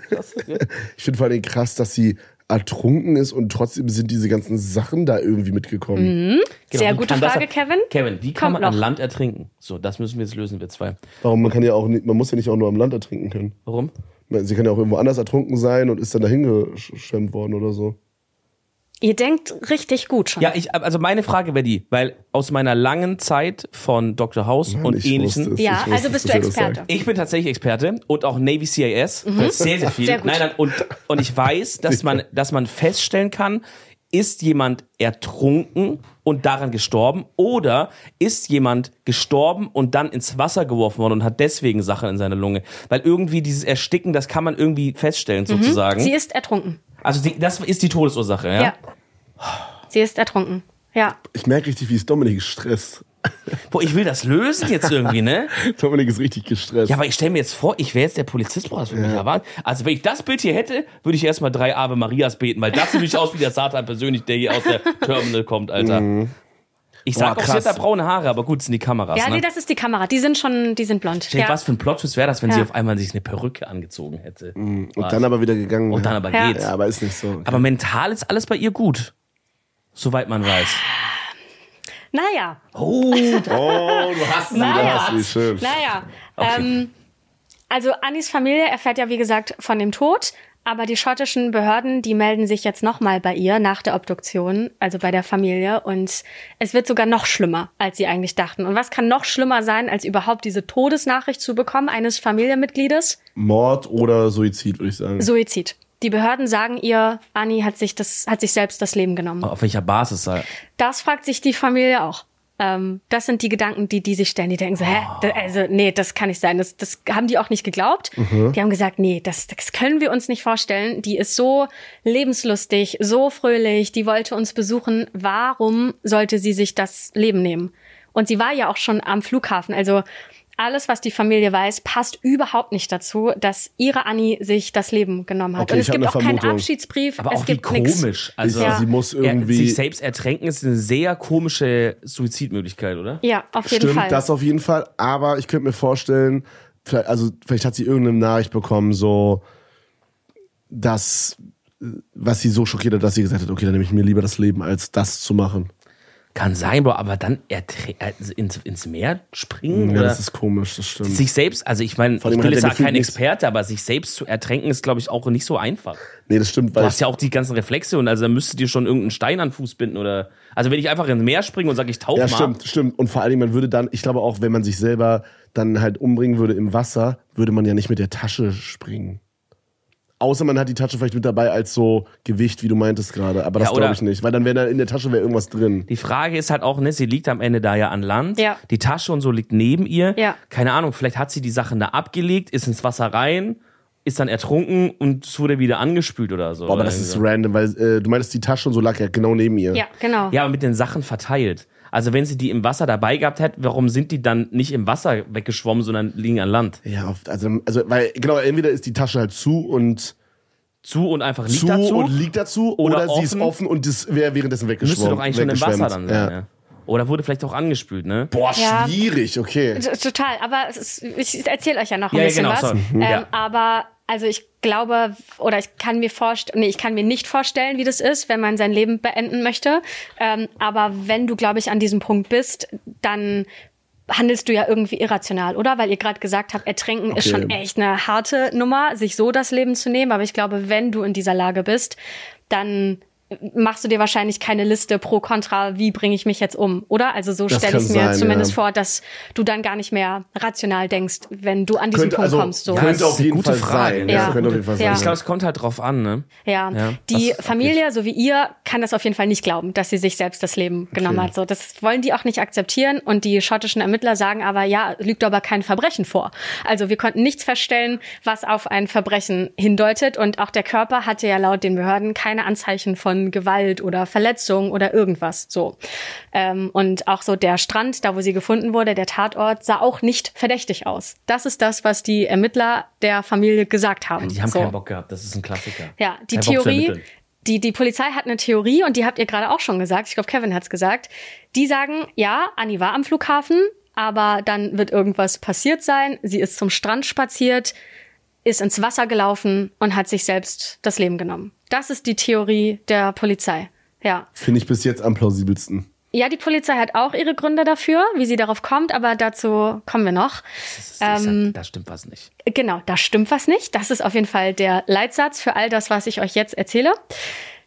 Ich finde vor allem krass, dass sie ertrunken ist und trotzdem sind diese ganzen Sachen da irgendwie mitgekommen. Genau, Sehr wie gute kann das- Frage, Kevin. Kevin, wie kann Kommt man an noch. Land ertrinken? So, das müssen wir jetzt lösen, wir zwei. Warum? Man kann ja auch nicht, man muss ja nicht auch nur am Land ertrinken können. Warum? Sie kann ja auch irgendwo anders ertrunken sein und ist dann dahin geschwemmt worden oder so. Ihr denkt richtig gut schon. Ja, ich, also meine Frage wäre die, weil aus meiner langen Zeit von Doktor House Mann, und ich Ähnlichem. wusste es, Ja, ich wusste also es, bist dass du ihr das Experte. sagt. Ich bin tatsächlich Experte und auch Navy C I S. Mhm. Das ist sehr, sehr viel. Sehr gut. Nein, nein, und, und ich weiß, dass man, dass man feststellen kann, ist jemand ertrunken und daran gestorben oder ist jemand gestorben und dann ins Wasser geworfen worden und hat deswegen Sachen in seiner Lunge. Weil irgendwie dieses Ersticken, das kann man irgendwie feststellen sozusagen. Sie ist ertrunken. Also die, das ist die Todesursache, ja? Ja. Sie ist ertrunken. Ja. Ich merke richtig, wie es Dominik gestresst. Boah, ich will das lösen jetzt irgendwie, ne? Dominik ist richtig gestresst. Ja, aber ich stelle mir jetzt vor, ich wäre jetzt der Polizist, boah, das würde mich erwarten. Also wenn ich das Bild hier hätte, würde ich erstmal drei Ave Marias beten, weil das sieht nicht aus wie der Satan persönlich, der hier aus der Terminal kommt, Alter. Ich sag Boah, auch, sie hat krass. da braune Haare, aber gut, das sind die Kameras, Ja, ne? nee, das ist die Kamera. Die sind schon, die sind blond. Stell dir, Ja. was für ein Plot-Twist wäre das, wenn Ja. sie auf einmal sich eine Perücke angezogen hätte. Und dann aber wieder gegangen. Und dann aber Ja. geht's. Ja, aber ist nicht so. Okay. Aber mental ist alles bei ihr gut. Soweit man weiß. Naja, Oh, Oh, du hast sie, Naja. du hast sie, schön. naja. Ähm, also Annis Familie erfährt ja, wie gesagt, von dem Tod. Aber die schottischen Behörden, die melden sich jetzt nochmal bei ihr nach der Obduktion, also bei der Familie. Und es wird sogar noch schlimmer, als sie eigentlich dachten. Und was kann noch schlimmer sein, als überhaupt diese Todesnachricht zu bekommen eines Familienmitgliedes? Mord oder Suizid, würde ich sagen. Suizid. Die Behörden sagen ihr, Annie hat sich das, hat sich selbst das Leben genommen. auf welcher Basis sei? Das fragt sich die Familie auch. Ähm, das sind die Gedanken, die die sich stellen. Die denken so, hä, da, also nee, das kann nicht sein. Das, das haben die auch nicht geglaubt. Die haben gesagt, nee, das, das können wir uns nicht vorstellen. Die ist so lebenslustig, so fröhlich, die wollte uns besuchen. Warum sollte sie sich das Leben nehmen? Und sie war ja auch schon am Flughafen. Also alles, was die Familie weiß, passt überhaupt nicht dazu, dass ihre Annie sich das Leben genommen hat. Okay, Und ich es gibt hab auch eine keinen Vermutung. Abschiedsbrief. Aber es auch wie gibt nix. komisch. Also Ja. Sie muss er, irgendwie. sich selbst ertränken ist eine sehr komische Suizidmöglichkeit, oder? Ja, auf jeden Stimmt, Fall. das auf jeden Fall. Aber ich könnte mir vorstellen, vielleicht, also vielleicht hat sie irgendeine Nachricht bekommen, so, dass, was sie so schockiert hat, dass sie gesagt hat, okay, dann nehme ich mir lieber das Leben, als das zu machen. Kann sein, Bro, aber dann erträ- also ins, ins Meer springen Ja, oder das ist komisch, das stimmt. sich selbst, also ich meine, ich Vor allem bin hat jetzt der auch kein Gefühl nichts. Experte, aber sich selbst zu ertränken ist, glaube ich, auch nicht so einfach. Nee, das stimmt, Du weil hast ja auch die ganzen Reflexe und also da müsstest du dir schon irgendeinen Stein an den Fuß binden oder, also wenn ich einfach ins Meer springe und sage, ich tauche ja, mal. stimmt, stimmt. Und vor allen Dingen, man würde dann, ich glaube auch, wenn man sich selber dann halt umbringen würde im Wasser, würde man ja nicht mit der Tasche springen. Außer man hat die Tasche vielleicht mit dabei als so Gewicht, wie du meintest gerade. Aber das Ja, oder- glaube ich nicht. Weil dann wäre da in der Tasche wäre irgendwas drin. Die Frage ist halt auch, ne, sie liegt am Ende da ja an Land. Ja. Die Tasche und so liegt neben ihr. Ja. Keine Ahnung, vielleicht hat sie die Sachen da abgelegt, ist ins Wasser rein, ist dann ertrunken und es wurde wieder angespült oder so. Boah, aber oder das ist irgendwie random, weil äh, du meintest, die Tasche und so lag ja genau neben ihr. Ja, genau. so. Ja, aber mit den Sachen verteilt. Also wenn sie die im Wasser dabei gehabt hätte, warum sind die dann nicht im Wasser weggeschwommen, sondern liegen an Land? Ja, auf, also, also, weil, genau, entweder ist die Tasche halt zu und Zu und einfach liegt zu dazu? und liegt dazu, Oder oder, sie ist offen. offen und das wäre währenddessen weggeschwommen. Müsste doch eigentlich schon im Wasser weggeschwemmt. dann sein. Ja. Ja. Oder wurde vielleicht auch angespült, ne? Boah, Ja. schwierig, okay. T- Total, aber es ist, ich erzähle euch ja noch ein Ja, ja, bisschen genau, was. sorry. Ähm, Ja. Aber also ich glaube oder ich kann mir vorstellen, nee, ich kann mir nicht vorstellen, wie das ist, wenn man sein Leben beenden möchte. Ähm, aber wenn du, glaube ich, an diesem Punkt bist, dann handelst du ja irgendwie irrational, oder? Weil ihr gerade gesagt habt, Ertränken ist Okay. schon echt eine harte Nummer, sich so das Leben zu nehmen. Aber ich glaube, wenn du in dieser Lage bist, dann machst du dir wahrscheinlich keine Liste pro kontra, wie bringe ich mich jetzt um, oder? Also so Das stelle ich kann mir sein, zumindest ja. vor, dass du dann gar nicht mehr rational denkst, wenn du an diesen Könnte, Punkt also, kommst. So. Ja, könnte das auf ist eine jeden gute Fall Frage. sein. Ja. Ja, könnte auf jeden Fall Ja. sein. Ich glaube, es kommt halt drauf an, ne? Ja, Ja, die das- Familie, so wie ihr, kann das auf jeden Fall nicht glauben, dass sie sich selbst das Leben genommen hat. So, das wollen die auch nicht akzeptieren. Und die schottischen Ermittler sagen aber, ja, lügt aber kein Verbrechen vor. Also wir konnten nichts feststellen, was auf ein Verbrechen hindeutet. Und auch der Körper hatte ja laut den Behörden keine Anzeichen von Gewalt oder Verletzung oder irgendwas. So. Ähm, und auch so der Strand, da wo sie gefunden wurde, der Tatort, sah auch nicht verdächtig aus. Das ist das, was die Ermittler der Familie gesagt haben. Die haben so. keinen Bock gehabt, das ist ein Klassiker. Ja, die Kein Bock zu Theorie, ermitteln. die, die Polizei hat eine Theorie und die habt ihr gerade auch schon gesagt. Ich glaube, Kevin hat's gesagt. Die sagen, ja, Annie war am Flughafen, aber dann wird irgendwas passiert sein. Sie ist zum Strand spaziert, ist ins Wasser gelaufen und hat sich selbst das Leben genommen. Das ist die Theorie der Polizei. Ja. Finde ich bis jetzt am plausibelsten. Ja, die Polizei hat auch ihre Gründe dafür, wie sie darauf kommt, aber dazu kommen wir noch. Das ist, ich sag, Ähm, da stimmt was nicht. Genau, da stimmt was nicht. Das ist auf jeden Fall der Leitsatz für all das, was ich euch jetzt erzähle.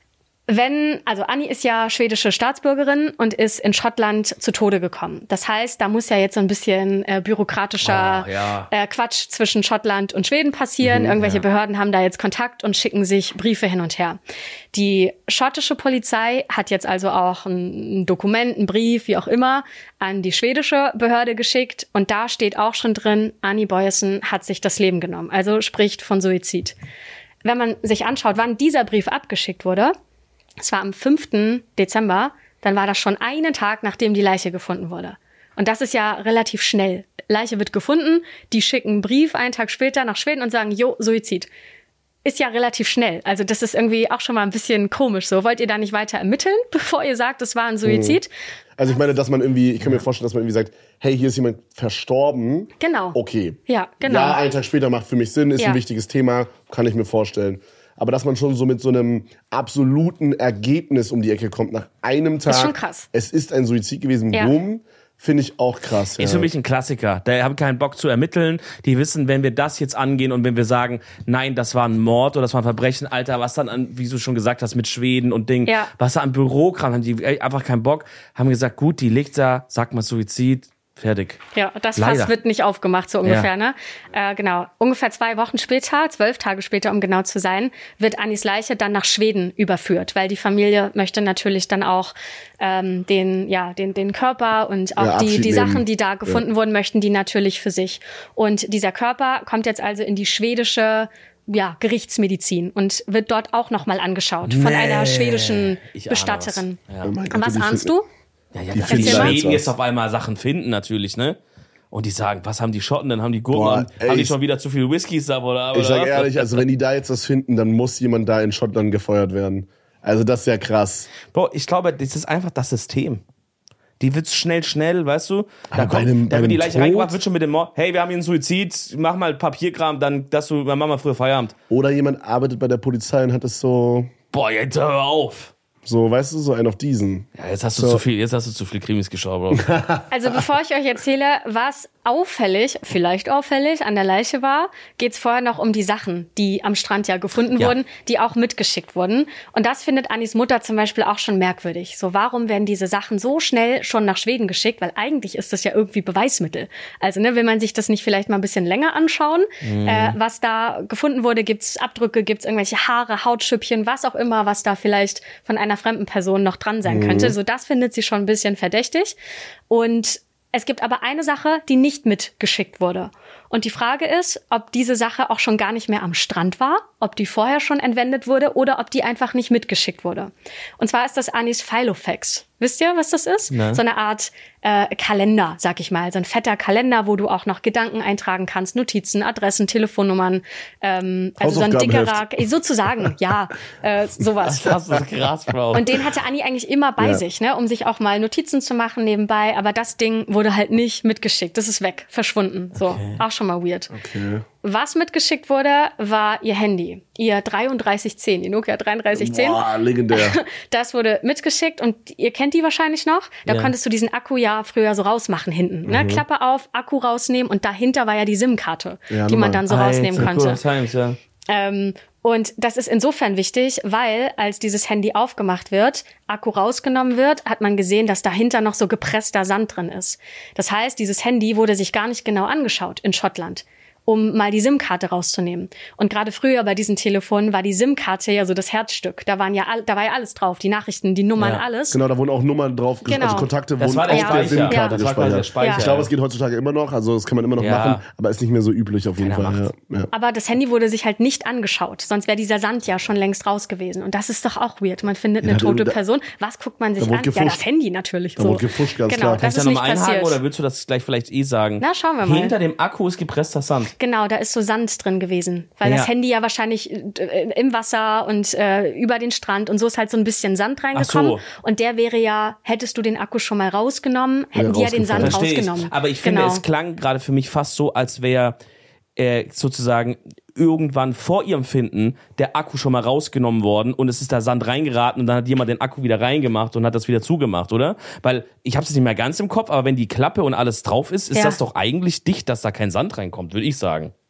Wenn, also Annie ist ja schwedische Staatsbürgerin und ist in Schottland zu Tode gekommen. Das heißt, da muss ja jetzt so ein bisschen äh, bürokratischer oh, ja. äh, Quatsch zwischen Schottland und Schweden passieren. Mhm, Irgendwelche ja. Behörden haben da jetzt Kontakt und schicken sich Briefe hin und her. Die schottische Polizei hat jetzt also auch ein, ein Dokument, einen Brief, wie auch immer, an die schwedische Behörde geschickt. Und da steht auch schon drin, Annie Boyesen hat sich das Leben genommen. Also spricht von Suizid. Wenn man sich anschaut, wann dieser Brief abgeschickt wurde, es war am fünften Dezember, dann war das schon einen Tag, nachdem die Leiche gefunden wurde. Und das ist ja relativ schnell. Leiche wird gefunden, die schicken einen Brief einen Tag später nach Schweden und sagen, jo, Suizid. Ist ja relativ schnell. Also das ist irgendwie auch schon mal ein bisschen komisch so. Wollt ihr da nicht weiter ermitteln, bevor ihr sagt, es war ein Suizid? Also ich meine, dass man irgendwie, ich kann mir vorstellen, dass man irgendwie sagt, hey, hier ist jemand verstorben. Genau. Okay. Ja, genau. Ja, einen Tag später macht für mich Sinn, ist Ja. ein wichtiges Thema, kann ich mir vorstellen. Aber dass man schon so mit so einem absoluten Ergebnis um die Ecke kommt nach einem Tag. Ist schon krass. Es ist ein Suizid gewesen, Ja. boom, finde ich auch krass. Ja. Ist für mich ein Klassiker. Da haben keinen Bock zu ermitteln. Die wissen, wenn wir das jetzt angehen und wenn wir sagen, nein, das war ein Mord oder das war ein Verbrechen, Alter, was dann an, wie du schon gesagt hast, mit Schweden und Ding, Ja. was da an Bürokram, haben die einfach keinen Bock, haben gesagt, gut, die liegt da, sag mal Suizid, fertig. Ja, das Leider. Fass wird nicht aufgemacht, so ungefähr, Ja. ne? Äh, genau. Ungefähr zwei Wochen später, zwölf Tage später, um genau zu sein, wird Annies Leiche dann nach Schweden überführt, weil die Familie möchte natürlich dann auch ähm, den, ja, den, den Körper und auch Ja, die, Abschied die nehmen. Sachen, die da gefunden Ja. wurden, möchten die natürlich für sich. Und dieser Körper kommt jetzt also in die schwedische ja, Gerichtsmedizin und wird dort auch nochmal angeschaut von Nee. einer schwedischen Ich ahne Bestatterin. was. Ja. Oh mein Und Gott, was die ahnst finden- du? Ja, ja, Die dass finden die da jetzt Schweden was. jetzt auf einmal Sachen finden natürlich, ne? Und die sagen, was haben die Schotten denn? Haben die Gurken? Boah, haben, ey, haben die ich- schon wieder zu viel Whiskys da oder? Ich oder sage was? ehrlich, also wenn die da jetzt was finden, dann muss jemand da in Schottland gefeuert werden. Also das ist ja krass. Bro, ich glaube, das ist einfach das System. Die wird's schnell, schnell, weißt du? Da, Aber bei kommt, einem- da bei wird die einem Leiche Tod? reingebracht, wird schon mit dem Mord, hey, wir haben hier einen Suizid, mach mal Papierkram, dann, dass du, dann mach mal früher Feierabend. Oder jemand arbeitet bei der Polizei und hat es so, Boah, jetzt hör auf. so, weißt du, so einen auf diesen. Ja, jetzt hast du So. zu viel, jetzt hast du zu viel Krimis geschaut, Bro. Also bevor ich euch erzähle, was auffällig, vielleicht auffällig an der Leiche war, geht's vorher noch um die Sachen, die am Strand ja gefunden Ja. wurden, die auch mitgeschickt wurden. Und das findet Annies Mutter zum Beispiel auch schon merkwürdig. So, warum werden diese Sachen so schnell schon nach Schweden geschickt? Weil eigentlich ist das ja irgendwie Beweismittel. Also ne, will man sich das nicht vielleicht mal ein bisschen länger anschauen, äh, was da gefunden wurde? Gibt's Abdrücke, gibt's irgendwelche Haare, Hautschüppchen, was auch immer, was da vielleicht von einer fremden Person noch dran sein könnte. So, das findet sie schon ein bisschen verdächtig. Und es gibt aber eine Sache, die nicht mitgeschickt wurde. Und die Frage ist, ob diese Sache auch schon gar nicht mehr am Strand war, ob die vorher schon entwendet wurde oder ob die einfach nicht mitgeschickt wurde. Und zwar ist das Annies Filofax. Wisst ihr, was das ist? Nein. So eine Art äh, Kalender, sag ich mal. So ein fetter Kalender, wo du auch noch Gedanken eintragen kannst, Notizen, Adressen, Telefonnummern. Ähm, also so ein Hausaufgabenheft. dickerer, äh, sozusagen, ja, äh, sowas. Das ist krass, Bro. Und den hatte Annie eigentlich immer bei Ja. sich, ne, um sich auch mal Notizen zu machen nebenbei. Aber das Ding wurde halt nicht mitgeschickt. Das ist weg, verschwunden. So, auch schon mal weird. Okay. Was mitgeschickt wurde, war ihr Handy. Ihr dreiunddreißig zehn, ihr Nokia dreiunddreißig zehn. Boah, legendär. Das wurde mitgeschickt und ihr kennt die wahrscheinlich noch. Da Ja. konntest du diesen Akku ja früher so rausmachen hinten. Mhm. Ne? Klappe auf, Akku rausnehmen und dahinter war ja die SIM-Karte, Ja, die man normal. dann so rausnehmen Alter, konnte. Cool Times, ja. Ähm, und das ist insofern wichtig, weil als dieses Handy aufgemacht wird, Akku rausgenommen wird, hat man gesehen, dass dahinter noch so gepresster Sand drin ist. Das heißt, dieses Handy wurde sich gar nicht genau angeschaut in Schottland, um mal die SIM-Karte rauszunehmen. Und gerade früher bei diesen Telefonen war die SIM-Karte ja so das Herzstück. Da waren ja all, da war ja alles drauf, die Nachrichten, die Nummern, Ja. alles. Genau, da wurden auch Nummern drauf, ges- Genau. also Kontakte Das wurden war der auf Ja. der Speicher. SIM-Karte Das war quasi der gespeichert. Speicher. Ich glaube, es geht heutzutage immer noch, also das kann man immer noch Ja. machen, aber ist nicht mehr so üblich auf jeden Keiner Fall. macht's. Ja. Ja. Aber das Handy wurde sich halt nicht angeschaut, sonst wäre dieser Sand ja schon längst raus gewesen. Und das ist doch auch weird. Man findet eine Ja, da- tote da- Person. Was guckt man sich da wurde an? Ja, gefuscht. das Handy natürlich. Da so. wurde gefuscht, ganz genau, klar. das Kannst du ist da nicht nochmal einhaken passiert. oder willst du das gleich vielleicht eh sagen? Na, schauen wir mal. Hinter dem Akku ist gepresster Sand. Genau, da ist so Sand drin gewesen, weil Ja. das Handy ja wahrscheinlich äh, im Wasser und äh, über den Strand und so ist halt so ein bisschen Sand reingekommen. Ach so. Und der wäre ja, hättest du den Akku schon mal rausgenommen, hätten Ja, die ja den Sand rausgefallen. Verstehe rausgenommen. ich. Aber ich finde, genau. es klang gerade für mich fast so, als wäre äh, sozusagen irgendwann vor ihrem Finden der Akku schon mal rausgenommen worden und es ist da Sand reingeraten und dann hat jemand den Akku wieder reingemacht und hat das wieder zugemacht, oder? Weil ich habe es nicht mehr ganz im Kopf, aber wenn die Klappe und alles drauf ist, ist Ja. das doch eigentlich dicht, dass da kein Sand reinkommt, würde ich sagen.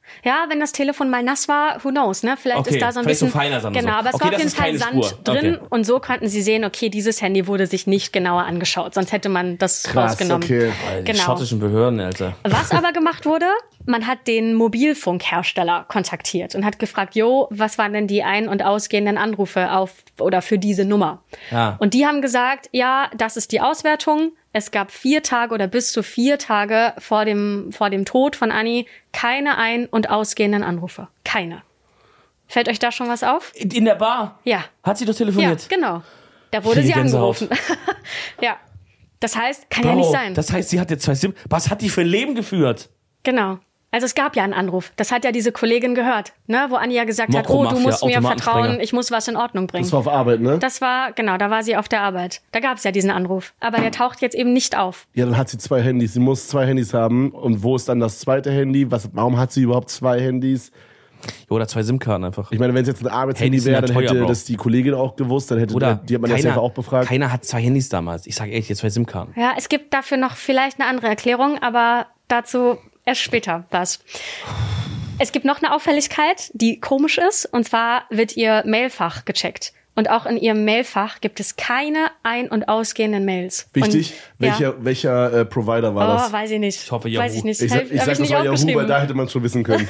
Ja, wenn das Telefon mal nass war, who knows, ne? Vielleicht Okay, ist da so ein vielleicht so bisschen feiner Sand genau, so. aber es Okay, war auf das jeden ist Fall keine Sand Spur. drin Okay. und so konnten sie sehen, okay, dieses Handy wurde sich nicht genauer angeschaut, sonst hätte man das Krass, rausgenommen. okay. Die Genau. schottischen Behörden, Alter. Was aber gemacht wurde, man hat den Mobilfunkhersteller kontaktiert und hat gefragt, jo, was waren denn die ein- und ausgehenden Anrufe auf oder für diese Nummer? Ja. Und die haben gesagt, ja, das ist die Auswertung. Es gab vier Tage oder bis zu vier Tage vor dem, vor dem Tod von Annie keine ein- und ausgehenden Anrufe. Keine. Fällt euch da schon was auf? In der Bar? Ja. Hat sie doch Ja, telefoniert? genau. Da wurde Kriege sie Gänsehaut. angerufen. Ja. Das heißt, kann ja nicht sein. Das heißt, sie hat jetzt zwei SIM. Was hat die für ein Leben geführt? Genau. Also es gab ja einen Anruf. Das hat ja diese Kollegin gehört, ne? Wo Annie ja gesagt hat, Mokro oh, du Mafia, musst mir Automatensprenger. vertrauen, ich muss was in Ordnung bringen. Das war auf Arbeit, ne? Das war, genau, da war sie auf der Arbeit. Da gab es ja diesen Anruf. Aber der taucht jetzt eben nicht auf. Ja, dann hat sie zwei Handys. Sie muss zwei Handys haben. Und wo ist dann das zweite Handy? Was, warum hat sie überhaupt zwei Handys? Oder zwei SIM-Karten einfach. Ich meine, wenn es jetzt ein Arbeitshandy Handys sind wäre, ja dann teuer, hätte Bro. das die Kollegin auch gewusst. Dann hätte Oder die hat man das keiner, selber auch befragt. keiner hat zwei Handys damals. Ich sage ehrlich, jetzt zwei SIM-Karten. Ja, es gibt dafür noch vielleicht eine andere Erklärung, aber dazu erst später was. Es gibt noch eine Auffälligkeit, die komisch ist, und zwar wird ihr Mailfach gecheckt. Und auch in ihrem Mailfach gibt es keine ein- und ausgehenden Mails. Wichtig, und, welcher, ja. welcher äh, Provider war Oh, das? weiß ich nicht. Ich hoffe, Weiß Yahoo. ich nicht. Ich Hab- sag, ich hab sag das nicht war Yahoo, aufgeschrieben. weil da hätte man schon wissen können.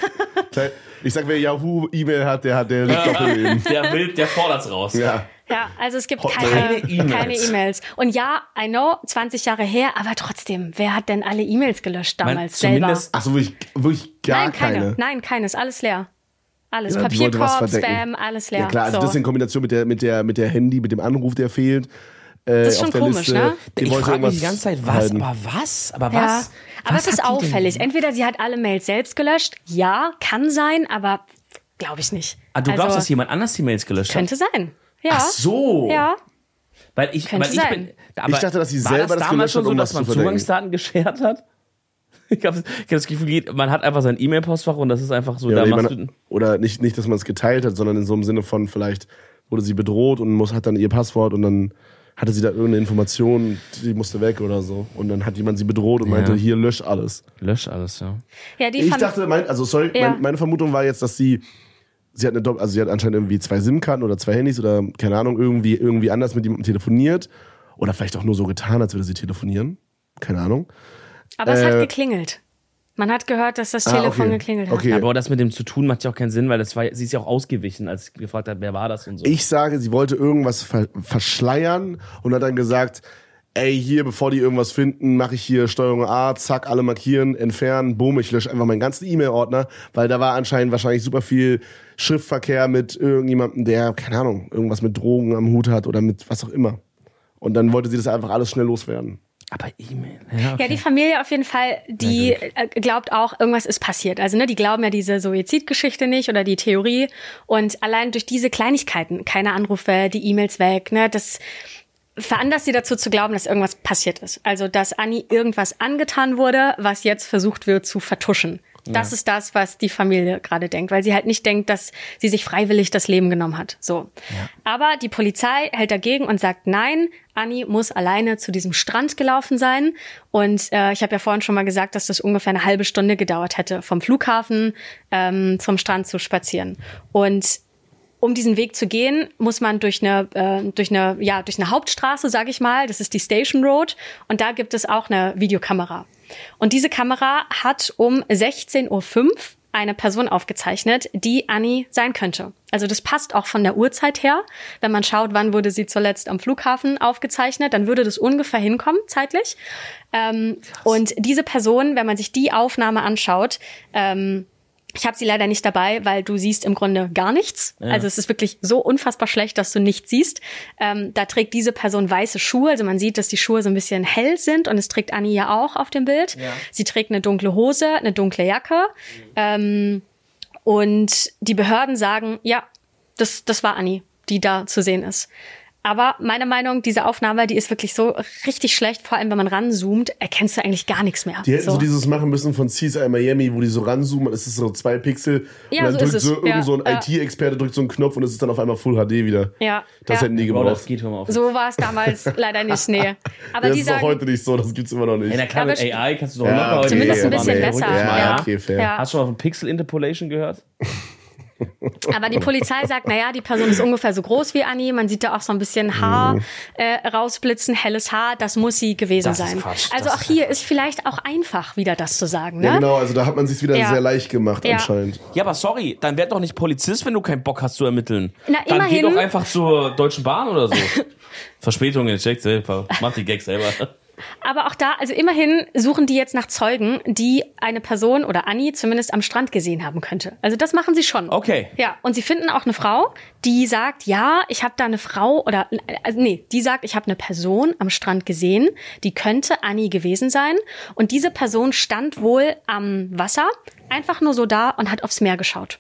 Ich sag, wer Yahoo-E-Mail hat, der hat der liegt Doppelleben. Der will, der fordert's raus. Ja. Ja, also es gibt Hotmail. keine Keine E-Mails. keine E-Mails. Und ja, I know, zwanzig Jahre her, aber trotzdem, wer hat denn alle E-Mails gelöscht Man, damals selber? zumindest Ach so, wirklich, wirklich gar Nein, keine. keine. Nein, keines. Alles leer. Alles. Ja, die wollte was Papierkorb, verdecken. Spam, alles leer. Ja klar, also so. das in Kombination mit der, mit der, mit der Handy, mit dem Anruf, der fehlt. Äh, Das ist schon auf der komisch, Liste. ne? Die ich wollte frage mich irgendwas die ganze Zeit, was, halten. aber was? Aber Ja, was? aber was es ist hat die denn- auffällig. Entweder sie hat alle Mails selbst gelöscht. Ja, kann sein, aber glaube ich nicht. Ah, du glaubst, Also, dass jemand anders die Mails gelöscht hat? könnte sein. Ja. Ach so. Ja. Weil ich, Könnte weil ich sein. bin, aber Ich dachte, dass sie war selber das das damals gelöscht schon hat, so, um dass was man zu verdecken. Zugangsdaten geschert hat. Ich habe hab das Gefühl, man hat einfach sein E-Mail-Postfach und das ist einfach so, Ja, da oder, machst jemand, du, oder nicht, nicht, dass man es geteilt hat, sondern in so einem Sinne von, vielleicht wurde sie bedroht und muss, hat dann ihr Passwort und dann hatte sie da irgendeine Information, die musste weg oder so. Und dann hat jemand sie bedroht und Ja. meinte, hier, lösch alles. lösch alles, ja. Ja, die Ich Fam- dachte, mein, also sorry, Ja. mein, meine Vermutung war jetzt, dass sie, sie hat eine, Dopp- also sie hat anscheinend irgendwie zwei SIM-Karten oder zwei Handys oder keine Ahnung, irgendwie, irgendwie anders mit jemandem telefoniert. Oder vielleicht auch nur so getan, als würde sie telefonieren. Keine Ahnung. aber es hat äh, geklingelt. Man hat gehört, dass das Ah, Telefon okay. geklingelt hat. Okay. Aber das mit dem zu tun macht ja auch keinen Sinn, weil das war, sie ist ja auch ausgewichen, als ich gefragt hat, wer war das und so. Ich sage, sie wollte irgendwas ver verschleiern und hat dann gesagt, ey, hier, bevor die irgendwas finden, mache ich hier Steuerung A, zack, alle markieren, entfernen, boom, ich lösche einfach meinen ganzen E-Mail-Ordner, weil da war anscheinend wahrscheinlich super viel Schriftverkehr mit irgendjemandem, der, keine Ahnung, irgendwas mit Drogen am Hut hat oder mit was auch immer. Und dann wollte sie das einfach alles schnell loswerden. Aber E-Mail, ja, okay. Ja, die Familie auf jeden Fall, die äh, glaubt auch, irgendwas ist passiert. Also ne, die glauben ja diese Suizidgeschichte nicht oder die Theorie. Und allein durch diese Kleinigkeiten, keine Anrufe, die E-Mails weg, ne, das veranlasst sie dazu zu glauben, dass irgendwas passiert ist. Also dass Annie irgendwas angetan wurde, was jetzt versucht wird zu vertuschen. Das Ja. ist das, was die Familie gerade denkt, weil sie halt nicht denkt, dass sie sich freiwillig das Leben genommen hat. So. Aber die Polizei hält dagegen und sagt, nein, Annie muss alleine zu diesem Strand gelaufen sein. Und äh, ich habe ja vorhin schon mal gesagt, dass das ungefähr eine halbe Stunde gedauert hätte, vom Flughafen ähm, zum Strand zu spazieren. Und um diesen Weg zu gehen, muss man durch eine äh, durch eine ja durch eine Hauptstraße, sage ich mal. Das ist die Station Road und da gibt es auch eine Videokamera. Und diese Kamera hat um sechzehn Uhr fünf eine Person aufgezeichnet, die Annie sein könnte. Also das passt auch von der Uhrzeit her. Wenn man schaut, wann wurde sie zuletzt am Flughafen aufgezeichnet, dann würde das ungefähr hinkommen zeitlich. Ähm, und diese Person, wenn man sich die Aufnahme anschaut, ähm, ich habe sie leider nicht dabei, weil du siehst im Grunde gar nichts. Ja. Also es ist wirklich so unfassbar schlecht, dass du nichts siehst. Ähm, da trägt diese Person weiße Schuhe. Also man sieht, dass die Schuhe so ein bisschen hell sind. Und es trägt Annie ja auch auf dem Bild. Ja. Sie trägt eine dunkle Hose, eine dunkle Jacke. Mhm. Ähm, und die Behörden sagen, ja, das, das war Annie, die da zu sehen ist. Aber meine Meinung, diese Aufnahme, die ist wirklich so richtig schlecht, vor allem wenn man ranzoomt, erkennst du eigentlich gar nichts mehr. Die hätten so, so dieses machen müssen von C S I Miami, wo die so ranzoomen, es ist so zwei Pixel ja, und dann so drückt ist so es. irgend ja, so ein ja. I T-Experte drückt so einen Knopf und es ist dann auf einmal Full H D wieder. Ja, Das ja. hätten die Bro, gebraucht. das geht schon mal auf. So war es damals leider nicht, nee. Aber das die ist auch sagen, heute nicht so, das gibt's immer noch nicht. Ey, na klar, mit Aber A I kannst du doch Ja, locker okay, zumindest ein ja, bisschen nee, besser. Ja, Ja, okay, fair. ja. Hast du schon mal von Pixel Interpolation gehört? Aber die Polizei sagt, naja, die Person ist ungefähr so groß wie Annie. Man sieht da auch so ein bisschen Haar äh, rausblitzen, helles Haar. Das muss sie gewesen Das ist sein. Quatsch. Also Das auch ist- hier ist vielleicht auch einfach, wieder das zu sagen. Ne? Ja, genau, also da hat man sich wieder Ja. sehr leicht gemacht Ja. anscheinend. Ja, aber sorry, dann werd doch nicht Polizist, wenn du keinen Bock hast zu ermitteln. Na, dann geh immerhin- doch einfach zur Deutschen Bahn oder so. Verspätungen, check selber. Mach die Gags selber. Aber auch da, also immerhin suchen die jetzt nach Zeugen, die eine Person oder Annie zumindest am Strand gesehen haben könnte. Also das machen sie schon. Okay. Ja, und sie finden auch eine Frau, die sagt, ja, ich habe da eine Frau oder, also nee, die sagt, ich habe eine Person am Strand gesehen, die könnte Annie gewesen sein. Und diese Person stand wohl am Wasser, einfach nur so da und hat aufs Meer geschaut.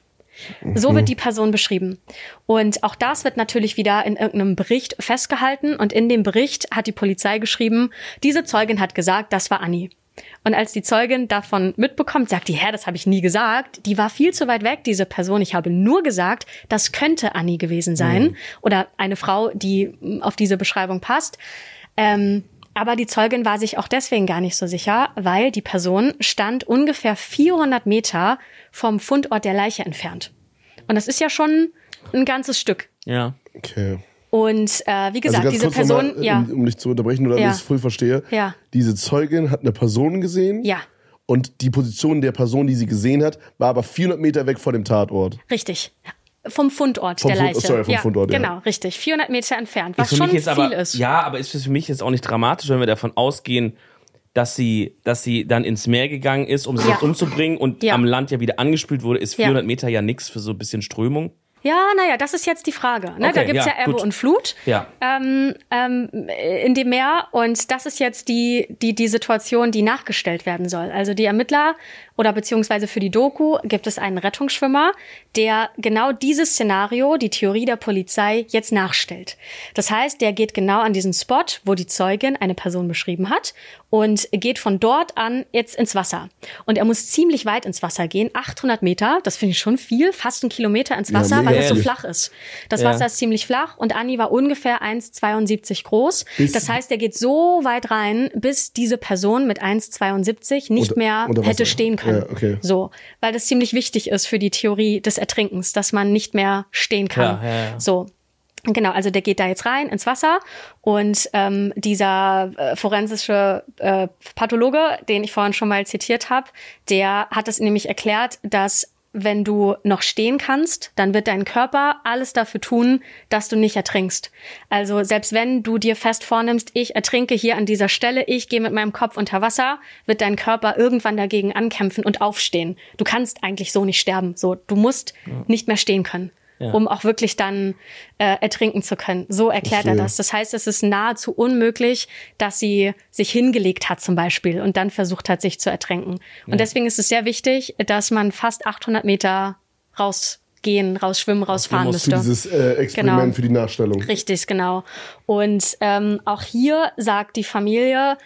So wird die Person beschrieben. Und auch das wird natürlich wieder in irgendeinem Bericht festgehalten. Und in dem Bericht hat die Polizei geschrieben, diese Zeugin hat gesagt, das war Annie. Und als die Zeugin davon mitbekommt, sagt die, hä, das habe ich nie gesagt. Die war viel zu weit weg, diese Person. Ich habe nur gesagt, das könnte Annie gewesen sein. Mhm. Oder eine Frau, die auf diese Beschreibung passt. Ähm, aber die Zeugin war sich auch deswegen gar nicht so sicher, weil die Person stand ungefähr vierhundert Meter vom Fundort der Leiche entfernt. Und das ist ja schon ein ganzes Stück. Ja. Okay. Und äh, wie gesagt, also ganz diese kurz Person, noch mal, ja, um, um dich zu unterbrechen, nur damit Ja. ich es voll verstehe. Ja. Diese Zeugin hat eine Person gesehen. ja, Und die Position der Person, die sie gesehen hat, war aber vierhundert Meter weg von dem Tatort. richtig. Vom Fundort Vom der Fund- Leiche. sorry, vom ja, Fundort, ja. Genau, richtig. vierhundert Meter entfernt, was Ist für schon mich jetzt viel aber, ist. Ja, aber ist für mich jetzt auch nicht dramatisch, wenn wir davon ausgehen, dass sie, dass sie dann ins Meer gegangen ist, um sich Ja. jetzt umzubringen und Ja. am Land ja wieder angespült wurde, ist Ja. vierhundert Meter ja nix für so ein bisschen Strömung. Ja, naja, das ist jetzt die Frage. Ne? Okay, da gibt's ja, ja, Ebbe gut. und Flut Ja. ähm, ähm, in dem Meer. Und das ist jetzt die, die, die Situation, die nachgestellt werden soll. Also die Ermittler oder beziehungsweise für die Doku gibt es einen Rettungsschwimmer, der genau dieses Szenario, die Theorie der Polizei, jetzt nachstellt. Das heißt, der geht genau an diesen Spot, wo die Zeugin eine Person beschrieben hat und geht von dort an jetzt ins Wasser. Und er muss ziemlich weit ins Wasser gehen, achthundert Meter, das finde ich schon viel, fast einen Kilometer ins Wasser, mega weil es so ehrlich. flach ist. Das Ja. Wasser ist ziemlich flach und Anni war ungefähr eins Komma zweiundsiebzig groß. Bis- Das heißt, er geht so weit rein, bis diese Person mit eins Komma zweiundsiebzig nicht Unter- mehr unter Wasser. hätte stehen können. Ja, okay. So, weil das ziemlich wichtig ist für die Theorie des Ertrinkens, dass man nicht mehr stehen kann. Ja, ja, ja. So. Genau, also der geht da jetzt rein ins Wasser und ähm, dieser äh, forensische äh, Pathologe, den ich vorhin schon mal zitiert habe, der hat es nämlich erklärt, dass wenn du noch stehen kannst, dann wird dein Körper alles dafür tun, dass du nicht ertrinkst. Also selbst wenn du dir fest vornimmst, ich ertrinke hier an dieser Stelle, ich gehe mit meinem Kopf unter Wasser, wird dein Körper irgendwann dagegen ankämpfen und aufstehen. Du kannst eigentlich so nicht sterben. So, du musst nicht mehr stehen können. Ja. Um auch wirklich dann äh, ertrinken zu können. So erklärt er Verstehe. das. Das heißt, es ist nahezu unmöglich, dass sie sich hingelegt hat zum Beispiel und dann versucht hat, sich zu ertränken. Und deswegen ist es sehr wichtig, dass man fast achthundert Meter rausgehen, rausschwimmen, rausfahren muss Für müsste. dieses äh, Experiment, Genau. für die Nachstellung. Richtig, genau. Und ähm, auch hier sagt die Familie,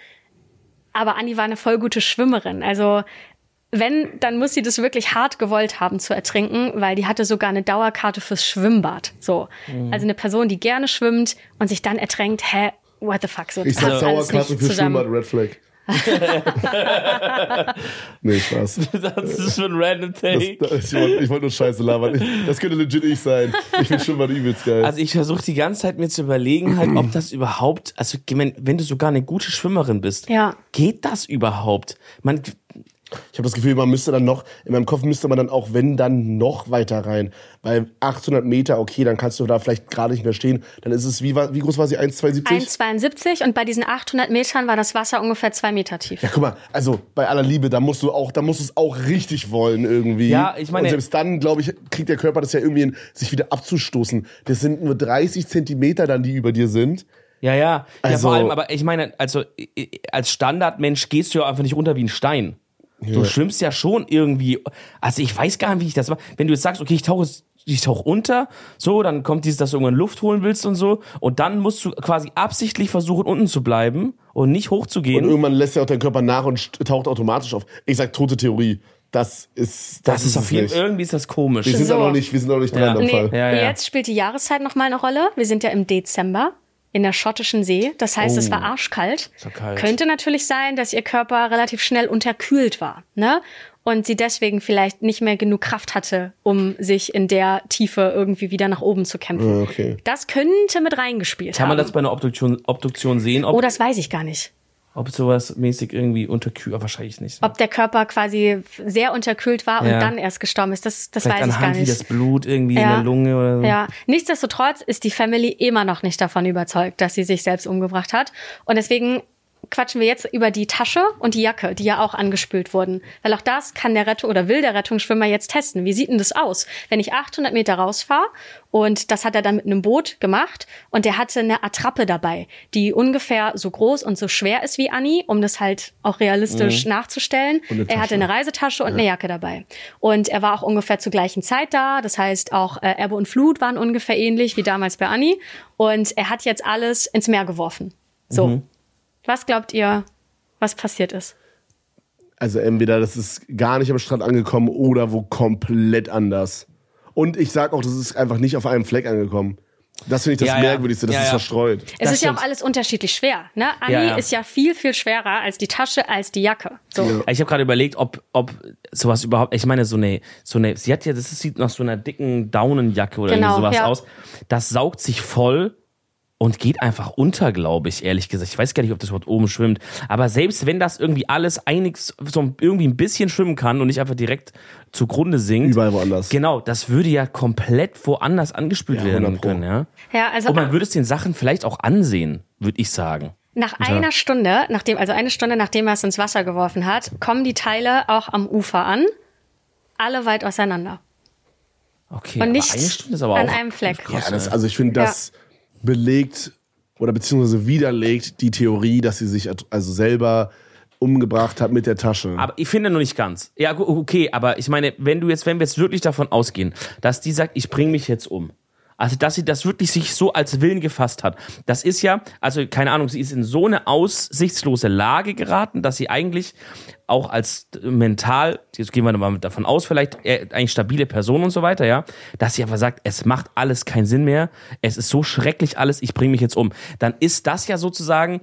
aber Anni war eine voll gute Schwimmerin. Also wenn, dann muss sie das wirklich hart gewollt haben zu ertrinken, weil die hatte sogar eine Dauerkarte fürs Schwimmbad. So, also eine Person, die gerne schwimmt und sich dann ertränkt. Hä, what the fuck? So, Ich das sag passt alles Dauerkarte nicht für zusammen. Schwimmbad, Red Flag. Nee, Spaß. Das ist für ein random Das, Take. das, ich wollte wollt nur Scheiße labern. Das könnte legit ich sein. Ich bin Schwimmbad übelst geil. Also ich versuche die ganze Zeit mir zu überlegen, halt, ob das überhaupt, also wenn, wenn du sogar eine gute Schwimmerin bist, Ja. geht das überhaupt? Man, Ich habe das Gefühl, man müsste dann noch, in meinem Kopf müsste man dann auch, wenn dann, noch weiter rein. Weil achthundert Meter, okay, dann kannst du da vielleicht gerade nicht mehr stehen. Dann ist es, wie, war, wie groß war sie, eins Komma zweiundsiebzig? eins Komma zweiundsiebzig und bei diesen achthundert Metern war das Wasser ungefähr zwei Meter tief. Ja, guck mal, also bei aller Liebe, da musst du auch, da musst du es auch richtig wollen irgendwie. Ja, ich meine- Und selbst dann, glaube ich, kriegt der Körper das ja irgendwie hin, sich wieder abzustoßen. Das sind nur dreißig Zentimeter dann, die über dir sind. ja, ja, ja, Also- vor allem, aber ich meine, also i- als Standardmensch gehst du ja einfach nicht runter wie ein Stein. Du Ja. schwimmst ja schon irgendwie, also ich weiß gar nicht, wie ich das mache. Wenn du jetzt sagst, okay, ich tauche ich tauche unter, so, dann kommt dieses, dass du irgendwann Luft holen willst und so. Und dann musst du quasi absichtlich versuchen, unten zu bleiben und nicht hochzugehen. Und irgendwann lässt ja auch dein Körper nach und taucht automatisch auf. Ich sag tote Theorie. Das ist, das, das ist auf jeden Fall, irgendwie ist das komisch. Wir sind so. noch nicht, wir sind noch nicht dran ja. am Nee, Fall. Ja, ja. Jetzt spielt die Jahreszeit nochmal eine Rolle. Wir sind ja im Dezember in der Schottischen See. Das heißt, Oh. es war arschkalt. So kalt. Könnte natürlich sein, dass ihr Körper relativ schnell unterkühlt war, ne? Und sie deswegen vielleicht nicht mehr genug Kraft hatte, um sich in der Tiefe irgendwie wieder nach oben zu kämpfen. Okay. Das könnte mit reingespielt Kann haben. man das bei einer Obduktion, Obduktion sehen, ob, Oh, das weiß ich gar nicht. ob sowas mäßig irgendwie unterkühlt, wahrscheinlich nicht. Ob der Körper quasi sehr unterkühlt war und Ja. dann erst gestorben ist, das, das Vielleicht weiß ich gar anhand wie nicht. das Blut irgendwie in Ja. der Lunge oder so. Ja, nichtsdestotrotz ist die Family immer noch nicht davon überzeugt, dass sie sich selbst umgebracht hat. Und deswegen quatschen wir jetzt über die Tasche und die Jacke, die ja auch angespült wurden. Weil auch das kann der Rettung oder will der Rettungsschwimmer jetzt testen. Wie sieht denn das aus? Wenn ich achthundert Meter rausfahre, und das hat er dann mit einem Boot gemacht, und der hatte eine Attrappe dabei, die ungefähr so groß und so schwer ist wie Annie, um das halt auch realistisch Mhm. nachzustellen. Und eine Er hatte Tasche. eine Reisetasche und eine Jacke dabei. Und er war auch ungefähr zur gleichen Zeit da. Das heißt, auch äh, Ebbe und Flut waren ungefähr ähnlich wie damals bei Annie. Und er hat jetzt alles ins Meer geworfen. So. Mhm. Was glaubt ihr, was passiert ist? Also entweder das ist gar nicht am Strand angekommen oder wo komplett anders. Und ich sag auch, das ist einfach nicht auf einem Fleck angekommen. Das finde ich das Ja, ja. Merkwürdigste, das Ja, ist ja. verstreut. Es Das ist ja auch stimmt. alles unterschiedlich schwer. Ne? Annie Ja, ja. ist ja viel, viel schwerer als die Tasche, als die Jacke. So. Ja. Ich habe gerade überlegt, ob, ob sowas überhaupt, ich meine, so eine, so eine, sie hat ja, das sieht nach so einer dicken Daunenjacke oder Genau, irgendwie sowas ja. aus. Das saugt sich voll und geht einfach unter, glaube ich, ehrlich gesagt. Ich weiß gar nicht, ob das Wort oben schwimmt. Aber selbst wenn das irgendwie alles einig, so irgendwie ein bisschen schwimmen kann und nicht einfach direkt zugrunde sinkt. Überall woanders. Genau, das würde ja komplett woanders angespült Ja, werden hundert Pro. können, ja. Ja, also Und man würde es den Sachen vielleicht auch ansehen, würde ich sagen. nach einer Stunde, nachdem, also eine Stunde nachdem er es ins Wasser geworfen hat, kommen die Teile auch am Ufer an. Alle weit auseinander. Okay, Und aber nicht eine Stunde ist aber an auch einem Fleck. krass, Ja, das, ey. also ich finde, das belegt oder beziehungsweise widerlegt die Theorie, dass sie sich also selber umgebracht hat mit der Tasche. Aber ich finde nur nicht ganz. Ja, gu- okay, aber ich meine, wenn du jetzt, wenn wir jetzt wirklich davon ausgehen, dass die sagt, ich bringe mich jetzt um. Also, dass sie das wirklich sich so als Willen gefasst hat. Das ist ja, also keine Ahnung, sie ist in so eine aussichtslose Lage geraten, dass sie eigentlich auch als mental, jetzt gehen wir mal davon aus, vielleicht eher eigentlich stabile Person und so weiter, ja, dass sie einfach sagt, es macht alles keinen Sinn mehr, es ist so schrecklich alles, ich bringe mich jetzt um. Dann ist das ja sozusagen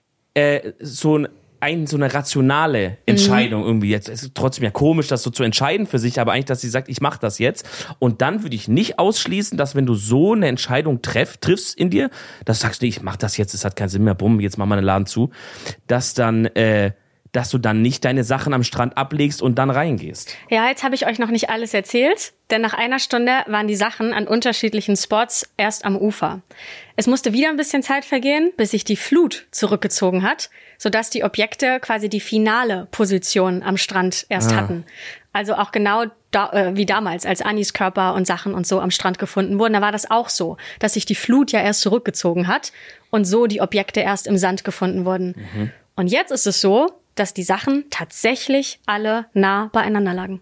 äh, so ein ein, so eine rationale Entscheidung irgendwie jetzt. Es ist trotzdem ja komisch, das so zu entscheiden für sich, aber eigentlich, dass sie sagt, ich mache das jetzt. Und dann würde ich nicht ausschließen, dass wenn du so eine Entscheidung treff, triffst in dir, dass du sagst, nee, ich mach das jetzt, es hat keinen Sinn mehr, bumm, jetzt mach mal den Laden zu, dass dann, äh, dass du dann nicht deine Sachen am Strand ablegst und dann reingehst. Ja, jetzt habe ich euch noch nicht alles erzählt, denn nach einer Stunde waren die Sachen an unterschiedlichen Spots erst am Ufer. Es musste wieder ein bisschen Zeit vergehen, bis sich die Flut zurückgezogen hat, sodass die Objekte quasi die finale Position am Strand erst Ah. hatten. Also auch genau da, äh, wie damals, als Annies Körper und Sachen und so am Strand gefunden wurden, da war das auch so, dass sich die Flut ja erst zurückgezogen hat und so die Objekte erst im Sand gefunden wurden. Mhm. Und jetzt ist es so, dass die Sachen tatsächlich alle nah beieinander lagen.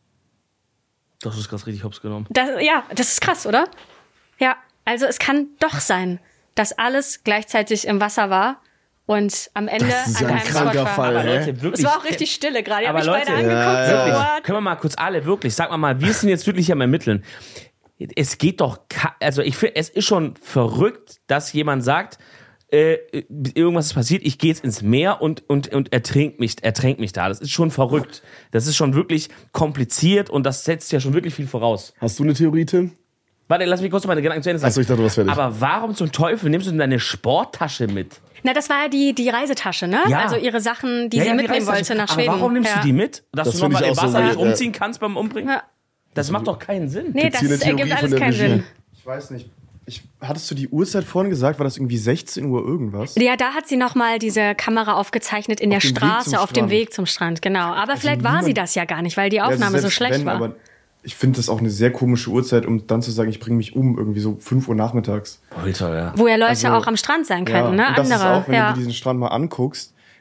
Das ist gerade richtig hops genommen. Das, ja, das ist krass, oder? Ja, also es kann doch sein, dass alles gleichzeitig im Wasser war und am Ende Das ist an ja ein einem kranker Spot war. Fall, Aber hä? Leute, Es wirklich. war auch richtig Stille gerade. Ich habe Aber mich beide Leute, angeguckt. ja, so, ja. what? Können wir mal kurz alle wirklich, sag mal mal, wir sind jetzt wirklich am Ermitteln. Es geht doch, ka- also ich finde, es ist schon verrückt, dass jemand sagt, äh, irgendwas ist passiert, ich gehe jetzt ins Meer und, und, und ertränkt mich, ertränkt mich da. Das ist schon verrückt. Das ist schon wirklich kompliziert und das setzt ja schon wirklich viel voraus. Hast du eine Theorie, Tim? Warte, lass mich kurz noch meine Gedanken zu Ende sagen. Achso, ich dachte, du warst fertig. Aber warum zum Teufel nimmst du denn deine Sporttasche mit? Na, das war ja die, die Reisetasche, ne? Ja. Also ihre Sachen, die Ja, sie ja, die mitnehmen Reisetasche. wollte nach Aber Schweden. warum nimmst ja. du die mit? Dass Das du find nochmal ich im auch so Wasser nicht weird, ja. umziehen kannst beim Umbringen? Ja. Das macht doch keinen Sinn. Nee, Gibt's das hier eine ergibt Theorie alles von der keinen Regie? Sinn. Ich weiß nicht. Ich, hattest du die Uhrzeit vorhin gesagt? War das irgendwie sechzehn Uhr irgendwas? Ja, da hat sie nochmal diese Kamera aufgezeichnet in der dem Weg Straße, zum auf dem Strand. Weg zum Strand, genau. Aber vielleicht war niemand- sie das ja gar nicht, weil die Ja, also Aufnahme so selbst schlecht wenn, war. Aber ich finde das auch eine sehr komische Uhrzeit, um dann zu sagen, ich bringe mich um, irgendwie so fünf Uhr nachmittags. Alter, ja. Wo ja Leute Also, auch am Strand sein Ja, könnten, ne? und das Andere. ist auch, wenn ja. du dir diesen Strand mal anguckst,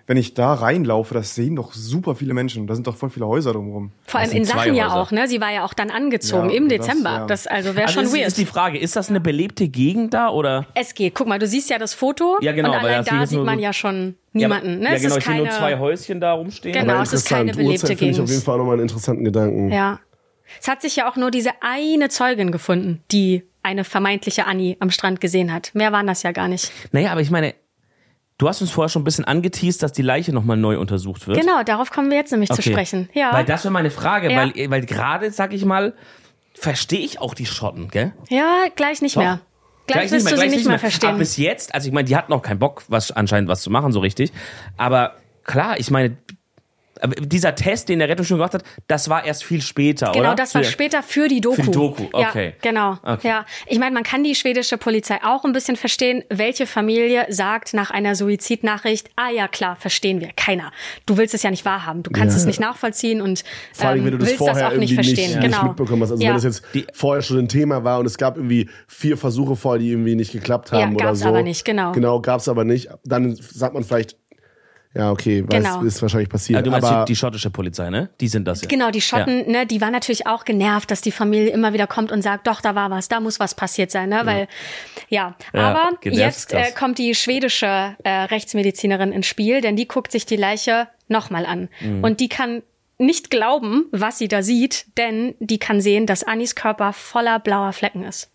wenn ich da reinlaufe, das sehen doch super viele Menschen. Da sind doch voll viele Häuser drumherum. Vor allem sind in zwei Sachen ja Häuser. auch, ne? Sie war ja auch dann angezogen Ja, im das, Dezember. ja. Das also wäre Also schon ist, weird. ist die Frage, ist das eine belebte Gegend da oder? Es geht. Guck mal, du siehst ja das Foto. Ja, genau, Und aber allein das sieht da jetzt sieht nur man so- ja schon Ja, aber- niemanden. Ne? Ja, Es genau, ist ich sehe nur keine- zwei Häuschen da rumstehen. Genau. Aber es ist keine interessant. belebte Uhrzeit finde ich Gegend. auf jeden Fall nochmal einen interessanten Gedanken. Ja. Es hat sich ja auch nur diese eine Zeugin gefunden, die eine vermeintliche Annie am Strand gesehen hat. Mehr waren das ja gar nicht. Naja, aber ich meine, du hast uns vorher schon ein bisschen angeteased, dass die Leiche nochmal neu untersucht wird. Genau, darauf kommen wir jetzt nämlich zu Okay. sprechen. Ja. Weil das wäre meine Frage, Ja. weil, weil gerade, sag ich mal, verstehe ich auch die Schotten, gell? ja, gleich nicht Doch. mehr. Gleich, wirst du sie gleich nicht mehr verstehen. Aber bis jetzt, also ich meine, die hatten auch keinen Bock, was anscheinend was zu machen, so richtig. Aber klar, ich meine, aber dieser Test, den der Rettungsschwimmer gemacht hat, das war erst viel später, Genau, oder? das war Für- später für die Doku. Für die Doku, okay. Ja, genau. Okay. Ja, ich meine, man kann die schwedische Polizei auch ein bisschen verstehen. Welche Familie sagt nach einer Suizidnachricht, ah ja, klar, verstehen wir. Keiner. Du willst es ja nicht wahrhaben. Du kannst Ja. es nicht nachvollziehen und Vor allem, ähm, wenn du das willst vorher das auch nicht irgendwie verstehen. nicht, genau. nicht mitbekommen hast. Also ja. wenn das jetzt Die- vorher schon ein Thema war und es gab irgendwie vier Versuche vorher, die irgendwie nicht geklappt haben Ja, oder gab's so. aber nicht, genau. Genau, gab's aber nicht. Dann sagt man vielleicht, ja, okay, weiß, Genau. ist wahrscheinlich passiert. Ja, du meinst aber die, die schottische Polizei, ne? Die sind das ja. Genau, die Schotten, Ja. ne, die waren natürlich auch genervt, dass die Familie immer wieder kommt und sagt, doch, da war was, da muss was passiert sein, ne, weil, ja. Ja, Aber genervt jetzt ist krass. äh, kommt die schwedische äh, Rechtsmedizinerin ins Spiel, denn die guckt sich die Leiche nochmal an. Mhm. Und die kann nicht glauben, was sie da sieht, denn die kann sehen, dass Annis Körper voller blauer Flecken ist.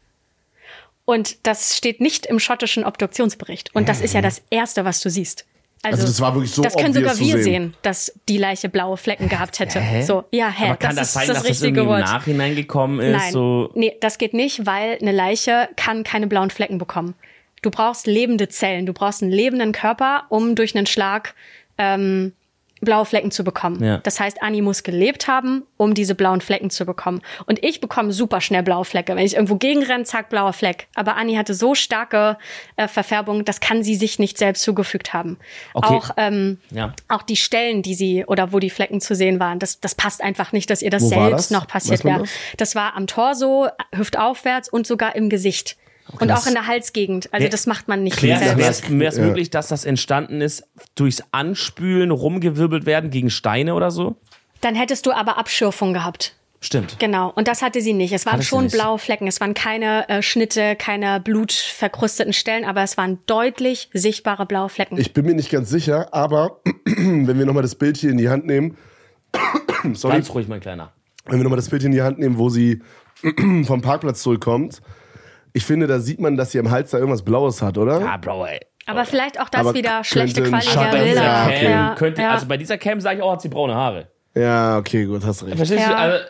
Und das steht nicht im schottischen Obduktionsbericht. Und das ist ja das Erste, was du siehst. Also, Also das war wirklich so das können obvious sogar zu wir sehen. sehen, dass die Leiche blaue Flecken gehabt hätte. Hä? So, ja, hä, Aber kann das, ist sein, das dass das richtige irgendwie im Wort. Nachhinein gekommen ist? Nein, So? nee, das geht nicht, weil eine Leiche kann keine blauen Flecken bekommen. Du brauchst lebende Zellen, du brauchst einen lebenden Körper, um durch einen Schlag ähm, blaue Flecken zu bekommen. Ja. Das heißt, Annie muss gelebt haben, um diese blauen Flecken zu bekommen. Und ich bekomme super schnell blaue Flecke. Wenn ich irgendwo gegenrenne, zack, blauer Fleck. Aber Annie hatte so starke äh, Verfärbung, das kann sie sich nicht selbst zugefügt haben. Okay. Auch ähm, Ja. auch die Stellen, die sie oder wo die Flecken zu sehen waren, das, das passt einfach nicht, dass ihr das Wo war selbst das? noch passiert Weiß man wäre. das? Das war am Torso, hüftaufwärts und sogar im Gesicht. Und das- auch in der Halsgegend. Also Wer- das macht man nicht Wäre selbst. es Ja. möglich, dass das entstanden ist, durchs Anspülen rumgewirbelt werden gegen Steine oder so? Dann hättest du aber Abschürfung gehabt. Stimmt. Genau. Und das hatte sie nicht. Es waren Hatte sie schon nicht. blaue Flecken. Es waren keine äh, Schnitte, keine blutverkrusteten Stellen, aber es waren deutlich sichtbare blaue Flecken. Ich bin mir nicht ganz sicher, aber wenn wir nochmal das Bild hier in die Hand nehmen, sorry, Ganz ruhig, mein Kleiner. wenn wir nochmal das Bild in die Hand nehmen, wo sie vom Parkplatz zurückkommt, ich finde, da sieht man, dass sie am Hals da irgendwas Blaues hat, oder? Ah, Bro, ey. aber vielleicht auch das Aber wieder schlechte könnte ein Qualität Schatten der Bei dieser Bilder. Ja, Cam okay. Ja, könnte, ja. also bei dieser Cam sage ich auch, hat sie braune Haare. Ja, okay, gut, hast recht. Verstehst Ja. du? Also,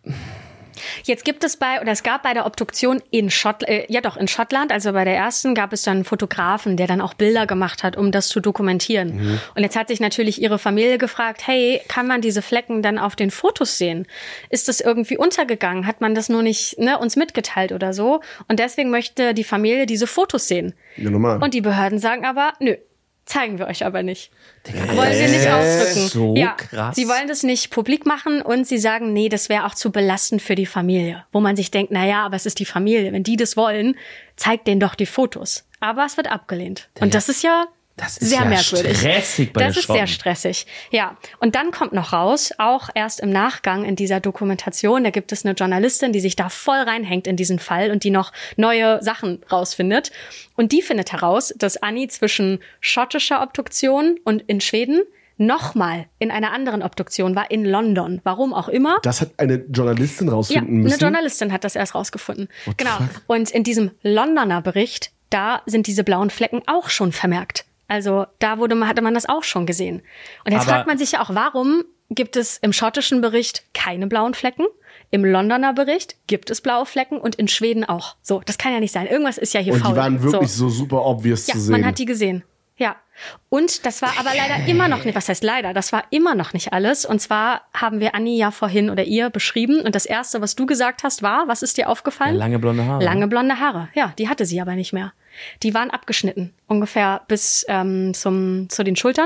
Jetzt gibt es bei, oder es gab bei der Obduktion in Schottland, äh, ja doch, in Schottland, also bei der ersten, gab es dann einen Fotografen, der dann auch Bilder gemacht hat, um das zu dokumentieren. Mhm. Und jetzt hat sich natürlich ihre Familie gefragt, hey, kann man diese Flecken dann auf den Fotos sehen? Ist das irgendwie untergegangen? Hat man das nur nicht ne, uns mitgeteilt oder so? Und deswegen möchte die Familie diese Fotos sehen. Ja, normal. Und die Behörden sagen aber, nö, zeigen wir euch aber nicht. Wollen wir nicht ausdrücken. so ja, krass. Sie wollen das nicht publik machen und sie sagen, nee, das wäre auch zu belastend für die Familie. Wo man sich denkt, na ja, aber es ist die Familie. Wenn die das wollen, zeigt denen doch die Fotos. Aber es wird abgelehnt. Und das ist ja das ist sehr ja merkwürdig. stressig bei Das den ist sehr Schotten. stressig. Ja. Und dann kommt noch raus, auch erst im Nachgang in dieser Dokumentation, da gibt es eine Journalistin, die sich da voll reinhängt in diesen Fall und die noch neue Sachen rausfindet. Und die findet heraus, dass Annie zwischen schottischer Obduktion und in Schweden nochmal in einer anderen Obduktion war, in London. Warum auch immer. Das hat eine Journalistin Ja, rausfinden eine müssen. Journalistin hat das erst rausgefunden. What the Genau. fuck? Und in diesem Londoner Bericht, da sind diese blauen Flecken auch schon vermerkt. Also da wurde man, hatte man das auch schon gesehen. Und jetzt Aber- fragt man sich ja auch, warum gibt es im schottischen Bericht keine blauen Flecken? Im Londoner Bericht gibt es blaue Flecken und in Schweden auch. So, das kann ja nicht sein. Irgendwas ist ja hier Und faul. die waren wirklich so. so, super obvious Ja, zu sehen. man hat die gesehen. Ja. Und das war aber leider immer noch nicht, was heißt leider, das war immer noch nicht alles. Und zwar haben wir Annie ja vorhin oder ihr beschrieben. Und das Erste, was du gesagt hast, war, was ist dir aufgefallen? Ja, lange blonde Haare. Lange blonde Haare. Ja, die hatte sie aber nicht mehr. Die waren abgeschnitten, ungefähr bis ähm, zum zu den Schultern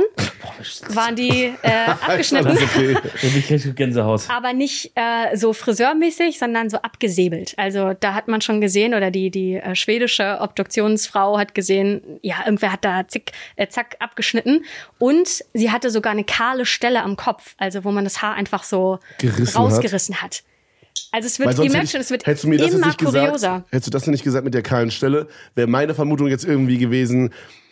waren die äh, abgeschnitten. Alles okay. Ich krieg Gänsehaut. Aber nicht äh, so friseurmäßig, sondern so abgesäbelt. Also da hat man schon gesehen, oder die die äh, schwedische Obduktionsfrau hat gesehen, ja, irgendwer hat da zick, äh, zack abgeschnitten. Und sie hatte sogar eine kahle Stelle am Kopf, also wo man das Haar einfach so Gerissen rausgerissen hat. hat. Also es wird, ihr merkt schon, es wird hättest du mir das immer nicht kurioser. Gesagt, hättest du das nicht gesagt mit der kahlen Stelle, wäre meine Vermutung jetzt irgendwie gewesen,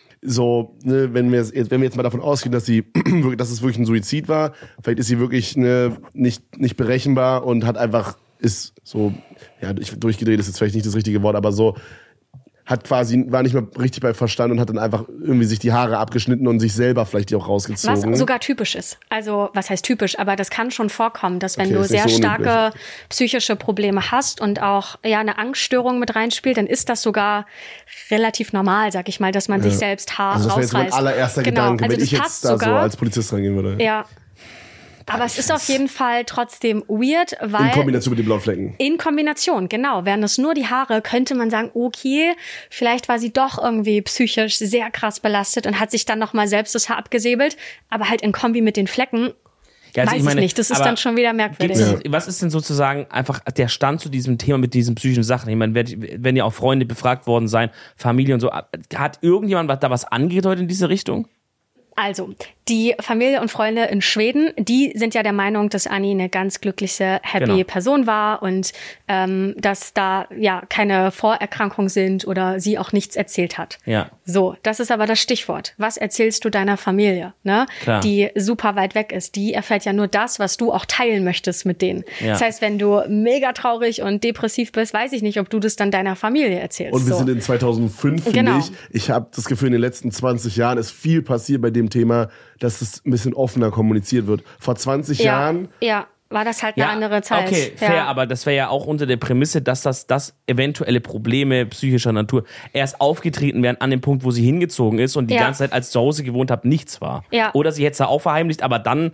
so, ne, wenn wir jetzt, wenn wir jetzt mal davon ausgehen, dass sie, dass es wirklich ein Suizid war, vielleicht ist sie wirklich ne, nicht, nicht berechenbar und hat einfach, ist so, ja, durchgedreht ist jetzt vielleicht nicht das richtige Wort, aber so, hat quasi, war nicht mehr richtig bei Verstand und hat dann einfach irgendwie sich die Haare abgeschnitten und sich selber vielleicht die auch rausgezogen. Was sogar typisch ist. Also, was heißt typisch? Aber das kann schon vorkommen, dass wenn Okay, du ist nicht sehr so starke psychische Probleme hast und auch ja eine Angststörung mit reinspielt, dann ist das sogar relativ normal, sag ich mal, dass man Ja. sich selbst Haar Also das wäre jetzt rausreißt. mein allererster genau. Gedanke, also wenn das ich passt jetzt da sogar. so als Polizist rangehen würde. Ja. Aber es ist auf jeden Fall trotzdem weird, weil In Kombination mit den blauen Flecken. In Kombination, genau. Wären es nur die Haare, könnte man sagen, okay, vielleicht war sie doch irgendwie psychisch sehr krass belastet und hat sich dann nochmal selbst das Haar abgesäbelt. Aber halt in Kombi mit den Flecken, Ja, also weiß ich meine, ich nicht. Das ist aber dann schon wieder merkwürdig. gibt's- Was ist denn sozusagen einfach der Stand zu diesem Thema mit diesen psychischen Sachen? Ich meine, wenn wenn ja auch Freunde befragt worden sein, Familie und so, hat irgendjemand da was angedeutet in diese Richtung? Also, die Familie und Freunde in Schweden, die sind ja der Meinung, dass Annie eine ganz glückliche, happy Genau. Person war und ähm, dass da ja keine Vorerkrankungen sind oder sie auch nichts erzählt hat. Ja. So, das ist aber das Stichwort. Was erzählst du deiner Familie, ne? Klar. Die super weit weg ist? Die erfährt ja nur das, was du auch teilen möchtest mit denen. Ja. Das heißt, wenn du mega traurig und depressiv bist, weiß ich nicht, ob du das dann deiner Familie erzählst. Und wir so. sind in zweitausendfünf, finde Genau. ich. Ich habe das Gefühl, in den letzten zwanzig Jahren ist viel passiert bei dem Thema, dass es ein bisschen offener kommuniziert wird. Vor zwanzig ja, Jahren ja, war das halt eine andere Zeit. Okay, fair, ja. aber das wäre ja auch unter der Prämisse, dass das, dass eventuelle Probleme psychischer Natur erst aufgetreten wären an dem Punkt, wo sie hingezogen ist und die Ja. ganze Zeit, als zu Hause gewohnt hat, nichts war. Ja. Oder sie hätte es da auch verheimlicht, aber dann,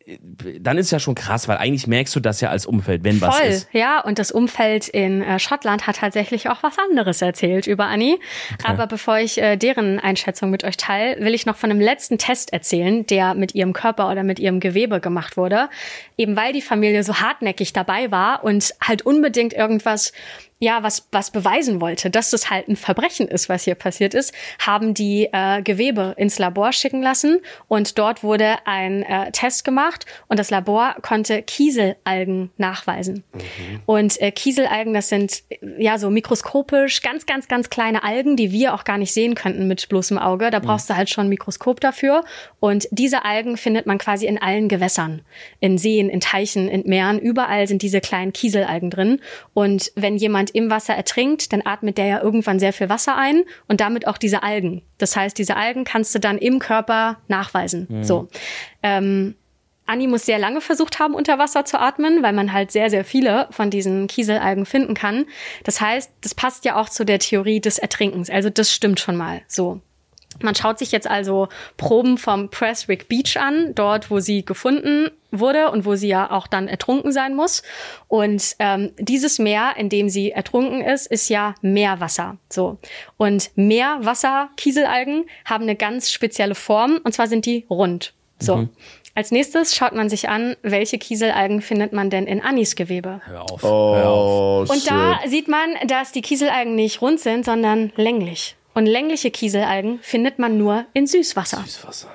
dann ist ja schon krass, weil eigentlich merkst du das ja als Umfeld, wenn was Voll, ist. ja. Und das Umfeld in äh, Schottland hat tatsächlich auch was anderes erzählt über Annie. Aber bevor ich äh, deren Einschätzung mit euch teile, will ich noch von einem letzten Test erzählen, der mit ihrem Körper oder mit ihrem Gewebe gemacht wurde. Eben weil die Familie so hartnäckig dabei war und halt unbedingt irgendwas ja, was, was beweisen wollte, dass das halt ein Verbrechen ist, was hier passiert ist, haben die äh, Gewebe ins Labor schicken lassen und dort wurde ein äh, Test gemacht und das Labor konnte Kieselalgen nachweisen. Mhm. Und äh, Kieselalgen, das sind äh, ja so mikroskopisch ganz, ganz, ganz kleine Algen, die wir auch gar nicht sehen könnten mit bloßem Auge. Da brauchst mhm. du halt schon ein Mikroskop dafür. Und diese Algen findet man quasi in allen Gewässern, in Seen, in Teichen, in Meeren. Überall sind diese kleinen Kieselalgen drin. Und wenn jemand im Wasser ertrinkt, dann atmet der ja irgendwann sehr viel Wasser ein und damit auch diese Algen. Das heißt, diese Algen kannst du dann im Körper nachweisen. Mhm. So. Ähm, Annie muss sehr lange versucht haben, unter Wasser zu atmen, weil man halt sehr, sehr viele von diesen Kieselalgen finden kann. Das heißt, das passt ja auch zu der Theorie des Ertrinkens. Also das stimmt schon mal so. Man schaut sich jetzt also Proben vom Prestwick Beach an, dort, wo sie gefunden wurde und wo sie ja auch dann ertrunken sein muss. Und ähm, dieses Meer, in dem sie ertrunken ist, ist ja Meerwasser. So. Und Meerwasser, Kieselalgen, haben eine ganz spezielle Form, und zwar sind die rund. So. Mhm. Als nächstes schaut man sich an, welche Kieselalgen findet man denn in Annies Gewebe. Hör auf. Oh, Hör auf. Und shit. da sieht man, dass die Kieselalgen nicht rund sind, sondern länglich. Und längliche Kieselalgen findet man nur in Süßwasser. Süßwasser.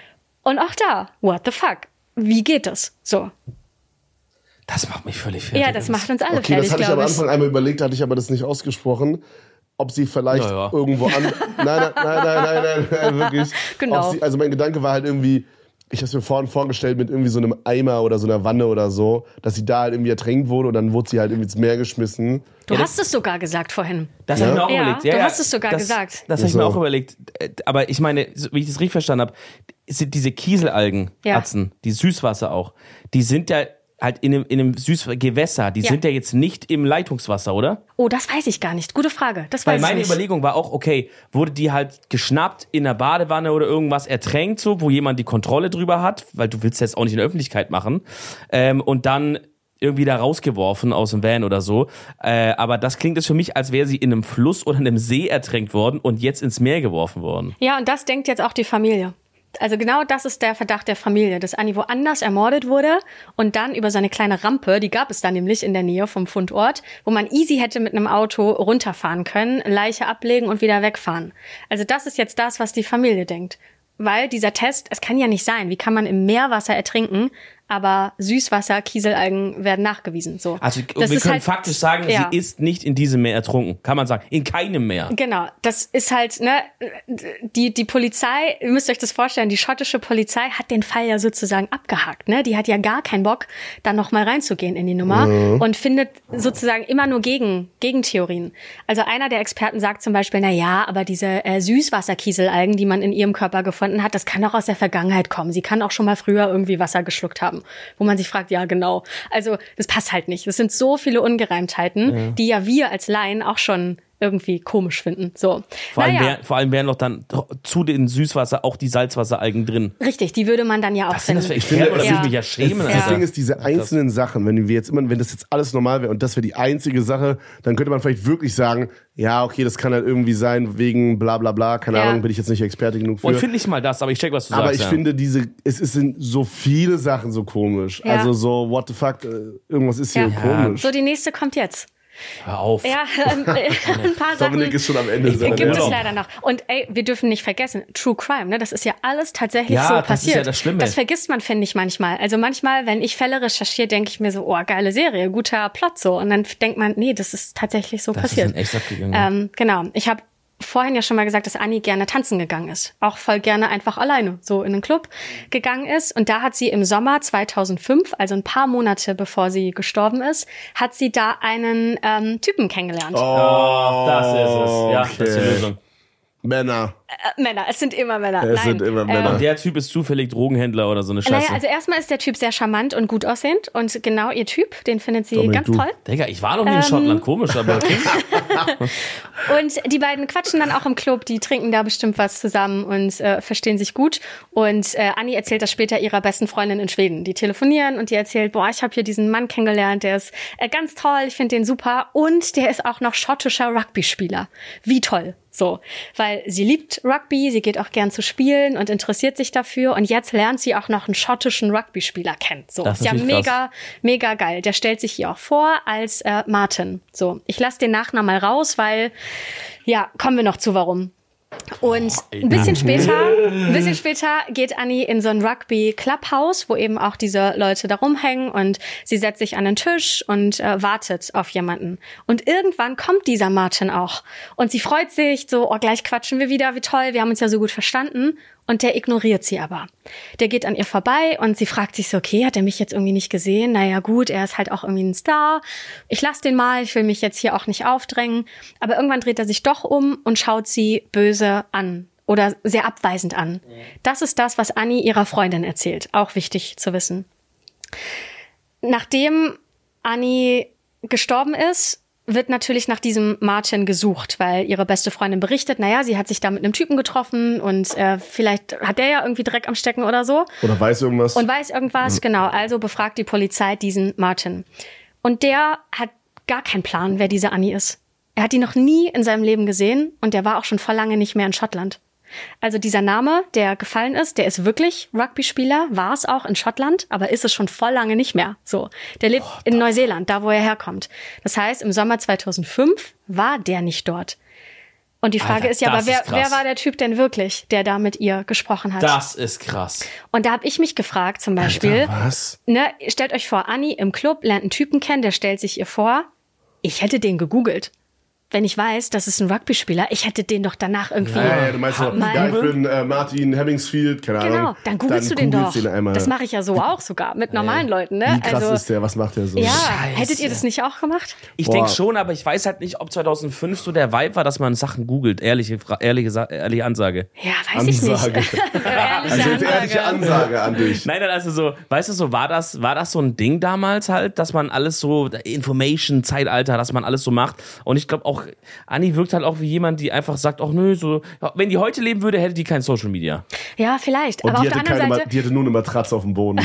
Und auch da, what the fuck? Wie geht das? So. Das macht mich völlig fertig. Ja, das macht uns alle Okay, fertig, das hatte ich am glaube ich. Anfang einmal überlegt, hatte ich aber das nicht ausgesprochen. Ob sie vielleicht Ja, ja. irgendwo an... Nein, nein, nein, nein, nein, nein, nein wirklich. Genau. Ob sie, also mein Gedanke war halt irgendwie, ich habe es mir vorhin vorgestellt mit irgendwie so einem Eimer oder so einer Wanne oder so, dass sie da halt irgendwie ertränkt wurde und dann wurde sie halt irgendwie ins Meer geschmissen. Du Ja, hast es sogar gesagt vorhin. Das Ja? habe ich mir auch Ja, überlegt. du hast es sogar das, gesagt. Das habe ich mir So. auch überlegt. Aber ich meine, so wie ich das richtig verstanden habe, sind diese Kieselalgen, Ja. Atzen, die Süßwasser auch, die sind ja halt in einem, in einem Süßgewässer, die Ja. sind ja jetzt nicht im Leitungswasser, oder? Oh, das weiß ich gar nicht. Gute Frage. Das Weil weiß ich meine nicht. Überlegung war auch, okay, wurde die halt geschnappt in einer Badewanne oder irgendwas ertränkt, so, wo jemand die Kontrolle drüber hat, weil du willst das jetzt auch nicht in der Öffentlichkeit machen. Ähm, und dann irgendwie da rausgeworfen aus dem Van oder so. Äh, aber das klingt jetzt für mich, als wäre sie in einem Fluss oder in einem See ertränkt worden und jetzt ins Meer geworfen worden. Ja, und das denkt jetzt auch die Familie. Also genau das ist der Verdacht der Familie, dass Annie woanders ermordet wurde und dann über so eine kleine Rampe, die gab es da nämlich in der Nähe vom Fundort, wo man easy hätte mit einem Auto runterfahren können, Leiche ablegen und wieder wegfahren. Also das ist jetzt das, was die Familie denkt. Weil dieser Test, es kann ja nicht sein, wie kann man im Meerwasser ertrinken, aber Süßwasser, Kieselalgen werden nachgewiesen. So. Also das wir ist können halt, faktisch sagen, ja. sie ist nicht in diesem Meer ertrunken. Kann man sagen. In keinem Meer. Genau, das ist halt, ne, die, die Polizei, ihr müsst euch das vorstellen, die schottische Polizei hat den Fall ja sozusagen abgehakt, ne? Die hat ja gar keinen Bock, da nochmal reinzugehen in die Nummer mhm. und findet sozusagen immer nur Gegen, Gegentheorien. Also einer der Experten sagt zum Beispiel, na ja, aber diese äh, Süßwasserkieselalgen, die man in ihrem Körper gefunden hat, das kann auch aus der Vergangenheit kommen. Sie kann auch schon mal früher irgendwie Wasser geschluckt haben. Wo man sich fragt, ja genau, also das passt halt nicht. Es sind so viele Ungereimtheiten, ja. die ja wir als Laien auch schon irgendwie komisch finden. So. Vor, allem naja. wär, vor allem wären doch dann zu den Süßwasser auch die Salzwasseralgen drin. Richtig, die würde man dann ja auch Was sind das für finden. Experten? Oder Ja. würde ich mich ja schämen? Das Alter. Ding ist, diese einzelnen Sachen, wenn wir jetzt immer, wenn das jetzt alles normal wäre und das wäre die einzige Sache, dann könnte man vielleicht wirklich sagen, ja, okay, das kann halt irgendwie sein, wegen bla bla bla, keine Ja. Ahnung, bin ich jetzt nicht Experte genug für. Und finde ich mal das, aber ich check, was du aber sagst. ich ja. finde diese, es ist- sind so viele Sachen so komisch. Ja. Also so, what the fuck, äh, irgendwas ist hier Ja. komisch. So, die nächste kommt jetzt. Hör auf. Ja, ähm, äh, ein paar Sachen Dominik ist schon am Ende seiner gibt es Urlaub. leider noch. Und ey, wir dürfen nicht vergessen, True Crime, ne, das ist ja alles tatsächlich Ja, so das ist passiert. ja das Schlimme. Das vergisst man, finde ich, manchmal. Also manchmal, wenn ich Fälle recherchiere, denke ich mir so, oh, geile Serie, guter Plot so. Und dann denkt man, nee, das ist tatsächlich so Das passiert. ist in echt abgegangen. Ähm, genau. Ich habe vorhin ja schon mal gesagt, dass Annie gerne tanzen gegangen ist. Auch voll gerne einfach alleine so in einen Club gegangen ist. Und da hat sie im Sommer zweitausendfünf, also ein paar Monate bevor sie gestorben ist, hat sie da einen ähm, Typen kennengelernt. Oh, das ist es. Ja, das ist die okay. Lösung. Männer. Äh, Männer, es sind immer Männer. Es Nein. sind immer Männer. Und der Typ ist zufällig Drogenhändler oder so eine Scheiße. Naja, also erstmal ist der Typ sehr charmant und gut aussehend. Und genau ihr Typ, den findet sie Dominik, ganz du. toll. Digga, ich war noch Ähm. nie in Schottland, komisch, aber okay. Und die beiden quatschen dann auch im Club, die trinken da bestimmt was zusammen und äh, verstehen sich gut. Und äh, Annie erzählt das später ihrer besten Freundin in Schweden. Die telefonieren und die erzählt, boah, ich habe hier diesen Mann kennengelernt, der ist äh, ganz toll, ich finde den super. Und der ist auch noch schottischer Rugby-Spieler. Wie toll. So, weil sie liebt Rugby, sie geht auch gern zu Spielen und interessiert sich dafür. Und jetzt lernt sie auch noch einen schottischen Rugby-Spieler kennen. So, Das ist ja natürlich mega, mega geil. Der stellt sich hier auch vor als äh, Martin. So, ich lasse den Nachnamen mal raus, weil, ja, kommen wir noch zu warum. Und ein bisschen später, ein bisschen später geht Annie in so ein Rugby-Clubhaus, wo eben auch diese Leute da rumhängen und sie setzt sich an den Tisch und äh, wartet auf jemanden. Und irgendwann kommt dieser Martin auch und sie freut sich so, oh, gleich quatschen wir wieder, wie toll, wir haben uns ja so gut verstanden. Und der ignoriert sie aber. Der geht an ihr vorbei und sie fragt sich so, okay, hat er mich jetzt irgendwie nicht gesehen? Naja gut, er ist halt auch irgendwie ein Star. Ich lass den mal, ich will mich jetzt hier auch nicht aufdrängen. Aber irgendwann dreht er sich doch um und schaut sie böse an oder sehr abweisend an. Das ist das, was Annie ihrer Freundin erzählt. Auch wichtig zu wissen. Nachdem Annie gestorben ist, wird natürlich nach diesem Martin gesucht, weil ihre beste Freundin berichtet, naja, sie hat sich da mit einem Typen getroffen und äh, vielleicht hat der ja irgendwie Dreck am Stecken oder so. Oder weiß irgendwas. Und weiß irgendwas, mhm. genau. Also befragt die Polizei diesen Martin. Und der hat gar keinen Plan, wer diese Annie ist. Er hat die noch nie in seinem Leben gesehen und der war auch schon vor lange nicht mehr in Schottland. Also dieser Name, der gefallen ist, der ist wirklich Rugby-Spieler, war es auch in Schottland, aber ist es schon voll lange nicht mehr. So, der lebt oh, in Neuseeland, da wo er herkommt. Das heißt, im Sommer zweitausendfünf war der nicht dort. Und die Frage Alter, ist ja, aber wer, ist wer war der Typ denn wirklich, der da mit ihr gesprochen hat? Das ist krass. Und da habe ich mich gefragt, zum Beispiel, Alter, was? Ne, stellt euch vor, Annie im Club lernt einen Typen kennen, der stellt sich ihr vor. Ich hätte den gegoogelt. Wenn ich weiß, das ist ein Rugby-Spieler, ich hätte den doch danach irgendwie... Ja, ja, du meinst so, mal- ja, ich bin äh, Martin Hemmingsfield, keine Ahnung. Genau, dann googelst du den googelst doch. Den einmal. Das mache ich ja so auch sogar, mit normalen Leuten. Ne? Wie krass also, ist der? Was macht der so? ja, Scheiße. hättet ihr das nicht auch gemacht? Ich Boah. denke schon, aber ich weiß halt nicht, ob zweitausendfünf so der Vibe war, dass man Sachen googelt. Ehrliche, Fra- ehrliche, Sa- ehrliche Ansage. Ja, weiß Ansage. ich nicht. Ehrliche Also jetzt ehrliche Ansage an dich. Nein, nein, also so, weißt du, so war das, war das so ein Ding damals halt, dass man alles so, Information-Zeitalter, dass man alles so macht. Und ich glaube auch auch, Anni wirkt halt auch wie jemand, die einfach sagt, ach nö, so, wenn die heute leben würde, hätte die kein Social Media. Ja, vielleicht. Und aber die auf der hatte, anderen keine, Seite, Ma- die hatte nur eine Matratze auf dem Boden.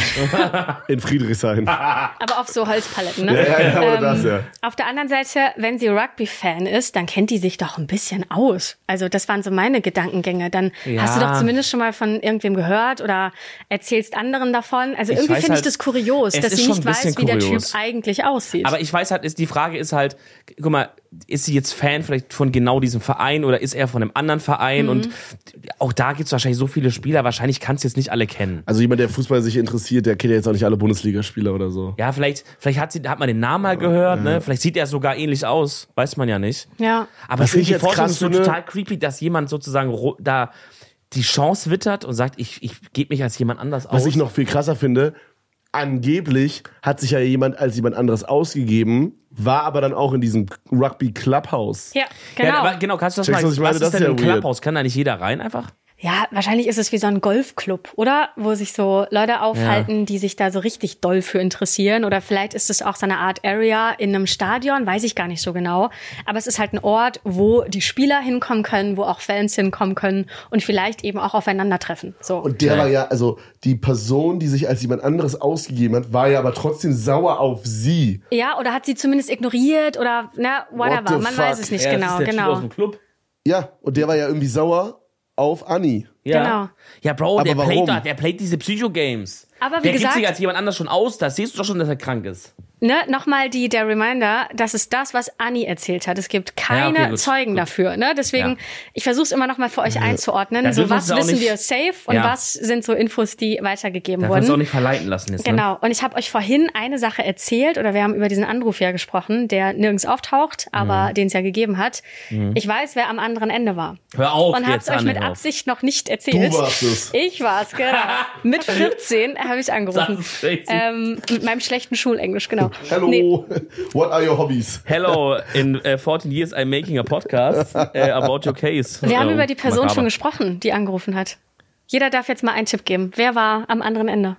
In Friedrichshain. aber auf so Holzpaletten, ne? Ja, ja, ja, oder das, ja. Auf der anderen Seite, wenn sie Rugby-Fan ist, dann kennt die sich doch ein bisschen aus. Also das waren so meine Gedankengänge. Dann Ja. hast du doch zumindest schon mal von irgendwem gehört oder erzählst anderen davon. Also Ich irgendwie weiß finde ich halt, das kurios, es dass ist sie schon nicht ein bisschen weiß, wie der Typ kurios. eigentlich aussieht. Aber ich weiß halt, ist, die Frage ist halt, guck mal, ist sie jetzt Fan vielleicht von genau diesem Verein oder ist er von einem anderen Verein? Mhm. Und auch da gibt es wahrscheinlich so viele Spieler, wahrscheinlich kannst du jetzt nicht alle kennen. Also jemand, der Fußball sich interessiert, der kennt ja jetzt auch nicht alle Bundesligaspieler oder so. Ja, vielleicht, vielleicht hat, sie, hat man den Namen mal gehört, ne? Vielleicht sieht er sogar ähnlich aus, weiß man ja nicht. ja. Aber Was ich finde ich die jetzt Vorstellung krass so finde- total creepy, dass jemand sozusagen ro- da die Chance wittert und sagt, ich, ich gebe mich als jemand anders aus. Was ich noch viel krasser finde, angeblich hat sich ja jemand als jemand anderes ausgegeben, war aber dann auch in diesem Rugby Clubhouse. Ja, genau. Ja, aber genau, kannst du das Checkst mal, du, was ich meine? was Das ist ist denn ja ein weird. Clubhouse? Kann da nicht jeder rein einfach? Ja, wahrscheinlich ist es wie so ein Golfclub, oder? Wo sich so Leute aufhalten, die sich da so richtig doll für interessieren. Oder vielleicht ist es auch so eine Art Area in einem Stadion, weiß ich gar nicht so genau. Aber es ist halt ein Ort, wo die Spieler hinkommen können, wo auch Fans hinkommen können und vielleicht eben auch aufeinandertreffen. So. Und der war ja, also die Person, die sich als jemand anderes ausgegeben hat, war ja aber trotzdem sauer auf sie. Ja, oder hat sie zumindest ignoriert oder, na, whatever. What the Man fuck? weiß es nicht Ja, das genau, ist der Typ genau. aus dem Club. Ja, und der war ja irgendwie sauer auf Anni. Ja. Genau. Ja, Bro, Aber der warum? playt, da, der playt diese Psycho-Games. Aber wie der gibt gesagt- sich als jemand anders schon aus, da siehst du doch schon, dass er krank ist. Ne, nochmal die, der Reminder, das ist das, was Anni erzählt hat. Es gibt keine Ja, okay, gut, Zeugen gut. dafür. Ne? Deswegen, Ja. ich versuche es immer nochmal für euch einzuordnen. Da So, dürfen wir was uns auch wissen nicht- wir safe und Ja. was sind so Infos, die weitergegeben Da kannst du auch wurden. nicht verleiten lassen jetzt. Ne? Genau. Und ich habe euch vorhin eine Sache erzählt, oder wir haben über diesen Anruf ja gesprochen, der nirgends auftaucht, aber Mhm. den es ja gegeben hat. Ich weiß, wer am anderen Ende war. Hör auf Und hab's jetzt, euch Anne, mit hör auf. Absicht noch nicht erzählt. Du warst es. Ich war's, genau. Mit vierzehn habe ich angerufen. Das ist crazy. Ähm, mit meinem schlechten Schulenglisch, genau. Hello, Nee, what are your hobbies? Hello, in uh, fourteen years I'm making a podcast uh, about your case. wir haben Ähm, über die Person makaber. schon gesprochen, die angerufen hat. Jeder darf jetzt mal einen Tipp geben. Wer war am anderen Ende?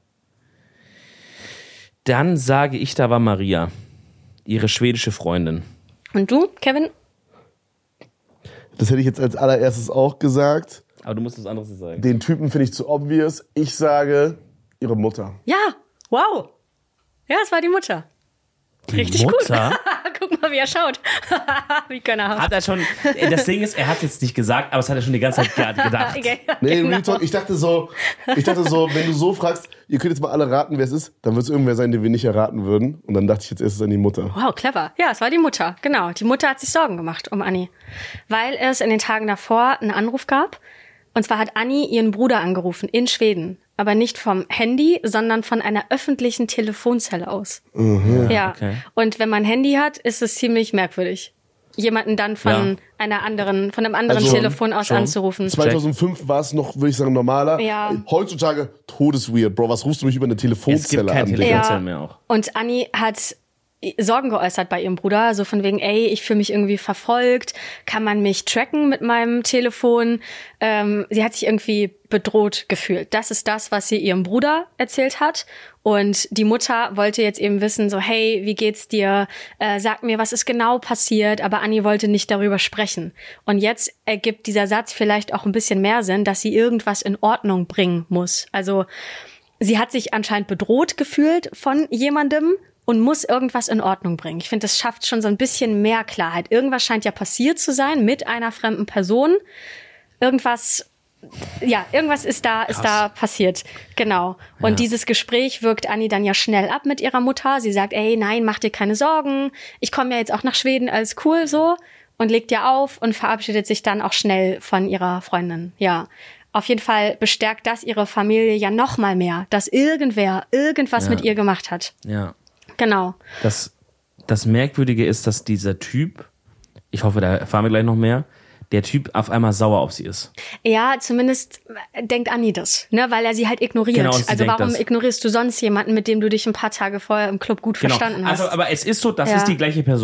Dann sage ich, da war Maria, ihre schwedische Freundin. Und du, Kevin? Das hätte ich jetzt als allererstes auch gesagt. Aber du musst was anderes sagen. Den Typen finde ich zu obvious. Ich sage, ihre Mutter. Ja, wow. Ja, es war die Mutter. Richtig Mutter? gut. Guck mal, wie er schaut. Wie gönnerhaft. Hat er schon, äh, das Ding ist, er hat es jetzt nicht gesagt, aber es hat er schon die ganze Zeit ge- gedacht. Okay, Nee, genau. Real Talk, ich dachte so, ich dachte so, wenn du so fragst, ihr könnt jetzt mal alle raten, wer es ist, dann wird es irgendwer sein, den wir nicht erraten würden. Und dann dachte ich jetzt erst an die Mutter. Wow, clever. Ja, es war die Mutter. Genau. Die Mutter hat sich Sorgen gemacht um Anni. Weil es in den Tagen davor einen Anruf gab. Und zwar hat Anni ihren Bruder angerufen in Schweden. Aber nicht vom Handy, sondern von einer öffentlichen Telefonzelle aus. Ja. okay. Und wenn man ein Handy hat, ist es ziemlich merkwürdig, jemanden dann von Ja. einer anderen, von einem anderen Also, Telefon aus schon. anzurufen. zweitausendfünf war es noch, würde ich sagen, normaler. Ja. Heutzutage todesweird, Bro. Was rufst du mich über eine Es gibt Telefonzelle kein an? Telefon Ja. mehr auch. Und Anni hat Sorgen geäußert bei ihrem Bruder, so von wegen, ey, ich fühle mich irgendwie verfolgt, kann man mich tracken mit meinem Telefon? Ähm, sie hat sich irgendwie bedroht gefühlt. Das ist das, was sie ihrem Bruder erzählt hat. Und die Mutter wollte jetzt eben wissen, so, hey, wie geht's dir? Äh, sag mir, was ist genau passiert? Aber Anni wollte nicht darüber sprechen. Und jetzt ergibt dieser Satz vielleicht auch ein bisschen mehr Sinn, dass sie irgendwas in Ordnung bringen muss. Also sie hat sich anscheinend bedroht gefühlt von jemandem und muss irgendwas in Ordnung bringen. Ich finde, das schafft schon so ein bisschen mehr Klarheit. Irgendwas scheint ja passiert zu sein mit einer fremden Person. Irgendwas, ja, irgendwas ist da, ist da passiert. Genau. Und Ja. dieses Gespräch wirkt Anni dann ja schnell ab mit ihrer Mutter. Sie sagt, ey, nein, mach dir keine Sorgen. Ich komme ja jetzt auch nach Schweden, alles cool so. Und legt ihr auf und verabschiedet sich dann auch schnell von ihrer Freundin. Ja. Auf jeden Fall bestärkt das ihre Familie ja noch mal mehr, dass irgendwer irgendwas Ja. mit ihr gemacht hat. Ja. Genau. Das, das Merkwürdige ist, dass dieser Typ, ich hoffe, da erfahren wir gleich noch mehr, der Typ auf einmal sauer auf sie ist. Ja, zumindest denkt Anni das, ne, weil er sie halt ignoriert. Genau, sie also denkt warum das. ignorierst du sonst jemanden, mit dem du dich ein paar Tage vorher im Club gut verstanden hast? Also, aber es ist so, das Ja. ist die gleiche Person.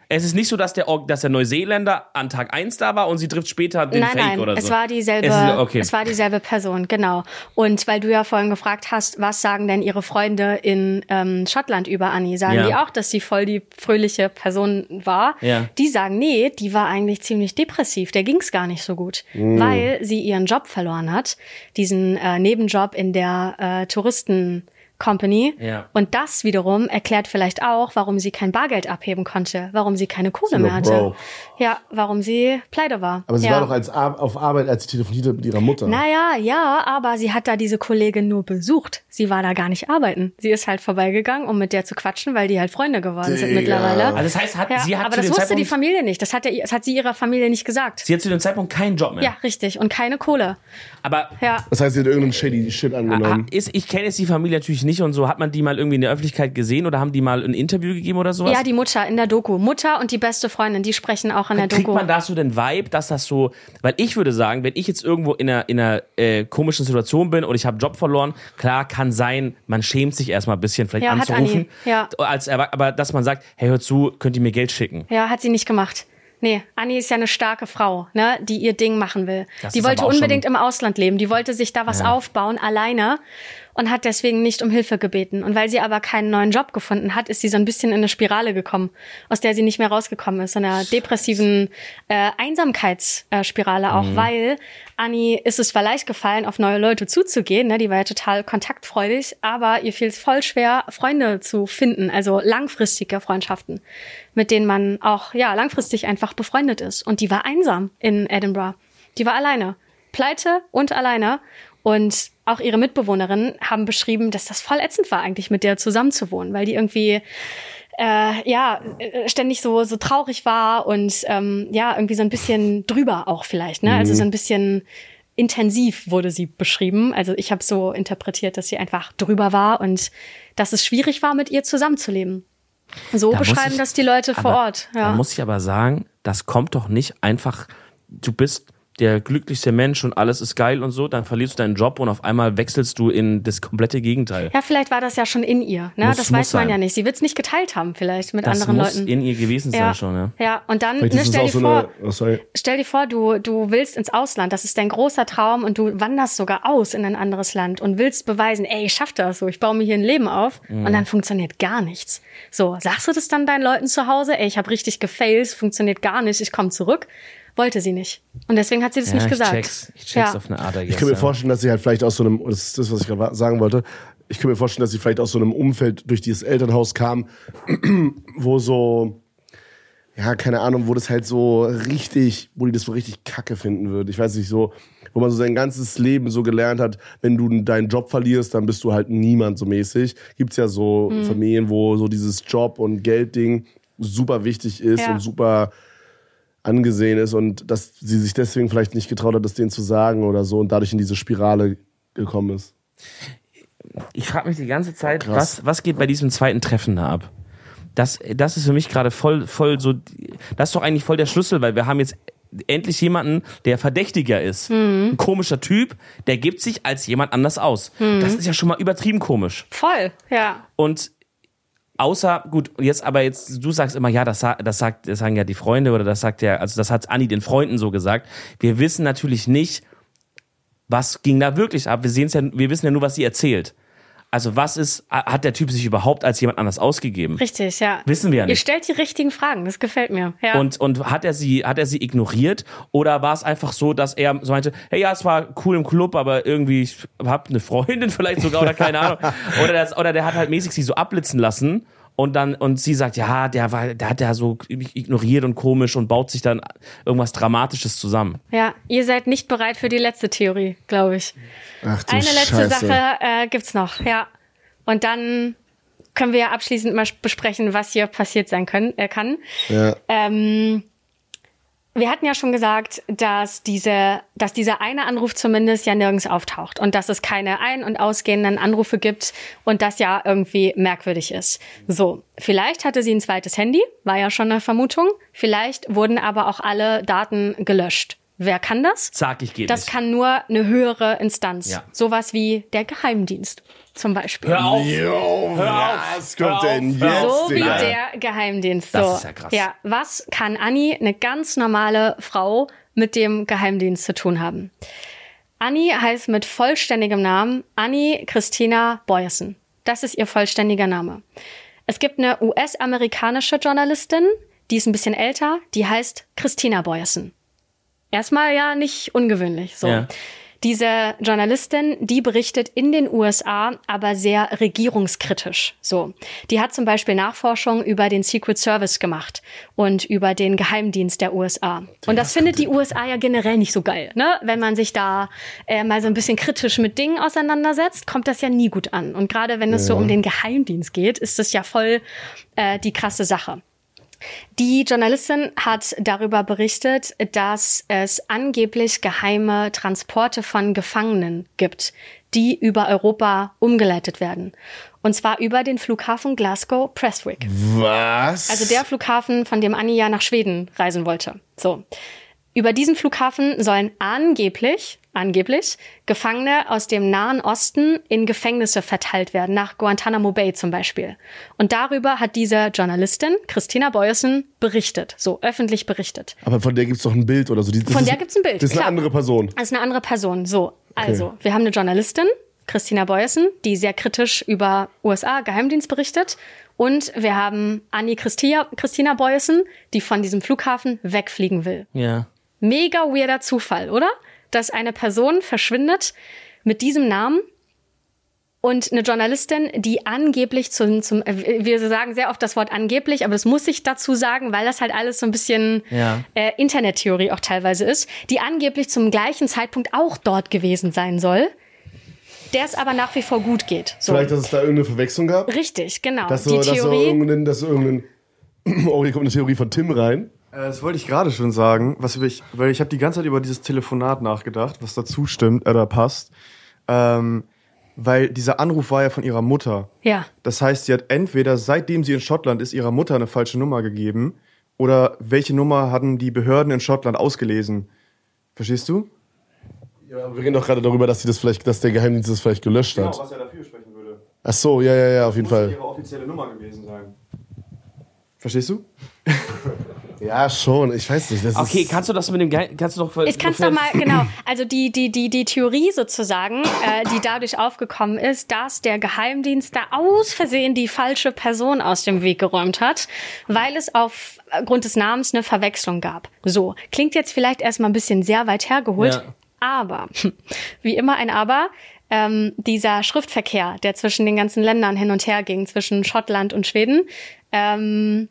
Es ist nicht so, dass der, dass der Neuseeländer an Tag eins da war und sie trifft später den nein, Fake nein, oder so. Es war dieselbe, es, ist, okay. es war dieselbe Person, genau. Und weil du ja vorhin gefragt hast, was sagen denn ihre Freunde in ähm, Schottland über Annie? Sagen ja. die auch, dass sie voll die fröhliche Person war? Ja. Die sagen, nee, die war eigentlich ziemlich depressiv. Der ging's gar nicht so gut, mm. weil sie ihren Job verloren hat. Diesen äh, Nebenjob in der äh, Touristen Company. Ja. Und das wiederum erklärt vielleicht auch, warum sie kein Bargeld abheben konnte, warum sie keine Kohle mehr hatte. Bro. Ja, warum sie pleite war. Aber sie ja. war doch als Ar- auf Arbeit, als sie telefonierte mit ihrer Mutter. Naja, ja, aber sie hat da diese Kollegin nur besucht. Sie war da gar nicht arbeiten. Sie ist halt vorbeigegangen, um mit der zu quatschen, weil die halt Freunde geworden sind Digga. mittlerweile. Also das heißt, hat, ja, sie hat aber zu das dem wusste Zeitpunkt, die Familie nicht. Das hat, der, das hat sie ihrer Familie nicht gesagt. Sie hat zu dem Zeitpunkt keinen Job mehr. Ja, richtig. Und keine Kohle. Aber Ja. Das heißt, sie hat irgendeinen shady Shit angenommen. ist, ich kenne jetzt die Familie natürlich nicht und so. Hat man die mal irgendwie in der Öffentlichkeit gesehen oder haben die mal ein Interview gegeben oder sowas? Ja, die Mutter in der Doku. Mutter und die beste Freundin, die sprechen auch in der Kriegt Doku. man da so den Vibe, dass das so, weil ich würde sagen, wenn ich jetzt irgendwo in einer, in einer äh, komischen Situation bin oder ich habe Job verloren, klar, kann sein, man schämt sich erstmal ein bisschen vielleicht Ja, hat anzurufen, Anni. Ja. als Erwach- aber dass man sagt, hey, hör zu, könnt ihr mir Geld schicken? Ja, hat sie nicht gemacht. Nee, Annie ist ja eine starke Frau, ne, die ihr Ding machen will. Das Die ist wollte aber auch unbedingt schon- im Ausland leben. Die wollte sich da was Ja. aufbauen, alleine. Und hat deswegen nicht um Hilfe gebeten. Und weil sie aber keinen neuen Job gefunden hat, ist sie so ein bisschen in eine Spirale gekommen, aus der sie nicht mehr rausgekommen ist. So einer depressiven äh, Einsamkeitsspirale auch, Mhm. weil Annie ist es zwar leicht gefallen, auf neue Leute zuzugehen, ne, die war ja total kontaktfreudig, aber ihr fiel es voll schwer, Freunde zu finden, also langfristige Freundschaften, mit denen man auch ja langfristig einfach befreundet ist. Und die war einsam in Edinburgh. Die war alleine. Pleite und alleine. Und auch ihre Mitbewohnerinnen haben beschrieben, dass das voll ätzend war, eigentlich mit der zusammenzuwohnen, weil die irgendwie äh, ja äh, ständig so so traurig war und ähm, ja irgendwie so ein bisschen drüber auch vielleicht, ne? Also so ein bisschen intensiv wurde sie beschrieben. Also ich habe so interpretiert, dass sie einfach drüber war und dass es schwierig war, mit ihr zusammenzuleben. So Da muss beschreiben ich- das die Leute vor aber, Ort. Da Ja. muss ich aber sagen, das kommt doch nicht einfach, du bist der glücklichste Mensch und alles ist geil und so, dann verlierst du deinen Job und auf einmal wechselst du in das komplette Gegenteil. Ja, vielleicht war das ja schon in ihr. Ne? Muss- das muss weiß man sein. ja nicht. Sie wird es nicht geteilt haben, vielleicht mit Das anderen muss Leuten. in ihr gewesen sein ja. schon, ja. Ja, und dann Vielleicht ne, ist es stell, auch dir so vor, eine. Oh, sorry. stell dir vor, du, du willst ins Ausland. Das ist dein großer Traum und du wanderst sogar aus in ein anderes Land und willst beweisen, ey, ich schaff das so, ich baue mir hier ein Leben auf. Mhm. Und dann funktioniert gar nichts. So, sagst du das dann deinen Leuten zu Hause? Ey, ich habe richtig gefailt, es funktioniert gar nicht, ich komme zurück. Wollte sie nicht. Und deswegen hat sie das Ja, nicht ich gesagt. check's. Ich check's ja. auf eine Art. I Ich guess, kann mir ja. vorstellen, dass sie halt vielleicht aus so einem, das ist das, was ich gerade sagen wollte, ich kann mir vorstellen, dass sie vielleicht aus so einem Umfeld durch dieses Elternhaus kam, wo so, ja, keine Ahnung, wo das halt so richtig, wo die das so richtig kacke finden würde. Ich weiß nicht, so, wo man so sein ganzes Leben so gelernt hat, wenn du deinen Job verlierst, dann bist du halt niemand so mäßig. Gibt's ja so Mhm. Familien, wo so dieses Job- und Geldding super wichtig ist Ja. und super angesehen ist und dass sie sich deswegen vielleicht nicht getraut hat, das denen zu sagen oder so und dadurch in diese Spirale gekommen ist. Ich frage mich die ganze Zeit, Krass. was, was geht bei diesem zweiten Treffen da ab? Das, das ist für mich gerade voll, voll so, das ist doch eigentlich voll der Schlüssel, weil wir haben jetzt endlich jemanden, der verdächtiger ist. Mhm. Ein komischer Typ, der gibt sich als jemand anders aus. Mhm. Das ist ja schon mal übertrieben komisch. Voll, ja. Und außer, gut, jetzt aber jetzt, du sagst immer, ja, das, sa- das, sagt, das sagen ja die Freunde oder das sagt ja, also das hat Anni den Freunden so gesagt. Wir wissen natürlich nicht, was ging da wirklich ab. Wir sehen's ja, wir wissen ja nur, was sie erzählt. Also was ist, hat der Typ sich überhaupt als jemand anders ausgegeben? Richtig, ja. Wissen wir ja Ihr nicht. stellt die richtigen Fragen, das gefällt mir. Ja. Und, und hat er sie, hat er sie ignoriert? Oder war es einfach so, dass er so meinte, hey, ja, es war cool im Club, aber irgendwie, ich hab eine Freundin vielleicht sogar oder keine Ahnung. Oder, das, oder der hat halt mäßig sie so abblitzen lassen. Und dann, und sie sagt, ja, der war, der hat ja so ignoriert und komisch und baut sich dann irgendwas Dramatisches zusammen. ja, ihr seid nicht bereit für die letzte Theorie, glaube ich. Ach du Eine letzte Scheiße. Sache äh, gibt's noch, ja. Und dann können wir ja abschließend mal besprechen, was hier passiert sein können, äh, kann. Ja. Ähm, wir hatten ja schon gesagt, dass diese, dass dieser eine Anruf zumindest ja nirgends auftaucht und dass es keine ein- und ausgehenden Anrufe gibt und das ja irgendwie merkwürdig ist. So, vielleicht hatte sie ein zweites Handy, war ja schon eine Vermutung. Vielleicht wurden aber auch alle Daten gelöscht. Wer kann das? Zack, ich gehe Das nicht. kann nur eine höhere Instanz. Ja. Sowas wie der Geheimdienst zum Beispiel. Hör auf! Jo, Hör auf, was kommt hör denn auf, hör jetzt, So wie Digga? der Geheimdienst. So. Das ist ja krass. Ja, was kann Annie, eine ganz normale Frau, mit dem Geheimdienst zu tun haben? Annie heißt mit vollständigem Namen Annie Christina Boyerson. Das ist ihr vollständiger Name. Es gibt eine U S-amerikanische Journalistin, die ist ein bisschen älter, die heißt Christina Boyerson. Erstmal ja nicht ungewöhnlich. So. Ja. Diese Journalistin, die berichtet in den U S A, aber sehr regierungskritisch. So, die hat zum Beispiel Nachforschung über den Secret Service gemacht und über den Geheimdienst der U S A. Und das findet die U S A ja generell nicht so geil, ne? Wenn man sich da äh, mal so ein bisschen kritisch mit Dingen auseinandersetzt, kommt das ja nie gut an. Und gerade wenn es so um den Geheimdienst geht, ist das ja voll äh, die krasse Sache. Die Journalistin hat darüber berichtet, dass es angeblich geheime Transporte von Gefangenen gibt, die über Europa umgeleitet werden. Und zwar über den Flughafen Glasgow Prestwick. Was? Also der Flughafen, von dem Annie ja nach Schweden reisen wollte. So. Über diesen Flughafen sollen angeblich, angeblich, Gefangene aus dem Nahen Osten in Gefängnisse verteilt werden, nach Guantanamo Bay zum Beispiel. Und darüber hat diese Journalistin, Christina Boyerson, berichtet, so öffentlich berichtet. Aber von der gibt's doch ein Bild oder so. Die, das Von ist- der gibt's ein Bild, Das ist klar. eine andere Person. Das ist eine andere Person. So, also, wir haben eine Journalistin, Christina Boyerson, die sehr kritisch über U S A-Geheimdienst berichtet. Und wir haben Annie Christia, Christina Boyerson, die von diesem Flughafen wegfliegen will. Ja. Mega weirder Zufall, oder? Dass eine Person verschwindet mit diesem Namen und eine Journalistin, die angeblich zum, zum, wir sagen sehr oft das Wort angeblich, aber das muss ich dazu sagen, weil das halt alles so ein bisschen Ja. äh, Internettheorie auch teilweise ist, die angeblich zum gleichen Zeitpunkt auch dort gewesen sein soll, der es aber nach wie vor gut geht. So. Vielleicht, dass es da irgendeine Verwechslung gab? Richtig, genau. Dass so, die dass so Theorie. irgendein, dass so irgendein oh, hier kommt eine Theorie von Tim rein. Äh, Das wollte ich gerade schon sagen, was ich, weil ich habe die ganze Zeit über dieses Telefonat nachgedacht, was dazu stimmt oder passt. Ähm, weil dieser Anruf war ja von ihrer Mutter. Ja. Das heißt, sie hat entweder, seitdem sie in Schottland ist, ihrer Mutter eine falsche Nummer gegeben oder welche Nummer hatten die Behörden in Schottland ausgelesen. Verstehst du? Ja, wir reden doch gerade darüber, dass sie das vielleicht, dass der Geheimdienst das vielleicht gelöscht hat. was er dafür sprechen würde. Ach so, ja, ja, ja, auf jeden Fall. ihre offizielle Nummer gewesen sein. Verstehst du? Ja, schon. Ich weiß nicht. Das Okay, ist, kannst du das mit dem Geheim... Kannst du noch... Ich kann es doch mal, genau, also die, die, die, die Theorie sozusagen, äh, die dadurch aufgekommen ist, dass der Geheimdienst da aus Versehen die falsche Person aus dem Weg geräumt hat, weil es aufgrund des Namens eine Verwechslung gab. So, klingt jetzt vielleicht erstmal ein bisschen sehr weit hergeholt, Ja. aber, wie immer ein Aber, ähm, dieser Schriftverkehr, der zwischen den ganzen Ländern hin und her ging, zwischen Schottland und Schweden, ähm,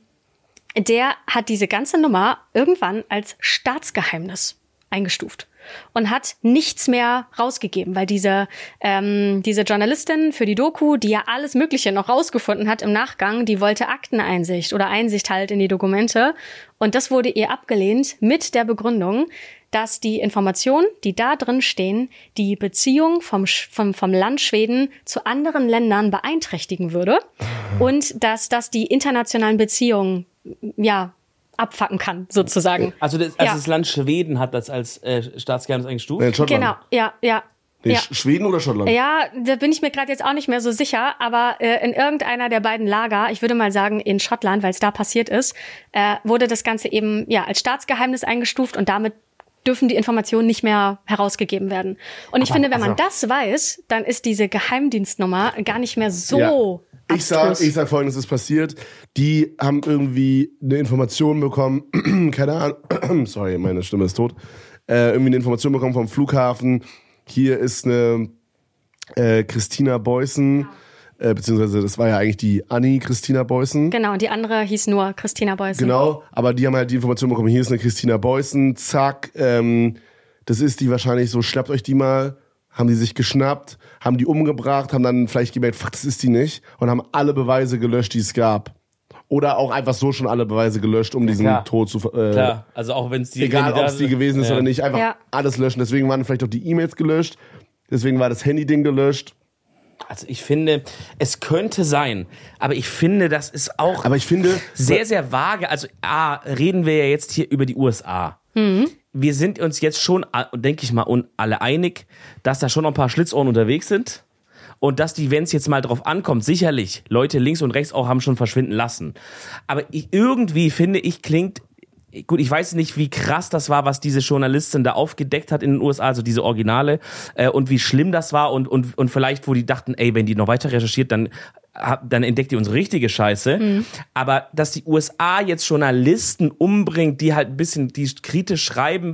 der hat diese ganze Nummer irgendwann als Staatsgeheimnis eingestuft und hat nichts mehr rausgegeben, weil diese ähm, diese Journalistin für die Doku, die ja alles Mögliche noch rausgefunden hat im Nachgang, die wollte Akteneinsicht oder Einsicht halt in die Dokumente und das wurde ihr abgelehnt mit der Begründung, dass die Informationen, die da drin stehen, die Beziehung vom, Sch- vom, vom Land Schweden zu anderen Ländern beeinträchtigen würde und dass das die internationalen Beziehungen, ja, abfacken kann, sozusagen. Also, das, also Ja. das Land Schweden hat das als äh, Staatsgeheimnis eingestuft? Nee, in Schottland. Genau, ja, ja. Nee, ja. Sch- Schweden oder Schottland? Ja, da bin ich mir gerade jetzt auch nicht mehr so sicher, aber äh, in irgendeiner der beiden Lager, ich würde mal sagen in Schottland, weil es da passiert ist, äh, wurde das Ganze eben ja als Staatsgeheimnis eingestuft und damit dürfen die Informationen nicht mehr herausgegeben werden. Und ich finde, wenn man das weiß, dann ist diese Geheimdienstnummer gar nicht mehr so Ja. Ich sag, abstrus. ich sag folgendes ist passiert. Die haben irgendwie eine Information bekommen, keine Ahnung, sorry, meine Stimme ist tot, äh, irgendwie eine Information bekommen vom Flughafen. Hier ist eine äh, Christina Boyerson, äh, beziehungsweise das war ja eigentlich die Annie Christina Boyerson. Genau, und die andere hieß nur Christina Boyerson. Genau, aber die haben halt die Information bekommen, hier ist eine Christina Boyerson, zack, ähm, das ist die wahrscheinlich so, schnappt euch die mal, haben die sich geschnappt, haben die umgebracht, haben dann vielleicht gemerkt, fuck, das ist die nicht und haben alle Beweise gelöscht, die es gab. Oder auch einfach so schon alle Beweise gelöscht, um diesen klar. Tod zu... Äh, Klar, also auch wenn es die... egal, wenn ob es die gewesen ist ja. oder nicht, einfach Ja. alles löschen. Deswegen waren vielleicht auch die E-Mails gelöscht, deswegen war das Handy-Ding gelöscht. Also ich finde, es könnte sein, aber ich finde, das ist auch Aber ich finde... sehr, sehr vage. Also A, reden wir ja jetzt hier über die U S A. wir sind uns jetzt schon, denke ich mal, alle einig, dass da schon noch ein paar Schlitzohren unterwegs sind. Und dass die, wenn es jetzt mal drauf ankommt, sicherlich Leute links und rechts auch haben schon verschwinden lassen. Aber ich, irgendwie finde ich, klingt, gut, ich weiß nicht, wie krass das war, was diese Journalistin da aufgedeckt hat in den U S A, also diese Originale, äh, und wie schlimm das war und, und, und vielleicht, wo die dachten, ey, wenn die noch weiter recherchiert, dann, dann entdeckt die unsere richtige Scheiße. Mhm. Aber dass die U S A jetzt Journalisten umbringt, die halt ein bisschen, die kritisch schreiben,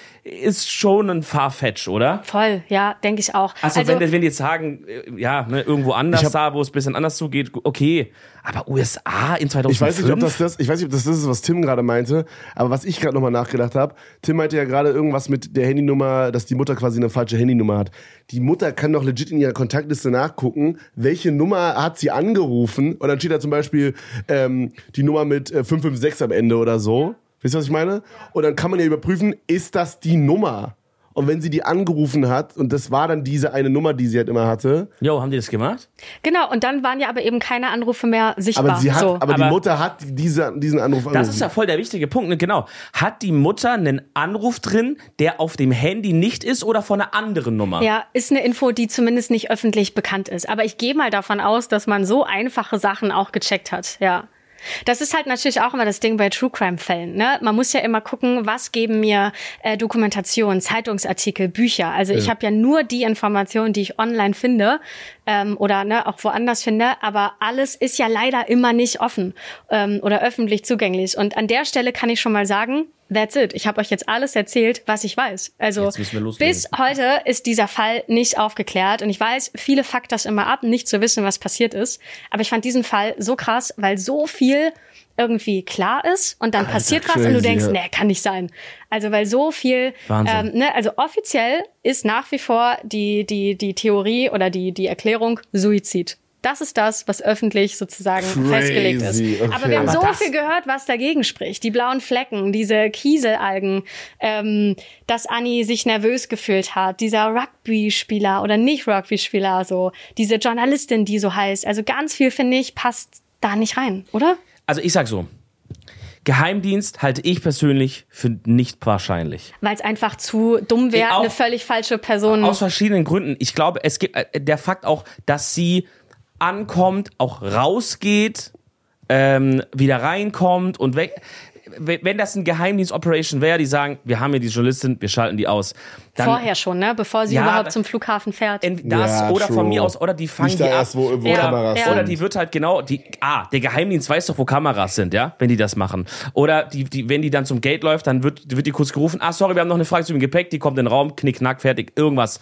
ist schon ein Farfetch, oder? Voll, ja, denke ich auch. Also, also wenn, wenn die jetzt sagen, ja, ne, irgendwo anders hab, da, wo es ein bisschen anders zugeht, okay. Aber U S A in zweitausendfünf? Ich weiß nicht, ob das das, ich weiß nicht, ob das das ist, was Tim gerade meinte, aber was ich gerade nochmal nachgedacht habe, Tim meinte ja gerade irgendwas mit der Handynummer, dass die Mutter quasi eine falsche Handynummer hat. Die Mutter kann doch legit in ihrer Kontaktliste nachgucken, welche Nummer hat sie angerufen, und dann steht da zum Beispiel ähm, die Nummer mit äh, fünf fünf sechs am Ende oder so. Wisst ihr, was ich meine? Und dann kann man ja überprüfen, ist das die Nummer? Und wenn sie die angerufen hat, und das war dann diese eine Nummer, die sie halt immer hatte. Jo, haben die das gemacht? Genau, und dann waren ja aber eben keine Anrufe mehr sichtbar. Aber, sie hat, so. aber, aber die Mutter hat diese, diesen Anruf angerufen. Das ist ja voll der wichtige Punkt, ne? Genau. Hat die Mutter einen Anruf drin, der auf dem Handy nicht ist oder von einer anderen Nummer? Ja, ist eine Info, die zumindest nicht öffentlich bekannt ist. Aber ich gehe mal davon aus, dass man so einfache Sachen auch gecheckt hat, ja. Das ist halt natürlich auch immer das Ding bei True-Crime-Fällen, ne? Man muss ja immer gucken, was geben mir äh, Dokumentationen, Zeitungsartikel, Bücher. Also ja. Ich habe ja nur die Informationen, die ich online finde ähm, oder ne, auch woanders finde. Aber alles ist ja leider immer nicht offen ähm, oder öffentlich zugänglich. Und an der Stelle kann ich schon mal sagen, that's it. Ich habe euch jetzt alles erzählt, was ich weiß. Also bis heute ist dieser Fall nicht aufgeklärt. Und ich weiß, viele fuckt das immer ab, nicht zu wissen, was passiert ist. Aber ich fand diesen Fall so krass, weil so viel irgendwie klar ist und dann Alter, passiert was crazy, und du denkst, ja. nee, kann nicht sein. Also weil so viel, ähm, ne, also offiziell ist nach wie vor die die die Theorie oder die die Erklärung Suizid. Das ist das, was öffentlich sozusagen Crazy. festgelegt ist. Okay. Aber wir haben Aber so viel gehört, was dagegen spricht. Die blauen Flecken, diese Kieselalgen, ähm, dass Annie sich nervös gefühlt hat, dieser Rugby-Spieler oder nicht Rugby-Spieler, so diese Journalistin, die so heißt. Also ganz viel, finde ich, passt da nicht rein, oder? Also ich sag so, Geheimdienst halte ich persönlich für nicht wahrscheinlich. Weil es einfach zu dumm wäre, eine völlig falsche Person. Aus verschiedenen Gründen. Ich glaube, es gibt äh, der Fakt auch, dass sie ankommt, auch rausgeht, ähm, wieder reinkommt und weg. Wenn das ein Geheimdienst-Operation wäre, die sagen, wir haben hier die Journalistin, wir schalten die aus. Dann, Vorher schon, ne? Bevor sie ja, überhaupt zum Flughafen fährt. Das ja, oder true. Von mir aus, oder die fangen Nicht die da ab. Erst, wo, wo oder, Kameras ja. oder die wird halt genau, die, ah, der Geheimdienst weiß doch, wo Kameras sind, ja, wenn die das machen. Oder die, die, wenn die dann zum Gate läuft, dann wird, wird die kurz gerufen, ah, sorry, wir haben noch eine Frage zu dem Gepäck, die kommt in den Raum, knick, knack, fertig, irgendwas.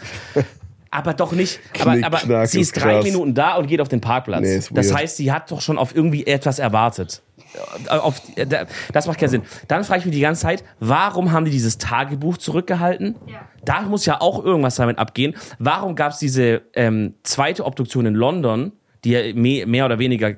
Aber doch nicht, aber, Knick, aber knack, sie ist drei krass. Minuten da und geht auf den Parkplatz. Nee, das heißt, sie hat doch schon auf irgendwie etwas erwartet. Auf, das macht keinen Sinn. Dann frage ich mich die ganze Zeit, warum haben die dieses Tagebuch zurückgehalten? Ja. Da muss ja auch irgendwas damit abgehen. Warum gab es diese ähm, zweite Obduktion in London, die ja mehr, mehr oder weniger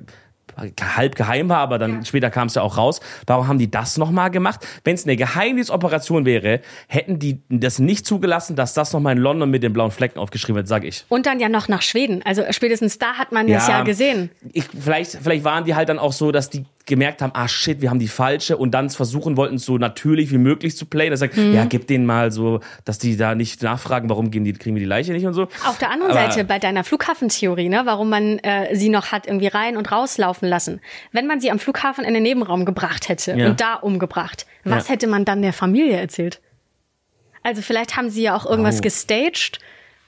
halb geheim war, aber dann ja. später kam es ja auch raus. Warum haben die das nochmal gemacht? Wenn es eine Geheimdienstoperation wäre, hätten die das nicht zugelassen, dass das nochmal in London mit den blauen Flecken aufgeschrieben wird, sag ich. Und dann ja noch nach Schweden. Also spätestens da hat man ja, das ja gesehen. Ich, vielleicht, vielleicht waren die halt dann auch so, dass die gemerkt haben, ah shit, wir haben die falsche und dann versuchen wollten, so natürlich wie möglich zu playen. Da sagt, mhm. ja, gib denen mal so, dass die da nicht nachfragen, warum gehen die, kriegen wir die Leiche nicht und so. Auf der anderen Aber Seite, bei deiner Flughafentheorie, ne, warum man äh, sie noch hat irgendwie rein und rauslaufen lassen. Wenn man sie am Flughafen in den Nebenraum gebracht hätte ja. und da umgebracht, was ja. hätte man dann der Familie erzählt? Also vielleicht haben sie ja auch irgendwas oh. gestaged,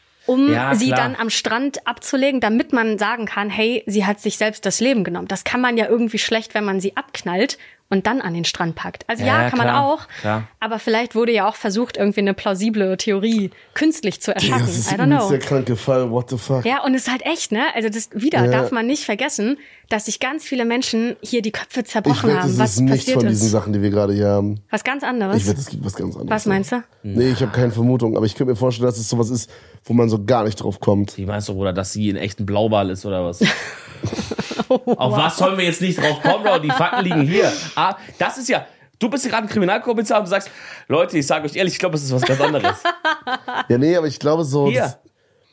um ja, sie dann am Strand abzulegen, damit man sagen kann, hey, sie hat sich selbst das Leben genommen. Das kann man ja irgendwie schlecht, wenn man sie abknallt und dann an den Strand packt. Also ja, ja kann klar, man auch. Klar. Aber vielleicht wurde ja auch versucht, irgendwie eine plausible Theorie künstlich zu erschaffen. Das ist I don't know. der kranke Fall, what the fuck. Ja, und es ist halt echt, ne? Also das wieder ja. darf man nicht vergessen, dass sich ganz viele Menschen hier die Köpfe zerbrochen ich wette, haben, es was ist nichts passiert von diesen ist. Sachen, die wir gerade hier haben. Was ganz anderes? Ich wette, es gibt was ganz anderes. Was meinst du? Nee, ich habe keine Vermutung, aber ich könnte mir vorstellen, dass es sowas ist, wo man so gar nicht drauf kommt. Wie meinst du, Bruder, dass sie in echten Blauwal ist oder was? oh, wow. Auf was sollen wir jetzt nicht drauf kommen, Bro? Die Fakten liegen hier. Ah, das ist ja... Du bist ja gerade ein Kriminalkommissar und du sagst, Leute, ich sage euch ehrlich, ich glaube, es ist was ganz anderes. Ja, nee, aber ich glaube so, Hier. Das,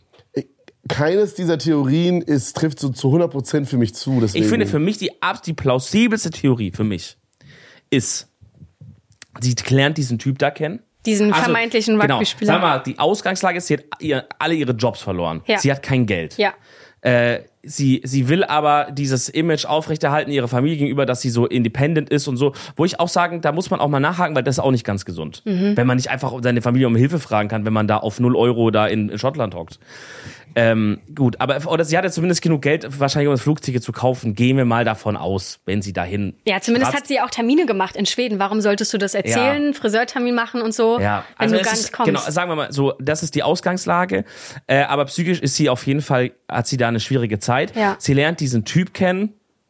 keines dieser Theorien ist, trifft so zu hundert Prozent für mich zu. Deswegen. Ich finde, für mich die, die plausibelste Theorie für mich ist, sie lernt diesen Typ da kennen, diesen Also, vermeintlichen Rugby-Spieler. Genau. Sag mal, die Ausgangslage ist, sie hat ihr, alle ihre Jobs verloren. Ja. Sie hat kein Geld. Ja. Äh, sie, sie will aber dieses Image aufrechterhalten ihrer Familie gegenüber, dass sie so independent ist und so. Wo ich auch sagen, da muss man auch mal nachhaken, weil das ist auch nicht ganz gesund. Mhm. Wenn man nicht einfach seine Familie um Hilfe fragen kann, wenn man da auf null Euro da in, in Schottland hockt. Ähm, gut, aber oder sie hatte zumindest genug Geld, wahrscheinlich um das Flugticket zu kaufen. Gehen wir mal davon aus, wenn sie dahin. Ja, zumindest kratzt. hat sie auch Termine gemacht in Schweden. Warum solltest du das erzählen? Ja. Friseurtermin machen und so, Ja, wenn also du es gar ist, nicht kommst. Genau, sagen wir mal so, das ist die Ausgangslage. Äh, aber psychisch ist sie auf jeden Fall, hat sie da eine schwierige Zeit. Ja. Sie lernt diesen Typ kennen,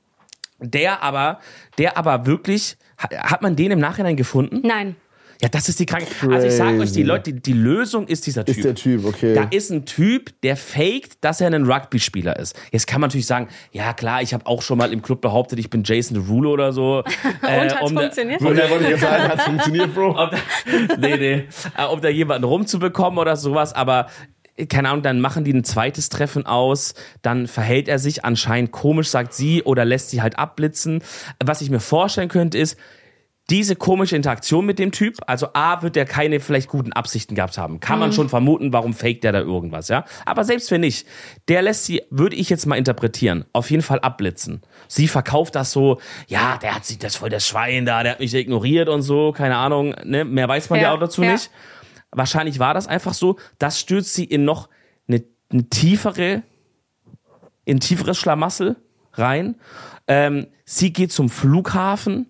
der aber, der aber wirklich, hat, hat man den im Nachhinein gefunden? Nein. Ja, das ist die Krankheit. Also ich sage euch, die Leute, die, die Lösung ist dieser Typ. Ist der Typ, okay. Da ist ein Typ, der faked, dass er ein Rugby-Spieler ist. Jetzt kann man natürlich sagen, ja klar, ich habe auch schon mal im Club behauptet, ich bin Jason Derulo oder so. äh, Und hat's um da- funktioniert? Und da wollte ich jetzt sagen, hat funktioniert, Bro. um da, nee, nee, äh, um da jemanden rumzubekommen oder sowas, aber keine Ahnung, dann machen die ein zweites Treffen aus, dann verhält er sich anscheinend komisch, sagt sie, oder lässt sie halt abblitzen. Was ich mir vorstellen könnte, ist, diese komische Interaktion mit dem Typ, also A, wird er keine vielleicht guten Absichten gehabt haben. Kann man schon vermuten, warum faked der da irgendwas, ja? Aber selbst wenn nicht, der lässt sie, würde ich jetzt mal interpretieren, auf jeden Fall abblitzen. Sie verkauft das so, ja, der hat sich das voll das Schwein da, der hat mich ignoriert und so, keine Ahnung, ne? Mehr weiß man ja, Ja, auch dazu ja. nicht. Wahrscheinlich war das einfach so, das stürzt sie in noch eine, eine tiefere, in ein tieferes Schlamassel rein. Ähm, sie geht zum Flughafen,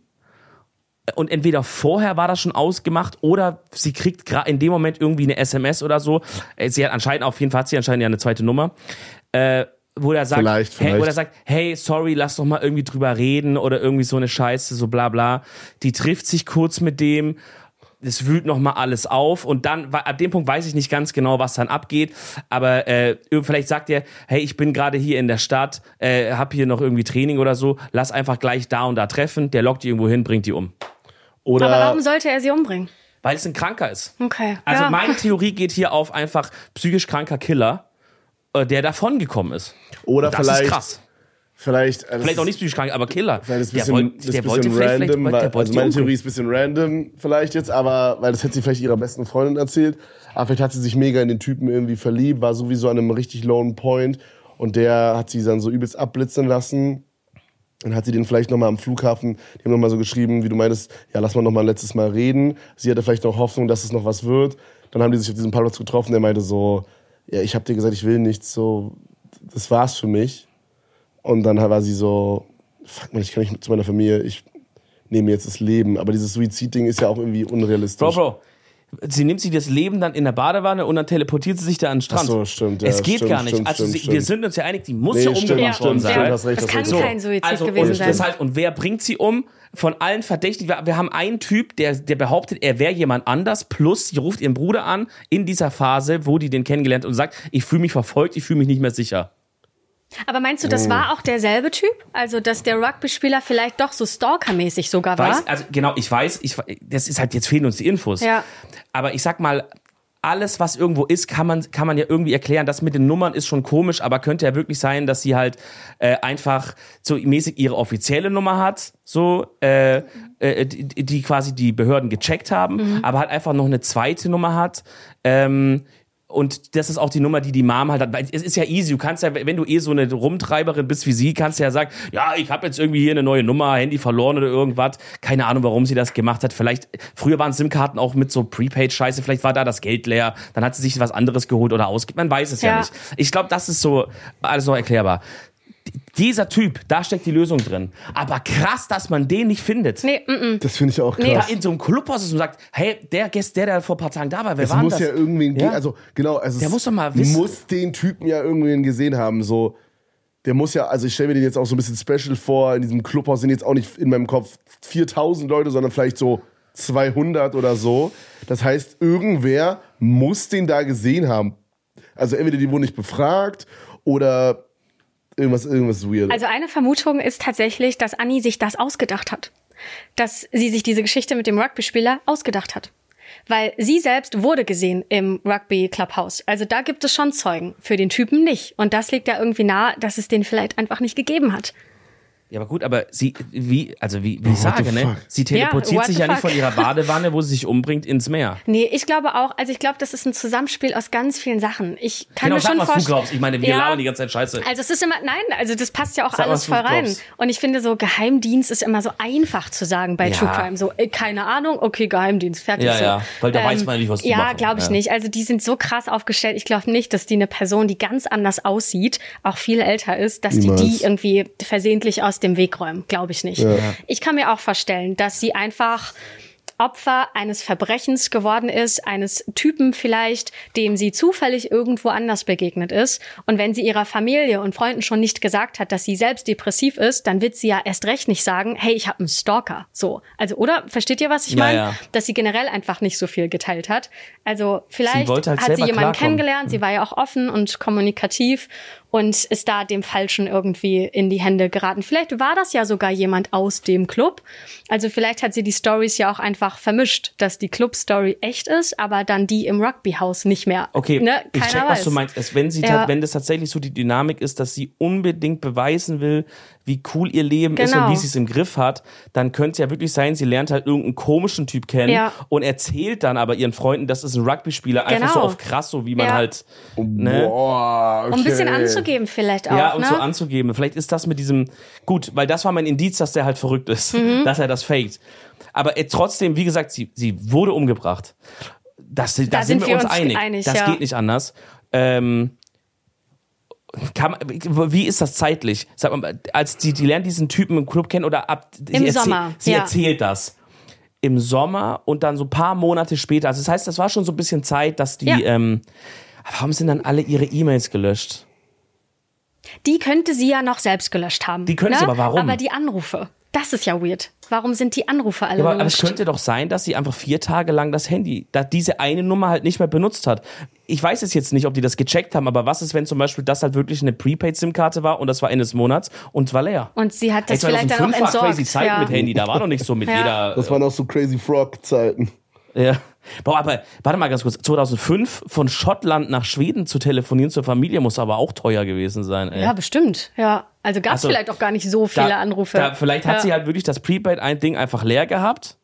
und entweder vorher war das schon ausgemacht oder sie kriegt gerade in dem Moment irgendwie eine S M S oder so. Äh, Sie hat anscheinend, auf jeden Fall hat sie anscheinend ja eine zweite Nummer, äh, wo er sagt, Vielleicht, hey, vielleicht. wo er sagt, hey, sorry, lass doch mal irgendwie drüber reden oder irgendwie so eine Scheiße, so bla bla. Die trifft sich kurz mit dem, es wühlt noch mal alles auf und dann, ab dem Punkt weiß ich nicht ganz genau, was dann abgeht, aber äh, vielleicht sagt er, hey, ich bin gerade hier in der Stadt, äh, hab hier noch irgendwie Training oder so, lass einfach gleich da und da treffen, der lockt die irgendwo hin, bringt die um. Oder Aber warum sollte er sie umbringen? Weil es ein Kranker ist. Okay. Also ja. meine Theorie geht hier auf einfach psychisch kranker Killer, äh, der davongekommen ist. Oder Und das vielleicht- ist krass. vielleicht. äh, das Vielleicht auch ist- nicht psychisch krank, aber Killer. Vielleicht ist ein der bisschen, wollt- das ist der ein wollte bisschen vielleicht, random, vielleicht, weil, der wollte also die meine umbringen. Theorie ist ein bisschen random vielleicht jetzt, aber, weil das hätte sie vielleicht ihrer besten Freundin erzählt, aber vielleicht hat sie sich mega in den Typen irgendwie verliebt, war sowieso an einem richtig lowen Point und der hat sie dann so übelst abblitzen lassen. Dann hat sie den vielleicht nochmal am Flughafen, die haben nochmal so geschrieben, wie du meintest, ja, lass mal nochmal ein letztes Mal reden. Sie hatte vielleicht noch Hoffnung, dass es noch was wird. Dann haben die sich auf diesem Parkplatz getroffen, der meinte so, ja, ich hab dir gesagt, ich will nichts, so, das war's für mich. Und dann war sie so, fuck man, ich kann nicht zu meiner Familie, ich nehme jetzt das Leben. Aber dieses Suizidding ist ja auch irgendwie unrealistisch. Bro, Bro. Sie nimmt sich das Leben dann in der Badewanne und dann teleportiert sie sich da an den Strand. Ach so, stimmt, ja, Es geht stimmt, gar nicht. stimmt, also stimmt, sie, stimmt. wir sind uns ja einig, die muss Nee, ja stimmt, umgebracht stimmt, worden stimmt, sein. hast recht, Das hast kann recht. kein Suizid Also, gewesen und sein. deshalb, und wer bringt sie um? Von allen Verdächtigen, wir, wir haben einen Typ, der, der behauptet, er wäre jemand anders, plus sie ruft ihren Bruder an in dieser Phase, wo die den kennengelernt hat und sagt, ich fühle mich verfolgt, ich fühle mich nicht mehr sicher. Aber meinst du, das war auch derselbe Typ? Also, dass der Rugby-Spieler vielleicht doch so stalkermäßig sogar war? Weiß, also genau, ich weiß, ich, das ist halt, jetzt fehlen uns die Infos. Ja. Aber ich sag mal, alles, was irgendwo ist, kann man, kann man ja irgendwie erklären. Das mit den Nummern ist schon komisch, aber könnte ja wirklich sein, dass sie halt äh, einfach so mäßig ihre offizielle Nummer hat, so äh, äh, die, die quasi die Behörden gecheckt haben, Mhm. aber halt einfach noch eine zweite Nummer hat. Ähm, Und das ist auch die Nummer, die die Mom halt hat. Weil es ist ja easy. Du kannst ja, wenn du eh so eine Rumtreiberin bist wie sie, kannst du ja sagen, ja, ich habe jetzt irgendwie hier eine neue Nummer, Handy verloren oder irgendwas. Keine Ahnung, warum sie das gemacht hat. Vielleicht, früher waren SIM-Karten auch mit so Prepaid-Scheiße. Vielleicht war da das Geld leer. Dann hat sie sich was anderes geholt oder ausgegeben. Man weiß es ja, Ja. nicht. Ich glaube, das ist so alles noch erklärbar. Dieser Typ, da steckt die Lösung drin. Aber krass, dass man den nicht findet. Nee, mm, mm. Das finde ich auch Nee, krass. In so einem Clubhaus ist und sagt, hey, der Gast, der da vor ein paar Tagen da war, wer Es war denn muss das? ja irgendwen Ja. gehen, also genau, also Der es muss doch mal wissen. muss den Typen ja irgendwen gesehen haben, so. Der muss ja, also ich stelle mir den jetzt auch so ein bisschen special vor, in diesem Clubhaus sind jetzt auch nicht in meinem Kopf viertausend Leute, sondern vielleicht so zweihundert oder so. Das heißt, irgendwer muss den da gesehen haben. Also entweder die wurden nicht befragt oder irgendwas, irgendwas weird. Also eine Vermutung ist tatsächlich, dass Annie sich das ausgedacht hat. Dass sie sich diese Geschichte mit dem Rugby-Spieler ausgedacht hat. Weil sie selbst wurde gesehen im Rugby-Clubhaus. Also da gibt es schon Zeugen, für den Typen nicht. Und das liegt ja irgendwie nahe, dass es den vielleicht einfach nicht gegeben hat. Ja, aber gut, aber sie, wie, also wie, wie ich Oh, sage, what the ne? fuck? Sie teleportiert Ja, sich what ja the nicht von fuck? ihrer Badewanne, wo sie sich umbringt, ins Meer. Nee, ich glaube auch, also ich glaube, das ist ein Zusammenspiel aus ganz vielen Sachen. Ich kann Genau, mir sag, schon was du vorstellen. glaubst. Ich meine, wir Ja. labern die ganze Zeit Scheiße. Also es ist immer, nein, also das passt ja auch Sag, alles was du voll rein. glaubst. Und ich finde so, Geheimdienst ist immer so einfach zu sagen bei Ja. True Crime. So, ey, keine Ahnung, okay, Geheimdienst, fertig Ja, so. ja, weil da weiß man nicht, was die Ja, machen. glaube ich Ja. nicht. Also die sind so krass aufgestellt. Ich glaube nicht, dass die eine Person, die ganz anders aussieht, auch viel älter ist, dass Niemals. die die irgendwie versehentlich aus dem Weg räumen. Glaube ich nicht. Ich kann mir auch vorstellen, dass sie einfach Opfer eines Verbrechens geworden ist, eines Typen vielleicht, dem sie zufällig irgendwo anders begegnet ist. Und wenn sie ihrer Familie und Freunden schon nicht gesagt hat, dass sie selbst depressiv ist, dann wird sie ja erst recht nicht sagen, hey, ich habe einen Stalker. So, also, oder? Versteht ihr, was ich Ja, meine? ja. Dass sie generell einfach nicht so viel geteilt hat. Also vielleicht wollte halt hat sie selber jemanden klarkommen. kennengelernt, sie war ja auch offen und kommunikativ und ist da dem Falschen irgendwie in die Hände geraten. Vielleicht war das ja sogar jemand aus dem Club. Also vielleicht hat sie die Storys ja auch einfach vermischt, dass die Club-Story echt ist, aber dann die im Rugby-Haus nicht mehr. Okay, ne? ich Keiner check, weiß. was du meinst. Es, wenn, sie Ja. ta- wenn das tatsächlich so die Dynamik ist, dass sie unbedingt beweisen will, wie cool ihr Leben ist Genau. und wie sie es im Griff hat, dann könnte es ja wirklich sein, sie lernt halt irgendeinen komischen Typ kennen Ja. und erzählt dann aber ihren Freunden, das ist ein Rugby-Spieler, einfach so Genau. auf krass, so wie man Ja. halt, ne? Boah, okay. Um ein bisschen anzugeben vielleicht auch, Ja, und ne? so anzugeben. Vielleicht ist das mit diesem, gut, weil das war mein Indiz, dass der halt verrückt ist, Mhm. dass er das faked. Aber äh, trotzdem, wie gesagt, sie, sie wurde umgebracht. Das, da, Da sind, sind wir wir uns uns einig. einig, das ja. geht nicht anders. Ähm, kann, man- wie ist das zeitlich? Sag mal, als die, die lernt diesen Typen im Club kennen oder ab. Im sie erzähl- Sommer, Sie ja. erzählt das. Im Sommer und dann so ein paar Monate später. Also das heißt, das war schon so ein bisschen Zeit, dass die. Ja. Ähm, warum sind dann alle ihre E-Mails gelöscht? Die könnte sie ja noch selbst gelöscht haben. Die könnte ne? sie, aber warum? Aber die Anrufe, das ist ja weird. Warum sind die Anrufe alle Ja, aber, aber es gelöscht? könnte doch sein, dass sie einfach vier Tage lang das Handy, da diese eine Nummer halt nicht mehr benutzt hat. Ich weiß es jetzt nicht, ob die das gecheckt haben, aber was ist, wenn zum Beispiel das halt wirklich eine Prepaid-SIM-Karte war und das war Ende des Monats und es war leer? Und sie hat das Ey, vielleicht dann auch zweitausendfünf war entsorgt. crazy Zeit ja. mit Handy, da war noch nicht so mit Ja. jeder. Das waren auch so Crazy Frog-Zeiten. Ja. Boah, aber warte mal ganz kurz. zweitausendfünf von Schottland nach Schweden zu telefonieren zur Familie muss aber auch teuer gewesen sein. Ey. Ja, bestimmt. Ja, also gab es Also, vielleicht auch gar nicht so viele Da- Anrufe. Da, vielleicht hat ja. sie halt wirklich das Prepaid-Ding einfach leer gehabt.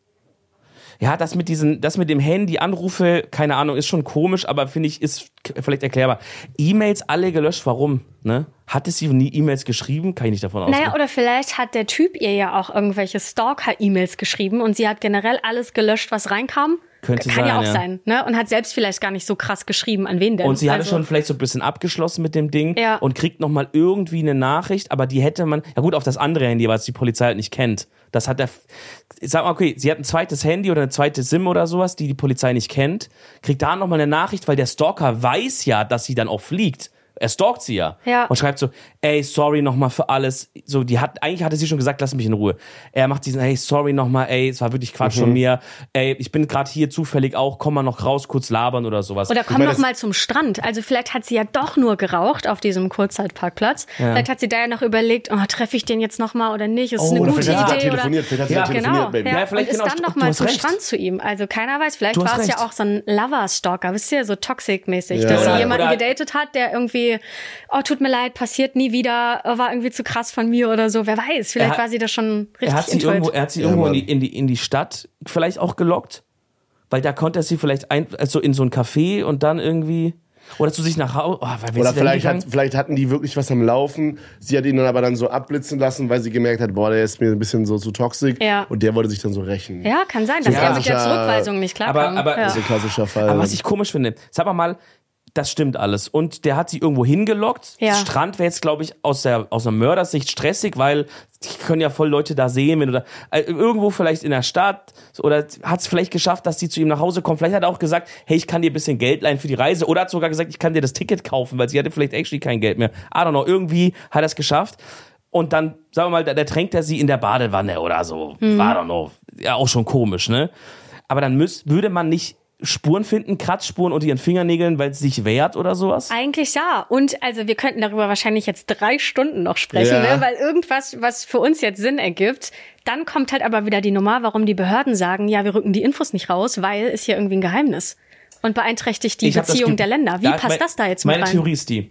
Ja, das mit diesen, das mit dem Handy, Anrufe, keine Ahnung, ist schon komisch, aber finde ich, ist k- vielleicht erklärbar. E-Mails alle gelöscht, warum? Ne? Hatte sie nie E-Mails geschrieben? Kann ich nicht davon ausgehen. Naja, oder vielleicht hat der Typ ihr ja auch irgendwelche Stalker-E-Mails geschrieben und sie hat generell alles gelöscht, was reinkam. Könnte Kann ja sein, auch ja. sein, ne? Und hat selbst vielleicht gar nicht so krass geschrieben, an wen denn. Und sie hatte also, schon vielleicht so ein bisschen abgeschlossen mit dem Ding Ja. und kriegt nochmal irgendwie eine Nachricht, aber die hätte man, ja gut, auf das andere Handy, weil es die Polizei halt nicht kennt. Das hat der, sag mal, okay, sie hat ein zweites Handy oder eine zweite SIM oder sowas, die die Polizei nicht kennt, kriegt da nochmal eine Nachricht, weil der Stalker weiß ja, dass sie dann auch fliegt. Er stalkt sie ja. Ja. Und schreibt so, ey, sorry nochmal für alles. So, die hat, eigentlich hatte sie schon gesagt, lass mich in Ruhe. Er macht diesen, hey, sorry nochmal, ey, es war wirklich Quatsch von mir. Ey, ich bin gerade hier zufällig auch, komm mal noch raus, kurz labern oder sowas. Oder komm meine, noch das- mal zum Strand. Also vielleicht hat sie ja doch nur geraucht auf diesem Kurzzeitparkplatz. Vielleicht hat sie da ja noch überlegt, oh, treffe ich den jetzt noch mal oder nicht? Ist es Oh, eine oder gute Vielleicht hat sie da Idee? telefoniert, vielleicht hat sie Ja, da telefoniert, Genau, Baby. ja. Ja, vielleicht und ist genau, dann du noch mal hast zum recht. Strand zu ihm. Also keiner weiß, vielleicht Du hast war es ja recht. auch so ein Lover-Stalker, wisst ihr, so toxic-mäßig, Ja. dass sie Oder- jemanden oder- gedatet hat, der irgendwie, oh, tut mir leid, passiert nie wieder, war irgendwie zu krass von mir oder so, wer weiß, vielleicht hat- war sie da schon richtig Er hat sie enttäuscht. irgendwo, er hat sie Ja, irgendwo in Mann. die, in, die, in die Stadt vielleicht auch gelockt, weil da konnte er sie vielleicht ein, also in so ein Café und dann irgendwie, oder zu sich nach Hause, oh, weil wir Oder sind da vielleicht, hat, hingegangen. vielleicht hatten die wirklich was am Laufen. Sie hat ihn dann aber dann so abblitzen lassen, weil sie gemerkt hat, boah, der ist mir ein bisschen so zu toxisch. Ja. Und der wollte sich dann so rächen. Ja, kann sein, dass Ja. er mit der Klassischer- Zurückweisung nicht Aber- klarkam. aber- ja. Das ist ein klassischer Fall. Aber was ich komisch finde, sag mal mal, das stimmt alles. Und der hat sie irgendwo hingelockt. Ja. Strand wäre jetzt, glaube ich, aus der aus einer Mördersicht stressig, weil die können ja voll Leute da sehen, wenn du da äh, irgendwo vielleicht in der Stadt oder hat es vielleicht geschafft, dass sie zu ihm nach Hause kommt. Vielleicht hat er auch gesagt, hey, ich kann dir ein bisschen Geld leihen für die Reise. Oder hat sogar gesagt, ich kann dir das Ticket kaufen, weil sie hatte vielleicht actually kein Geld mehr. I don't know, irgendwie hat er es geschafft. Und dann, sagen wir mal, da, da tränkt er sie in der Badewanne oder so. I don't know. Ja, auch schon komisch, ne? Aber dann müß, würde man nicht Spuren finden, Kratzspuren unter ihren Fingernägeln, weil sie sich wehrt oder sowas? Eigentlich ja. Und also wir könnten darüber wahrscheinlich jetzt drei Stunden noch sprechen, Ja. ne? Weil irgendwas, was für uns jetzt Sinn ergibt, dann kommt halt aber wieder die Nummer, warum die Behörden sagen, ja, wir rücken die Infos nicht raus, weil ist hier irgendwie ein Geheimnis. Und beeinträchtigt die Ich hab das Beziehung Ge- der Länder. Wie Da- passt mein- das da jetzt mit Meine rein? Theorie ist die,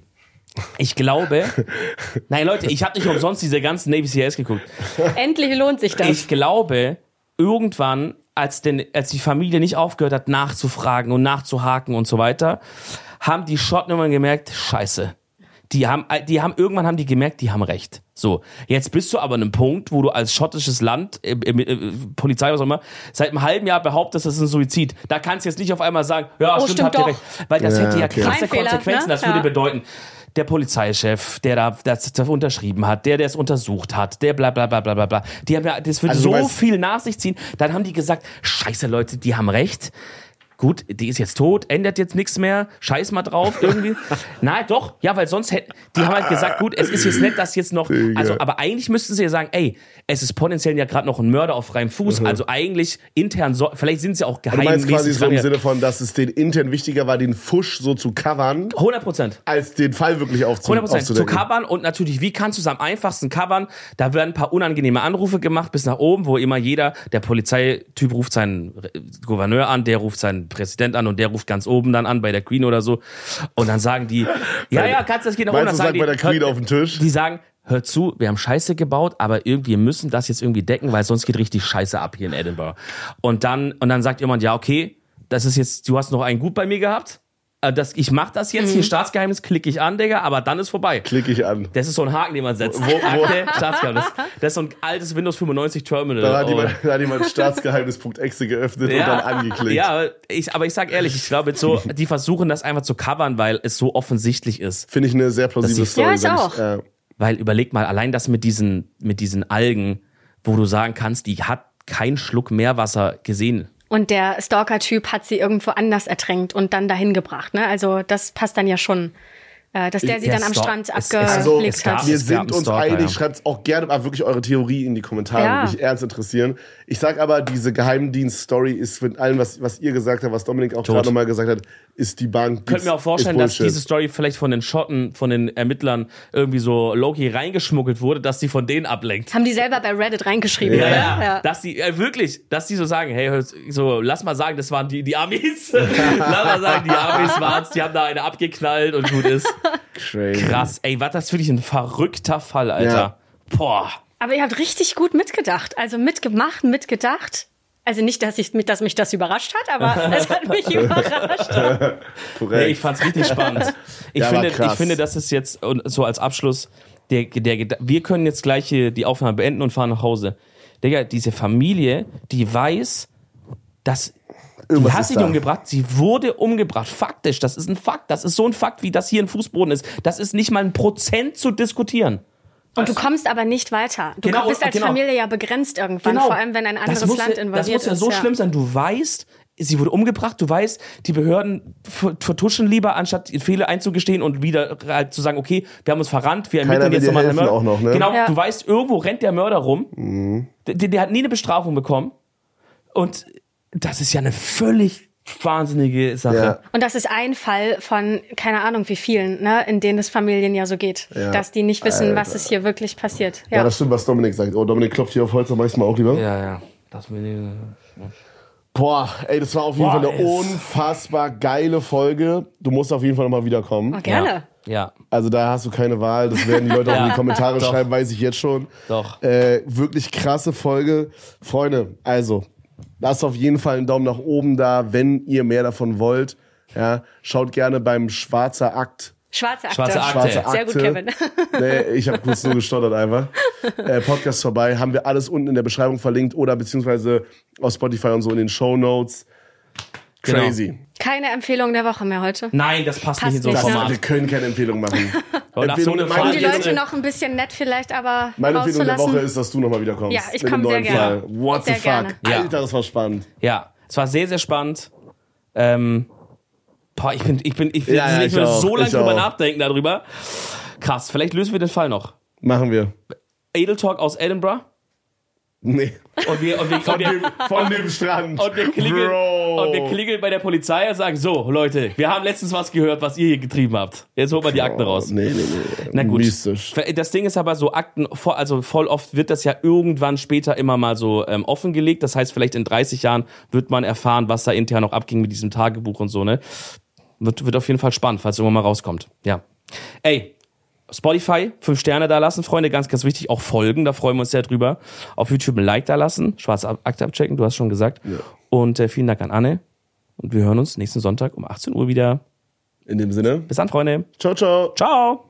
Ich glaube, nein Leute, ich habe nicht umsonst diese ganzen Navy C I S geguckt. Endlich lohnt sich das. Ich glaube, irgendwann, als, den, als die Familie nicht aufgehört hat, nachzufragen und nachzuhaken und so weiter, haben die Schotten irgendwann gemerkt, scheiße. Die haben, die haben, irgendwann haben die gemerkt, die haben recht. So. Jetzt bist du aber an einem Punkt, wo du als schottisches Land, äh, äh, Polizei, was auch immer, seit einem halben Jahr behauptest, das ist ein Suizid. Da kannst du jetzt nicht auf einmal sagen, ja, Oh, stimmt, stimmt habt ihr doch. recht. Weil das Ja, hätte ja okay. krasse Mein Fehler, Konsequenzen. ne? Das würde Ja. bedeuten, der Polizeichef, der da das, das unterschrieben hat, der, der es untersucht hat, der bla bla bla bla bla bla. Die haben ja, das würde Also du so meinst- viel nach sich ziehen. Dann haben die gesagt, scheiße Leute, die haben recht. Gut, die ist jetzt tot, ändert jetzt nichts mehr, scheiß mal drauf irgendwie. Nein, doch, ja, weil sonst hätten, die haben halt gesagt, gut, es ist jetzt nett, dass jetzt noch, also, aber eigentlich müssten sie ja sagen, ey, es ist potenziell ja gerade noch ein Mörder auf freiem Fuß, also eigentlich intern, so, vielleicht sind sie auch Du meinst quasi geheimmäßig so im dran. Sinne von, dass es den intern wichtiger war, den Fusch so zu covern, hundert Prozent. als den Fall wirklich aufzu hundert Prozent zu aufzudecken. covern und natürlich, wie kannst du es am einfachsten covern? Da werden ein paar unangenehme Anrufe gemacht bis nach oben, wo immer jeder, der Polizeityp ruft seinen Gouverneur an, der ruft seinen Präsident an und der ruft ganz oben dann an bei der Queen oder so und dann sagen die, ja, ja, kannst du das geht nach oben. Meinst Dann du, sagen sagt bei der die, Queen hör- auf den Tisch? Die sagen, hör zu, wir haben Scheiße gebaut, aber irgendwie wir müssen das jetzt irgendwie decken, weil sonst geht richtig Scheiße ab hier in Edinburgh. Und dann, und dann sagt jemand, ja, okay, das ist jetzt, du hast noch einen Gut bei mir gehabt. Äh, Das, ich mach das jetzt, hier Staatsgeheimnis, klicke ich an, Digga, aber dann ist vorbei. Klicke ich an. Das ist so ein Haken, den man setzt. Wo- wo- Akte, Staatsgeheimnis. Das ist so ein altes Windows fünfundneunzig Terminal. Da hat Oh. jemand, da hat jemand Staatsgeheimnis.exe geöffnet und dann angeklickt. Ja, ich, aber ich sag ehrlich, ich glaube, so, die versuchen das einfach zu covern, weil es so offensichtlich ist. Finde ich eine sehr plausible Das ist- Story. Ja, ich sag auch. äh, Weil überleg mal, allein das mit diesen, mit diesen Algen, wo du sagen kannst, die hat keinen Schluck Meerwasser gesehen. Und der Stalker-Typ hat sie irgendwo anders ertränkt und dann dahin gebracht. Ne? Also das passt dann ja schon, äh, dass der sie Der dann am Stalk- Strand es- es- also, abgelegt es gab- hat. wir Es gab sind einen uns Stalker, einig. ja. Schreibt auch gerne mal wirklich eure Theorie in die Kommentare, Ja. würde mich ernst interessieren. Ich sag aber, diese Geheimdienst-Story ist mit allem, was, was ihr gesagt habt, was Dominik auch Tot. gerade nochmal gesagt hat, ist die Bank. Könnte mir auch vorstellen, ist dass Bullshit. diese Story vielleicht von den Schotten, von den Ermittlern irgendwie so low-key reingeschmuggelt wurde, dass sie von denen ablenkt. Haben die selber bei Reddit reingeschrieben. Ja, ne? ja, Ja. dass die, äh, wirklich, dass die so sagen, hey, hör- so, lass mal sagen, das waren die, die Amis. Lass mal sagen, die Amis waren's, die haben da eine abgeknallt und gut ist. Crazy. Krass, ey, was das für dich ein verrückter Fall, Alter. Ja. Boah. Aber ihr habt richtig gut mitgedacht. Also mitgemacht, mitgedacht. Also nicht, dass, ich, dass mich das überrascht hat, aber es hat mich überrascht. Korrekt. Nee, ich fand's richtig spannend. Ich, Ja, aber finde, krass. ich finde, das ist jetzt, und so als Abschluss, der, der, wir können jetzt gleich hier die Aufnahme beenden und fahren nach Hause. Digga, diese Familie, die weiß, dass die Irgendwas hat ist sich da. umgebracht, sie wurde umgebracht. Faktisch, das ist ein Fakt. Das ist so ein Fakt, wie das hier ein Fußboden ist. Das ist nicht mal ein Prozent zu diskutieren. Und du kommst aber nicht weiter. Du Genau, bist als genau. Familie ja begrenzt irgendwann, vor allem wenn ein anderes das muss, Land ja- involviert Das muss ja ist. so schlimm sein. Du weißt, sie wurde umgebracht. Du weißt, die Behörden ver- vertuschen lieber, anstatt Fehler einzugestehen und wieder halt zu sagen, okay, wir haben uns verrannt, wir ermitteln Keiner will jetzt dir nochmal. helfen auch noch, ne? Genau, Ja. du weißt, irgendwo rennt der Mörder rum. Der, der hat nie eine Bestrafung bekommen. Und das ist ja eine völlig wahnsinnige Sache. Ja. Und das ist ein Fall von, keine Ahnung wie vielen, ne, in denen es Familien ja so geht. Ja. Dass die nicht wissen, was ist hier wirklich passiert. Ja, Ja. das stimmt, was Dominik sagt. Oh, Dominik klopft hier auf Holz, dann mach ich's mal auch lieber. Ja, ja. Das will ich, Boah, ey, das war auf jeden Boah, Fall eine es- unfassbar geile Folge. Du musst auf jeden Fall nochmal wiederkommen. Oh, gerne. ja. Also da hast du keine Wahl. Das werden die Leute auch in Ja, die Kommentare doch. schreiben, weiß ich jetzt schon. Doch. Äh, wirklich krasse Folge. Freunde, also lasst auf jeden Fall einen Daumen nach oben da, wenn ihr mehr davon wollt. Ja, schaut gerne beim Schwarzer Akt. Schwarze Akte. Schwarze Akte. Schwarze Akte. Sehr gut, Kevin. Nee, ich habe kurz nur gestottert einfach. Äh, Podcast vorbei. Haben wir alles unten in der Beschreibung verlinkt oder beziehungsweise auf Spotify und so in den Shownotes. Genau. Crazy. Keine Empfehlung der Woche mehr heute. Nein, das passt, Passt nicht in so ein nicht, ne? Format. Wir können keine Empfehlung machen. Und nach so Empfehlung- einer meine Um die Jetzt, Leute äh, noch ein bisschen nett vielleicht aber Meine Empfehlung der rauszulassen. Woche ist, dass du nochmal wiederkommst. Ja, ich mit komm dem sehr neuen gerne. Fall. What Sehr the fuck? gerne. Ja. Alter, das war spannend. Ja, es war sehr, sehr spannend. Ähm, boah, ich bin, ich bin, ich, Ja, ja, ich ich will auch, so lange ich drüber auch. nachdenken darüber. Krass, vielleicht lösen wir den Fall noch. Machen wir. Edel Talk aus Edinburgh. Nee. Und wir, und wir, Von und wir, dem, von dem Strand. und wir klingeln, Bro. und wir klingeln bei der Polizei und sagen, so, Leute, wir haben letztens was gehört, was ihr hier getrieben habt. Jetzt holt mal die Akten raus. Nee, nee, nee. Na gut. Mystisch. Das Ding ist aber so, Akten, voll- also voll oft wird das ja irgendwann später immer mal so ähm, offengelegt. Das heißt, vielleicht in dreißig Jahren wird man erfahren, was da intern noch abging mit diesem Tagebuch und so, ne? Wird, wird auf jeden Fall spannend, falls es irgendwann mal rauskommt. Ja. Ey, Spotify, fünf Sterne da lassen, Freunde, ganz, ganz wichtig. Auch folgen, da freuen wir uns sehr drüber. Auf YouTube ein Like da lassen, schwarze Akte abchecken, du hast schon gesagt. Ja. Und äh, vielen Dank an Anne. Und wir hören uns nächsten Sonntag um achtzehn Uhr wieder. In dem Sinne. Bis dann, Freunde. Ciao, ciao. Ciao.